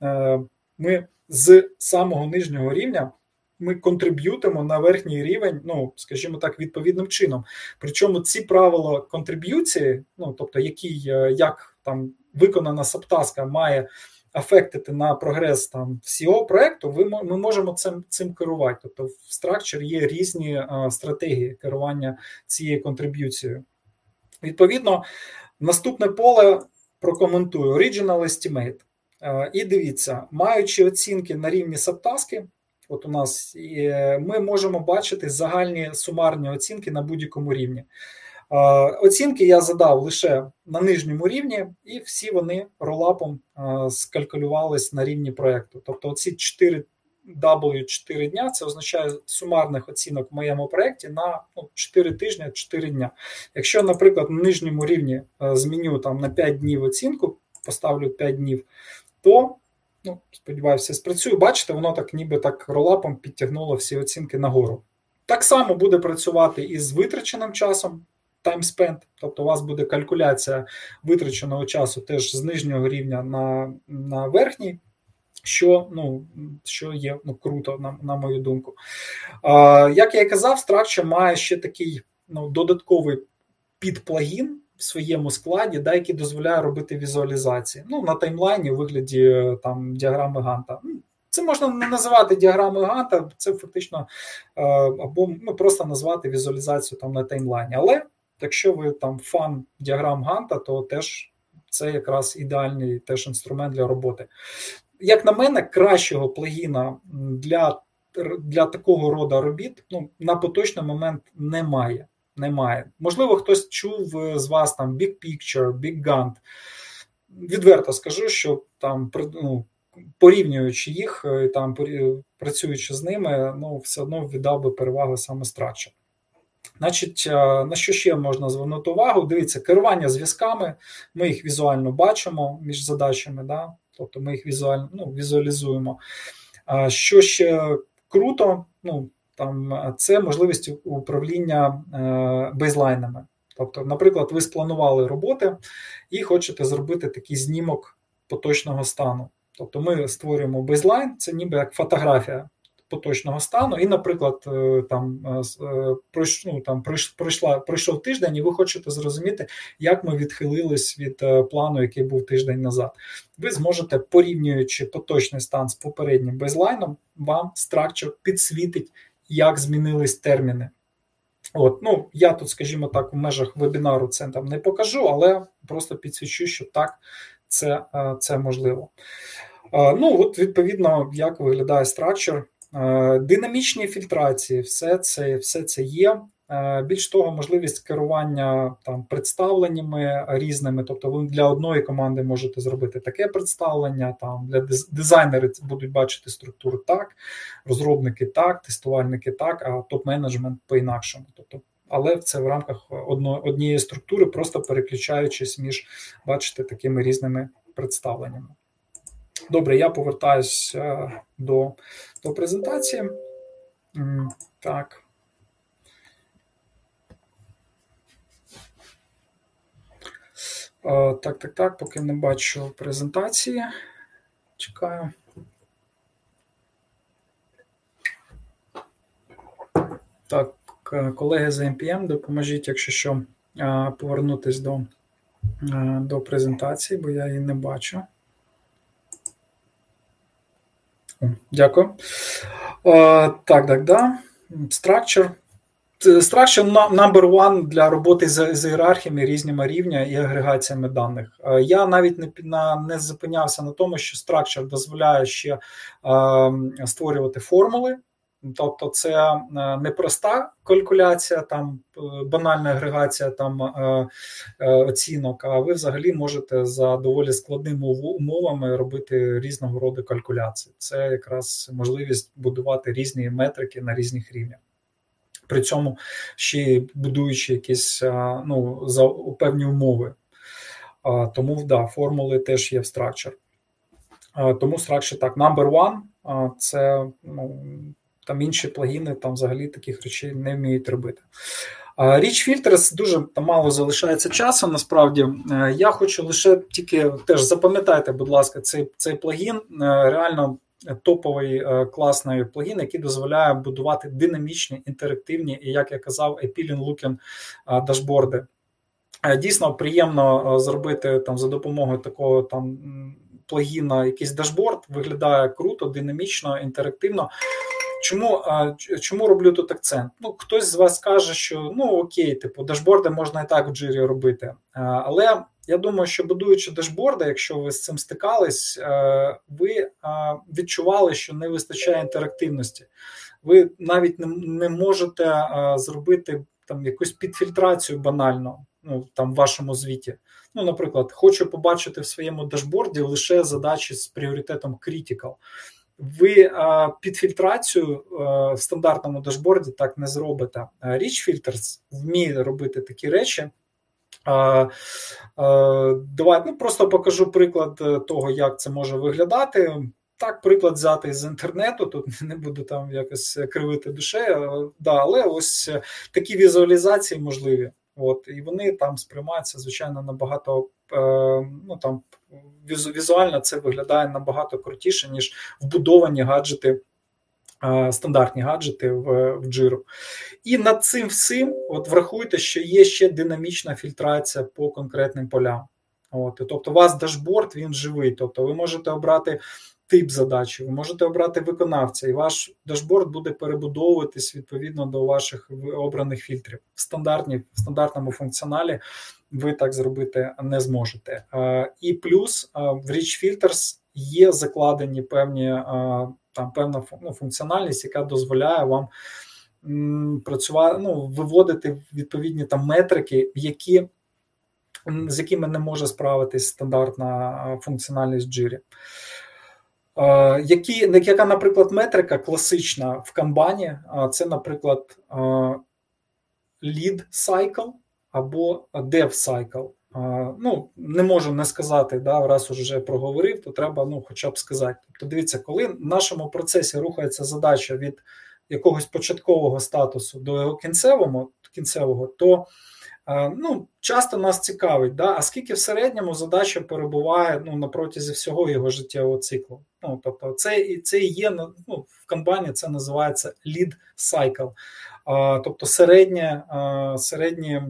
ми з самого нижнього рівня ми контриб'ютимо на верхній рівень, скажімо так, відповідним чином. Причому ці правила контриб'юції, тобто як там виконана сабтаска має афектити на прогрес там всього проекту, ми можемо цим керувати. Тобто в Structure є різні стратегії керування цією контриб'юцією. Відповідно, наступне поле прокоментую. Original Estimate. І дивіться, маючи оцінки на рівні сабтаски, от у нас ми можемо бачити загальні сумарні оцінки на будь-якому рівні. Оцінки я задав лише на нижньому рівні, і всі вони ролапом скалькулювались на рівні проєкту. Тобто оці 4 дня, це означає сумарних оцінок в моєму проєкті на 4 тижні, 4 дня. Якщо, наприклад, на нижньому рівні зміню там на 5 днів оцінку, поставлю 5 днів, то сподіваюся, спрацює. Бачите, воно так ніби так ролапом підтягнуло всі оцінки нагору. Так само буде працювати і з витраченим часом, time spent, тобто у вас буде калькуляція витраченого часу теж з нижнього рівня на верхній, що є круто, на мою думку. Як я і казав, Structure має ще такий додатковий підплагін в своєму складі, який дозволяє робити візуалізації. На таймлайні у вигляді там діаграми Ганта. Це можна не називати діаграмою Ганта, це фактично або просто назвати візуалізацію там на таймлайні. Але якщо ви там фан діаграм Ганта, то теж це якраз ідеальний теж інструмент для роботи. Як на мене, кращого плагіна для такого роду робіт на поточний момент немає. Можливо, хтось чув з вас там Big Picture, Big Gantt. Відверто скажу, що там порівнюючи їх, там працюючи з ними, все одно віддав би перевагу саме Structure. Значить, на що ще можна звернути увагу? Дивіться, керування зв'язками, ми їх візуально бачимо між задачами, да? Тобто ми їх візуалізуємо. Що ще круто, це можливість управління бейзлайнами. Тобто, наприклад, ви спланували роботи і хочете зробити такий знімок поточного стану. Тобто ми створюємо бейзлайн, це ніби як фотографія поточного стану, і, наприклад, пройшов тиждень, і ви хочете зрозуміти, як ми відхилились від плану, який був тиждень назад. Ви зможете, порівнюючи поточний стан з попереднім бейзлайном, вам Structure підсвітить, як змінились терміни. Я тут, скажімо так, в межах вебінару це там не покажу, але просто підсвічу, що так, це можливо. Відповідно, як виглядає Structure. Динамічні фільтрації, все це є. Більш того, можливість керування там представленнями різними, тобто ви для одної команди можете зробити таке представлення, там для дизайнери будуть бачити структуру так, розробники так, тестувальники так, а топ-менеджмент по-інакшому. Тобто, але це в рамках однієї структури, просто переключаючись між, бачите, такими різними представленнями. Добре, я повертаюсь до презентації. Так. Так, поки не бачу презентації. Чекаю. Так, колеги з NPM, допоможіть, якщо що, повернутись до презентації, бо я її не бачу. Дякую. Так. Structure. Structure number one для роботи з ієрархіями, різними рівнями і агрегаціями даних. Я навіть не зупинявся на тому, що Structure дозволяє ще створювати формули. Тобто це не проста калькуляція, там банальна агрегація там оцінок, а ви взагалі можете за доволі складними умовами робити різного роду калькуляції. Це якраз можливість будувати різні метрики на різних рівнях. При цьому ще будуючи якісь за певні умови. Тому, формули теж є в Structure. Тому Structure так, number one, це, там інші плагіни, там взагалі таких речей не вміють робити. Rich Filters, дуже там мало залишається часу, насправді. Я хочу лише тільки, теж запам'ятайте, будь ласка, цей плагін, реально топовий класний плагін, який дозволяє будувати динамічні, інтерактивні і, як я казав, appealing-looking дашборди. Дійсно, приємно зробити там за допомогою такого там плагіна якийсь дашборд, виглядає круто, динамічно, інтерактивно. Чому роблю тут акцент? Хтось з вас скаже, що окей, дашборди можна і так в Jira робити. Але я думаю, що будуючи дашборди, якщо ви з цим стикались, ви відчували, що не вистачає інтерактивності. Ви навіть не можете зробити там якусь підфільтрацію банально там в вашому звіті. Наприклад, хочу побачити в своєму дашборді лише задачі з пріоритетом critical. Ви підфільтрацію в стандартному дашборді так не зробите. Rich Filters вміє робити такі речі. Давайте просто покажу приклад того, як це може виглядати. Так, приклад взятий з інтернету, тут не буду там якось кривити душею, але ось такі візуалізації можливі. І вони там сприймаються, звичайно, набагато, візуально це виглядає набагато крутіше, ніж вбудовані гаджети, стандартні гаджети в Jira. І над цим всім, врахуйте, що є ще динамічна фільтрація по конкретним полям. Тобто у вас дашборд, він живий, тобто ви можете обрати тип задачі, ви можете обрати виконавця, і ваш дашборд буде перебудовуватись відповідно до ваших обраних фільтрів. В стандартному функціоналі ви так зробити не зможете. І плюс в Rich Filters є закладені певна функціональність, яка дозволяє вам працювати, виводити відповідні там метрики, з якими не може справитись стандартна функціональність Jira. Яка, наприклад, метрика класична в канбані, це, наприклад, lead cycle або dev cycle. Не можу не сказати, раз уже проговорив, то треба хоча б сказати. Тобто, дивіться, коли в нашому процесі рухається задача від якогось початкового статусу до його кінцевого, то часто нас цікавить, а скільки в середньому задача перебуває на протязі всього його життєвого циклу. Тобто це і є, в канбані це називається lead cycle. Тобто середній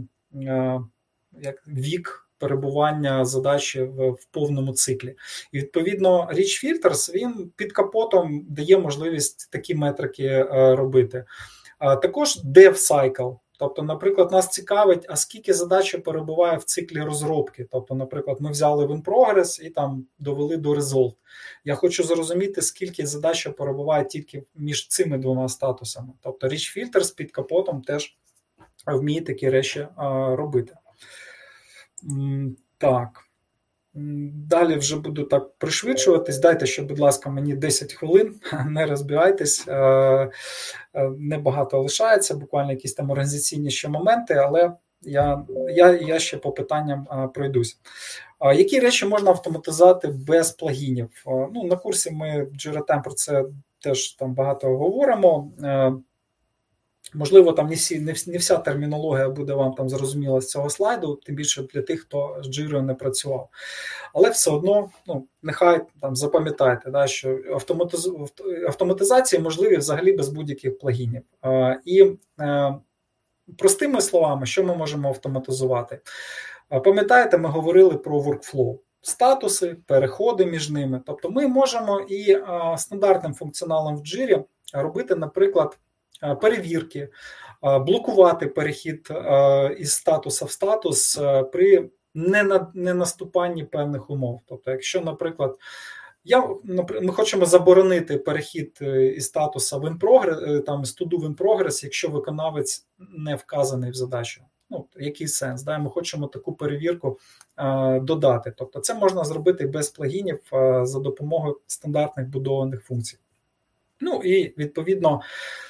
вік перебування задачі в повному циклі. І відповідно Rich Filters, він під капотом дає можливість такі метрики робити. Також dev cycle. Тобто, наприклад, нас цікавить, а скільки задача перебуває в циклі розробки. Тобто, наприклад, ми взяли в in-progress і там довели до result. Я хочу зрозуміти, скільки задача перебуває тільки між цими двома статусами. Тобто, Rich Filters під капотом теж вміє такі речі робити. Так. Далі вже буду так пришвидшуватись. Дайте ще, будь ласка, мені 10 хвилин, не розбігайтесь. Небагато лишається, буквально якісь там організаційні ще моменти, але я ще по питанням пройдусь. Які речі можна автоматизувати без плагінів? Ну, на курсі ми в Jira Time про це теж там багато говоримо. Можливо, там не вся термінологія буде вам там зрозуміла з цього слайду, тим більше для тих, хто з Jira не працював. Але все одно, ну, нехай там запам'ятайте, да, що автоматизації можливі взагалі без будь-яких плагінів. І простими словами, що ми можемо автоматизувати? Пам'ятаєте, ми говорили про workflow. Статуси, переходи між ними. Тобто ми можемо і стандартним функціоналом в Jira робити, наприклад, перевірки, блокувати перехід із статуса в статус при ненаступанні певних умов. Тобто, якщо, наприклад, ми хочемо заборонити перехід із статуса в in progress, там, з to do в in progress, якщо виконавець не вказаний в задачу. Ну, який сенс? Да? Ми хочемо таку перевірку додати. Тобто це можна зробити без плагінів за допомогою стандартних будованих функцій. Ну і, відповідно,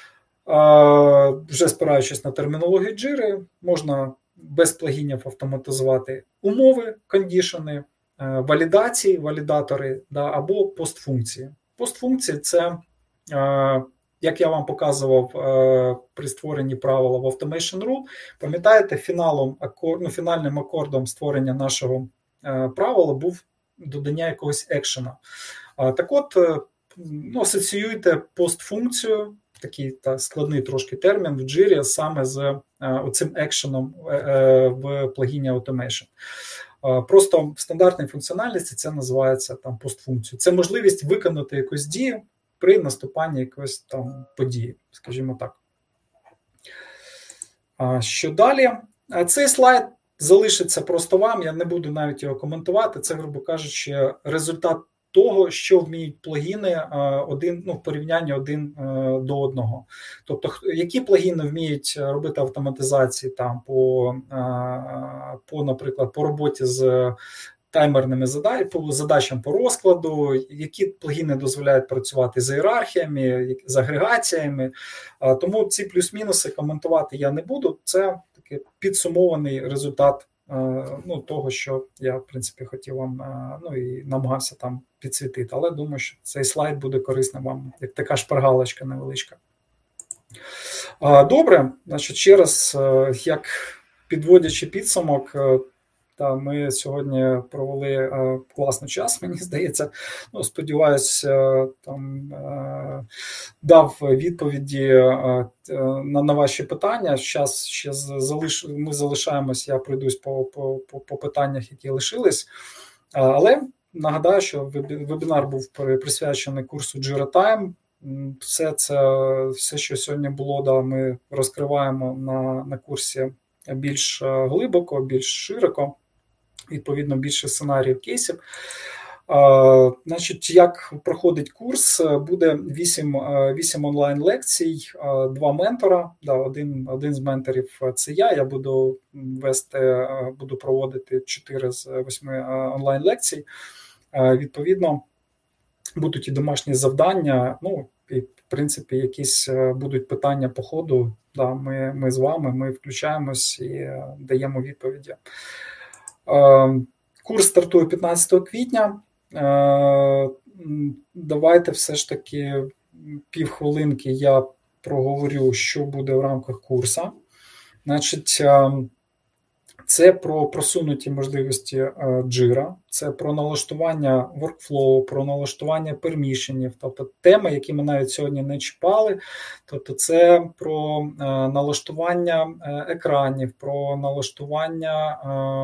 вже спираючись на термінологію Jira, можна без плагінів автоматизувати умови, кондішени, валідації, валідатори, да, або постфункції. Постфункції – це, як я вам показував при створенні правила в Automation Rule, пам'ятаєте, фінальним акордом створення нашого правила був додання якогось екшена. Так от, асоціюйте постфункцію, такий складний трошки термін в Jira, саме з оцим екшеном в плагіні Automation. Просто в стандартній функціональності це називається там постфункцією. Це можливість виконати якусь дію при наступанні якоїсь там події, скажімо так. Що далі? Цей слайд залишиться просто вам, я не буду навіть його коментувати. Це, грубо кажучи, результат того, що вміють плагіни в порівнянні один до одного. Тобто, які плагіни вміють робити автоматизації там наприклад, по роботі з таймерними задачам по розкладу, які плагіни дозволяють працювати з ієрархіями, з агрегаціями. Тому ці плюс-мінуси коментувати я не буду. Це такий підсумований результат того, що я, в принципі, хотів вам, і намагався там підсвітити. Але думаю, що цей слайд буде корисним вам, як така шпаргалочка невеличка. Добре, значить, ще раз, як підводячи підсумок, ми сьогодні провели класний час, мені здається. Сподіваюсь, дав відповіді на ваші питання. Зараз ще ми залишаємось, я пройдусь по питаннях, які лишились. Але нагадаю, що вебінар був присвячений курсу Jira Time. Все, що сьогодні було, ми розкриваємо на курсі більш глибоко, більш широко. Відповідно, більше сценаріїв, кейсів. Значить, як проходить курс, буде 8 онлайн-лекцій, 2 ментора. Один з менторів – це я буду проводити 4 з 8 онлайн-лекцій. Відповідно, будуть і домашні завдання, і, в принципі, якісь будуть питання по ходу. Ми з вами, ми включаємось і даємо відповіді. Курс стартує 15 квітня. Давайте все ж таки півхвилинки я проговорю, що буде в рамках курсу. Значить, це про просунуті можливості Jira, це про налаштування workflow, про налаштування пермішенів, тобто теми, які ми навіть сьогодні не чіпали. Тобто це про налаштування екранів, про налаштування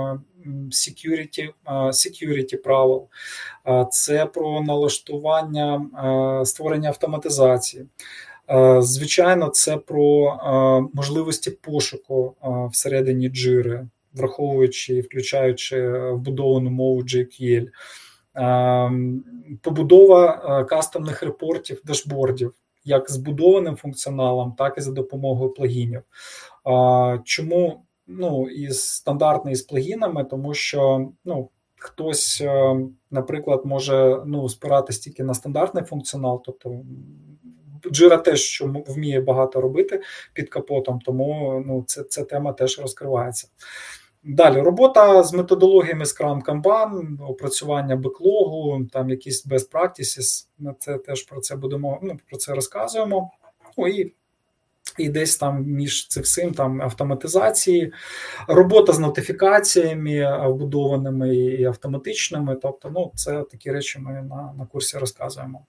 security правил, це про налаштування створення автоматизації. Звичайно, це про можливості пошуку всередині Jira, враховуючи і включаючи вбудовану мову JQL, побудова кастомних репортів, дашбордів, як з будованим функціоналом, так і за допомогою плагінів. Чому і стандартно і з плагінами? Тому що хтось, наприклад, може спиратись тільки на стандартний функціонал, тобто Jira теж що вміє багато робити під капотом, тому ця тема теж розкривається. Далі робота з методологіями Scrum Kanban, опрацювання беклогу, там якісь best practices, ми це теж про це будемо, про це розказуємо. І десь там між цим всім там автоматизації, робота з нотифікаціями вбудованими і автоматичними. Тобто, це такі речі ми на курсі розказуємо.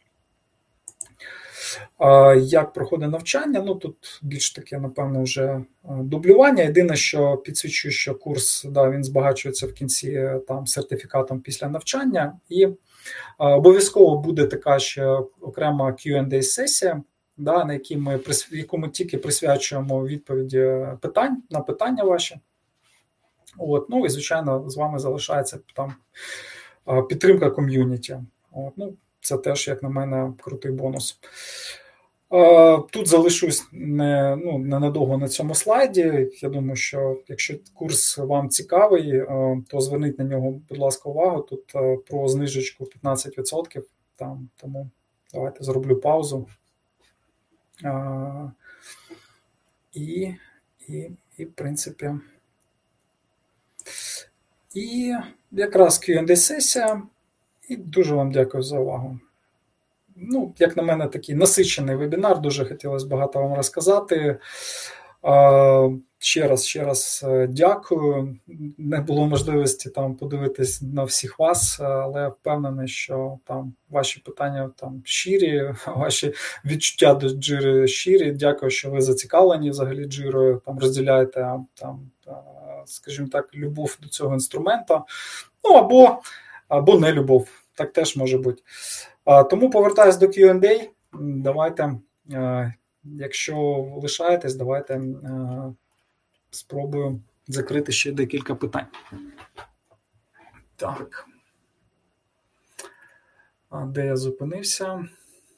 Як проходить навчання? Тут більш таке, напевно, вже дублювання. Єдине, що підсвічую, що курс, він збагачується в кінці там сертифікатом після навчання. І обов'язково буде така ще окрема Q&A-сесія, на яку ми тільки присвячуємо відповіді на питання ваші. І, звичайно, з вами залишається там підтримка ком'юніті. Це теж, як на мене, крутий бонус. Тут залишусь ненадовго на цьому слайді. Я думаю, що якщо курс вам цікавий, то зверніть на нього, будь ласка, увагу. Тут про знижечку 15%. Тому давайте зроблю паузу. І в принципі, і якраз Q&A-сесія. І дуже вам дякую за увагу. Як на мене, такий насичений вебінар, дуже хотілося багато вам розказати. Ще раз дякую. Не було можливості там подивитись на всіх вас, але впевнений, що там ваші питання там щирі, ваші відчуття до Джири щирі. Дякую, що ви зацікавлені взагалі Джирою, там розділяєте скажімо так, любов до цього інструмента. Або не любов. Так теж може бути. Тому повертаюсь до Q&A. Давайте, якщо лишаєтесь, давайте спробую закрити ще декілька питань. Так. Де я зупинився?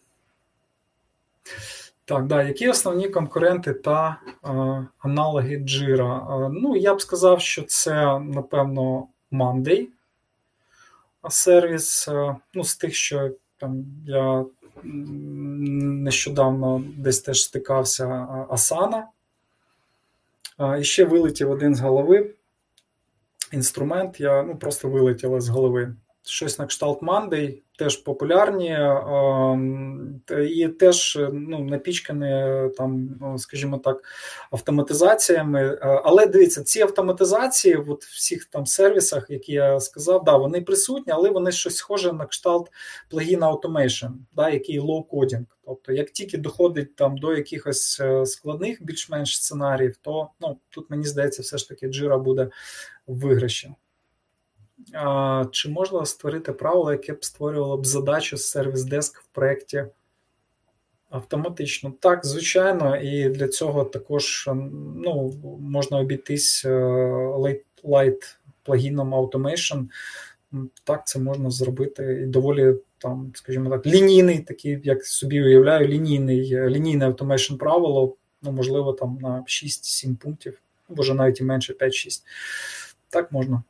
Так, які основні конкуренти та аналоги Jira? Я б сказав, що це, напевно, Monday сервіс, з тих, що там я нещодавно десь теж стикався, Asana. І ще вилетів один з голови інструмент, просто вилетіло з голови. Щось на кшталт Monday, теж популярні, і теж напічкані там, скажімо так, автоматизаціями. Але дивіться, ці автоматизації в всіх там сервісах, які я сказав, вони присутні, але вони щось схоже на кшталт плагіна Automation, який low-coding. Тобто, як тільки доходить там до якихось складних більш-менш сценаріїв, то тут, мені здається, все ж таки Jira буде в виграші. Чи можна створити правило, яке б створювало б задачу з сервіс-деск в проєкті автоматично? Так, звичайно, і для цього також можна обійтись light плагіном Automation. Так, це можна зробити і доволі, там, скажімо так, лінійний, такий, як собі уявляю, лінійне Automation правило, можливо, там на 6-7 пунктів, може навіть і менше, 5-6. Так можна.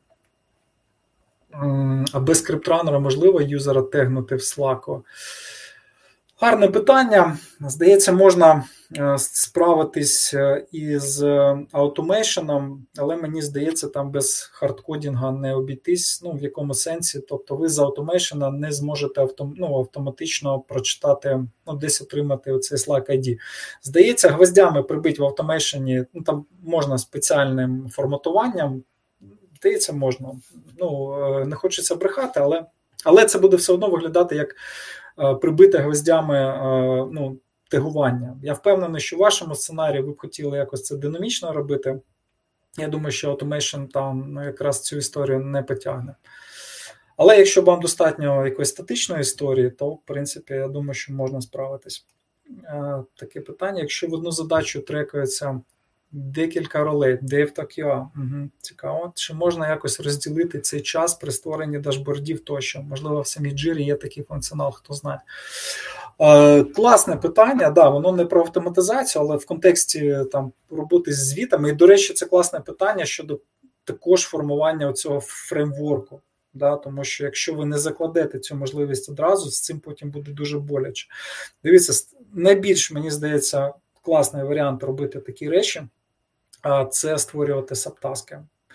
А без скриптранера можливо юзера тегнути в Slack? Гарне питання. Здається, можна справитись із аутомейшеном, але мені здається, там без хардкодінга не обійтись, в якому сенсі. Тобто ви з аутомейшена не зможете автоматично прочитати, десь отримати оцей Slack ID. Здається, гвоздями прибити в аутомейшені, там можна спеціальним форматуванням, здається, можна. Не хочеться брехати, але це буде все одно виглядати як прибите гвоздями тегування. Я впевнений, що в вашому сценарії ви б хотіли якось це динамічно робити. Я думаю, що Automation там якраз цю історію не потягне. Але якщо вам достатньо якоїсь статичної історії, то, в принципі, я думаю, що можна справитись. Таке питання. Якщо в одну задачу трекується декілька ролей, Dev та QA. Цікаво. Чи можна якось розділити цей час при створенні дашбордів тощо? Можливо, в самій Jira є такий функціонал, хто знає. Класне питання, воно не про автоматизацію, але в контексті там роботи з звітами. І, до речі, це класне питання щодо також формування цього фреймворку. Тому що якщо ви не закладете цю можливість одразу, з цим потім буде дуже боляче. Дивіться, найбільш, мені здається, класний варіант робити такі речі – це створювати сабтаски.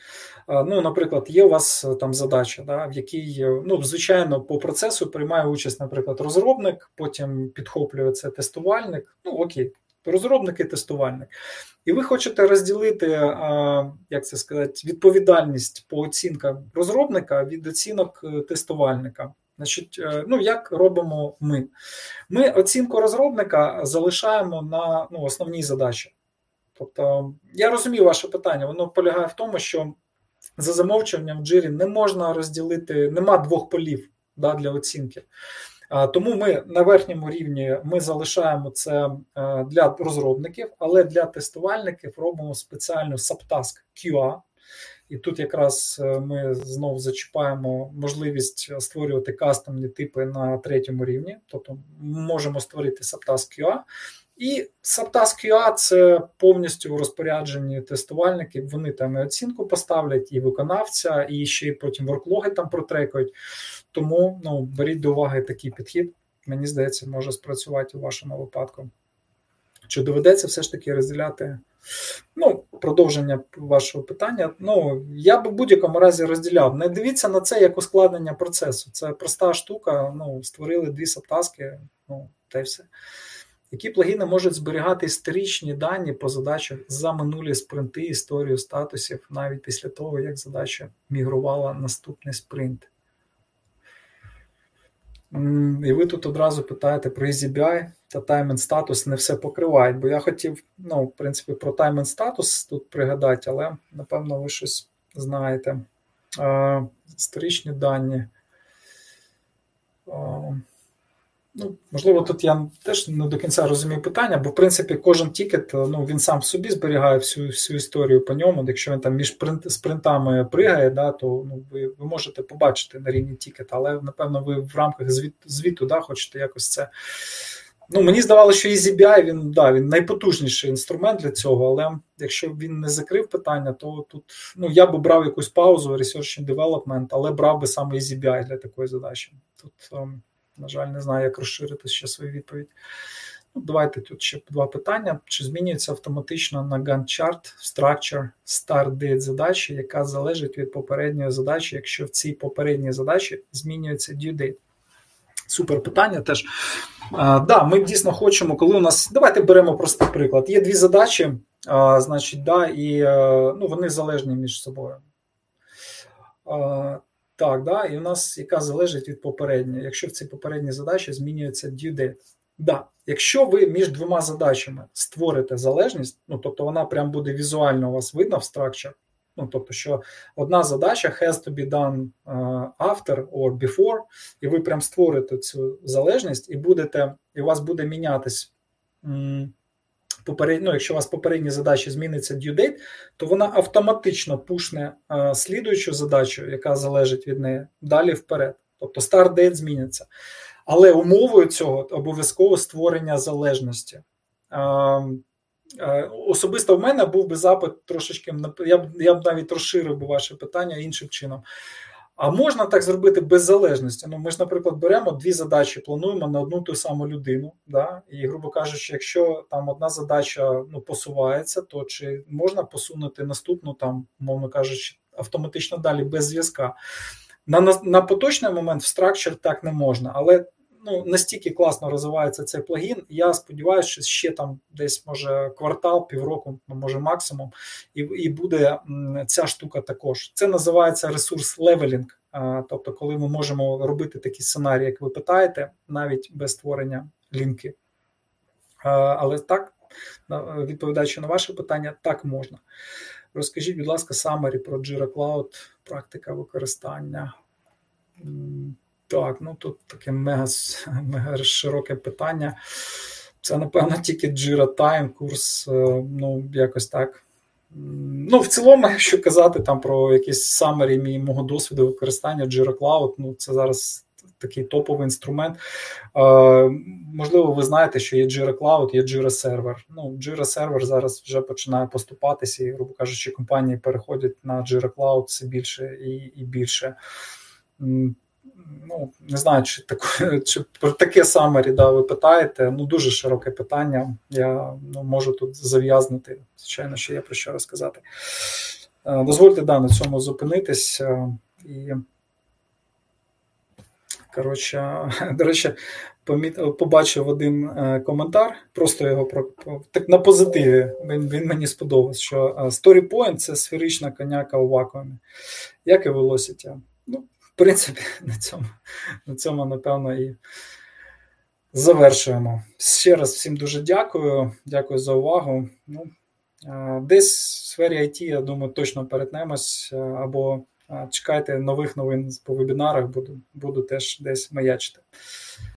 Ну, наприклад, є у вас там задача, да, в якій, ну, звичайно, по процесу приймає участь, наприклад, розробник, потім підхоплює це тестувальник, ну, окей, розробник і тестувальник. І ви хочете розділити, як це сказати, відповідальність по оцінкам розробника від оцінок тестувальника. Значить, ну, як робимо ми? Ми оцінку розробника залишаємо на, ну, основній задачі. Тобто, я розумію ваше питання, воно полягає в тому, що за замовчуванням в джирі не можна розділити, нема двох полів, да, для оцінки. Тому ми на верхньому рівні ми залишаємо це для розробників, але для тестувальників робимо спеціальну subtask QA. І тут якраз ми знову зачіпаємо можливість створювати кастомні типи на третьому рівні. Тобто ми можемо створити subtask QA. І subtask QA – це повністю у розпорядженні тестувальників. Вони там і оцінку поставлять, і виконавця, і ще й потім ворклоги там протрекають. Тому, ну, беріть до уваги такий підхід. Мені здається, може спрацювати у вашому випадку. Чи доведеться все ж таки розділяти? Ну, продовження вашого питання. Ну, я б в будь-якому разі розділяв. Не дивіться на це як ускладнення процесу. Це проста штука. Ну, створили дві сабтаски, ну, та й все. Які плагіни можуть зберігати історичні дані по задачах за минулі спринти, історію статусів, навіть після того, як задача мігрувала наступний спринт? І ви тут одразу питаєте про EasyBI та Time and Status не все покривають, бо я хотів, ну, в принципі, про Time and Status тут пригадати, але, напевно, ви щось знаєте. Історичні дані. Ну, можливо, тут я теж не до кінця розумію питання, бо, в принципі, кожен тікет, ну, він сам в собі зберігає всю історію по ньому. Якщо він там між спринтами пригає, да, то, ну, ви можете побачити на рівні тікета, але, напевно, ви в рамках звіту, да, хочете якось це. Ну, мені здавалося, що EasyBI, він найпотужніший інструмент для цього, але якщо він не закрив питання, то тут, ну, я би брав якусь паузу, Research and Development, але брав би саме EasyBI для такої задачі. Тут, на жаль, не знаю, як розширити ще свою відповідь. Ну, давайте тут ще два питання. Чи змінюється автоматично на Gantt chart structure start date задачі, яка залежить від попередньої задачі, якщо в цій попередній задачі змінюється due date? Супер питання теж. Да, ми дійсно хочемо, коли у нас... Давайте беремо простий приклад. Є дві задачі, значить, да, і ну, вони залежні між собою. Так, да, і у нас яка залежить від попередньої, якщо в цій попередній задачі змінюється due date. Да, якщо ви між двома задачами створите залежність, ну, тобто вона прям буде візуально у вас видно в structure, ну, тобто, що одна задача has to be done after or before, і ви прям створите цю залежність, і у вас буде мінятись якщо у вас попередні задачі зміниться due date, то вона автоматично пушне слідуючу задачу, яка залежить від неї, далі вперед. Тобто start date зміниться. Але умовою цього обов'язково створення залежності. Особисто в мене був би запит трошечки, я б навіть розширив би ваше питання іншим чином. А можна так зробити без залежності? Ну, ми ж, наприклад, беремо дві задачі, плануємо на одну ту саму людину, да? І, грубо кажучи, якщо там одна задача, ну, посувається, то чи можна посунути наступну, там, умовно кажучи, автоматично далі без зв'язка? На поточний момент в Structure так не можна, але, ну, настільки класно розвивається цей плагін, я сподіваюся, що ще там десь, може, квартал, півроку, може максимум, і буде ця штука також. Це називається ресурс левелінг, тобто коли ми можемо робити такі сценарії, як ви питаєте, навіть без створення лінки. Але так, відповідаючи на ваше питання, так можна. Розкажіть, будь ласка, summary про Jira Cloud, практика використання. Так, ну тут таке мега широке питання. Це, напевно, тільки Jira Time курс, ну, якось так. Ну, в цілому, якщо казати там про якісь summary мого досвіду використання Jira Cloud, ну, це зараз такий топовий інструмент. Можливо, ви знаєте, що є Jira Cloud, є Jira Server. Ну, Jira Server зараз вже починає поступатися, і, грубо кажучи, компанії переходять на Jira Cloud все більше і більше. Ну, не знаю, чи про таке summary, да, ви питаєте. Ну, дуже широке питання. Я можу тут зав'язнути. Звичайно, що є про що розказати. Дозвольте на цьому зупинитись. І, коротше, до речі, побачив один коментар, просто його так на позитиві, він мені сподобався, що StoryPoint – це сферична коняка у вакуумі, як і Velocity. Ну, в принципі, на цьому, напевно, і завершуємо. Ще раз всім дуже дякую за увагу. Ну, десь в сфері IT, я думаю, точно перетнемось, або чекайте нових новин по вебінарах, буду теж десь маячити.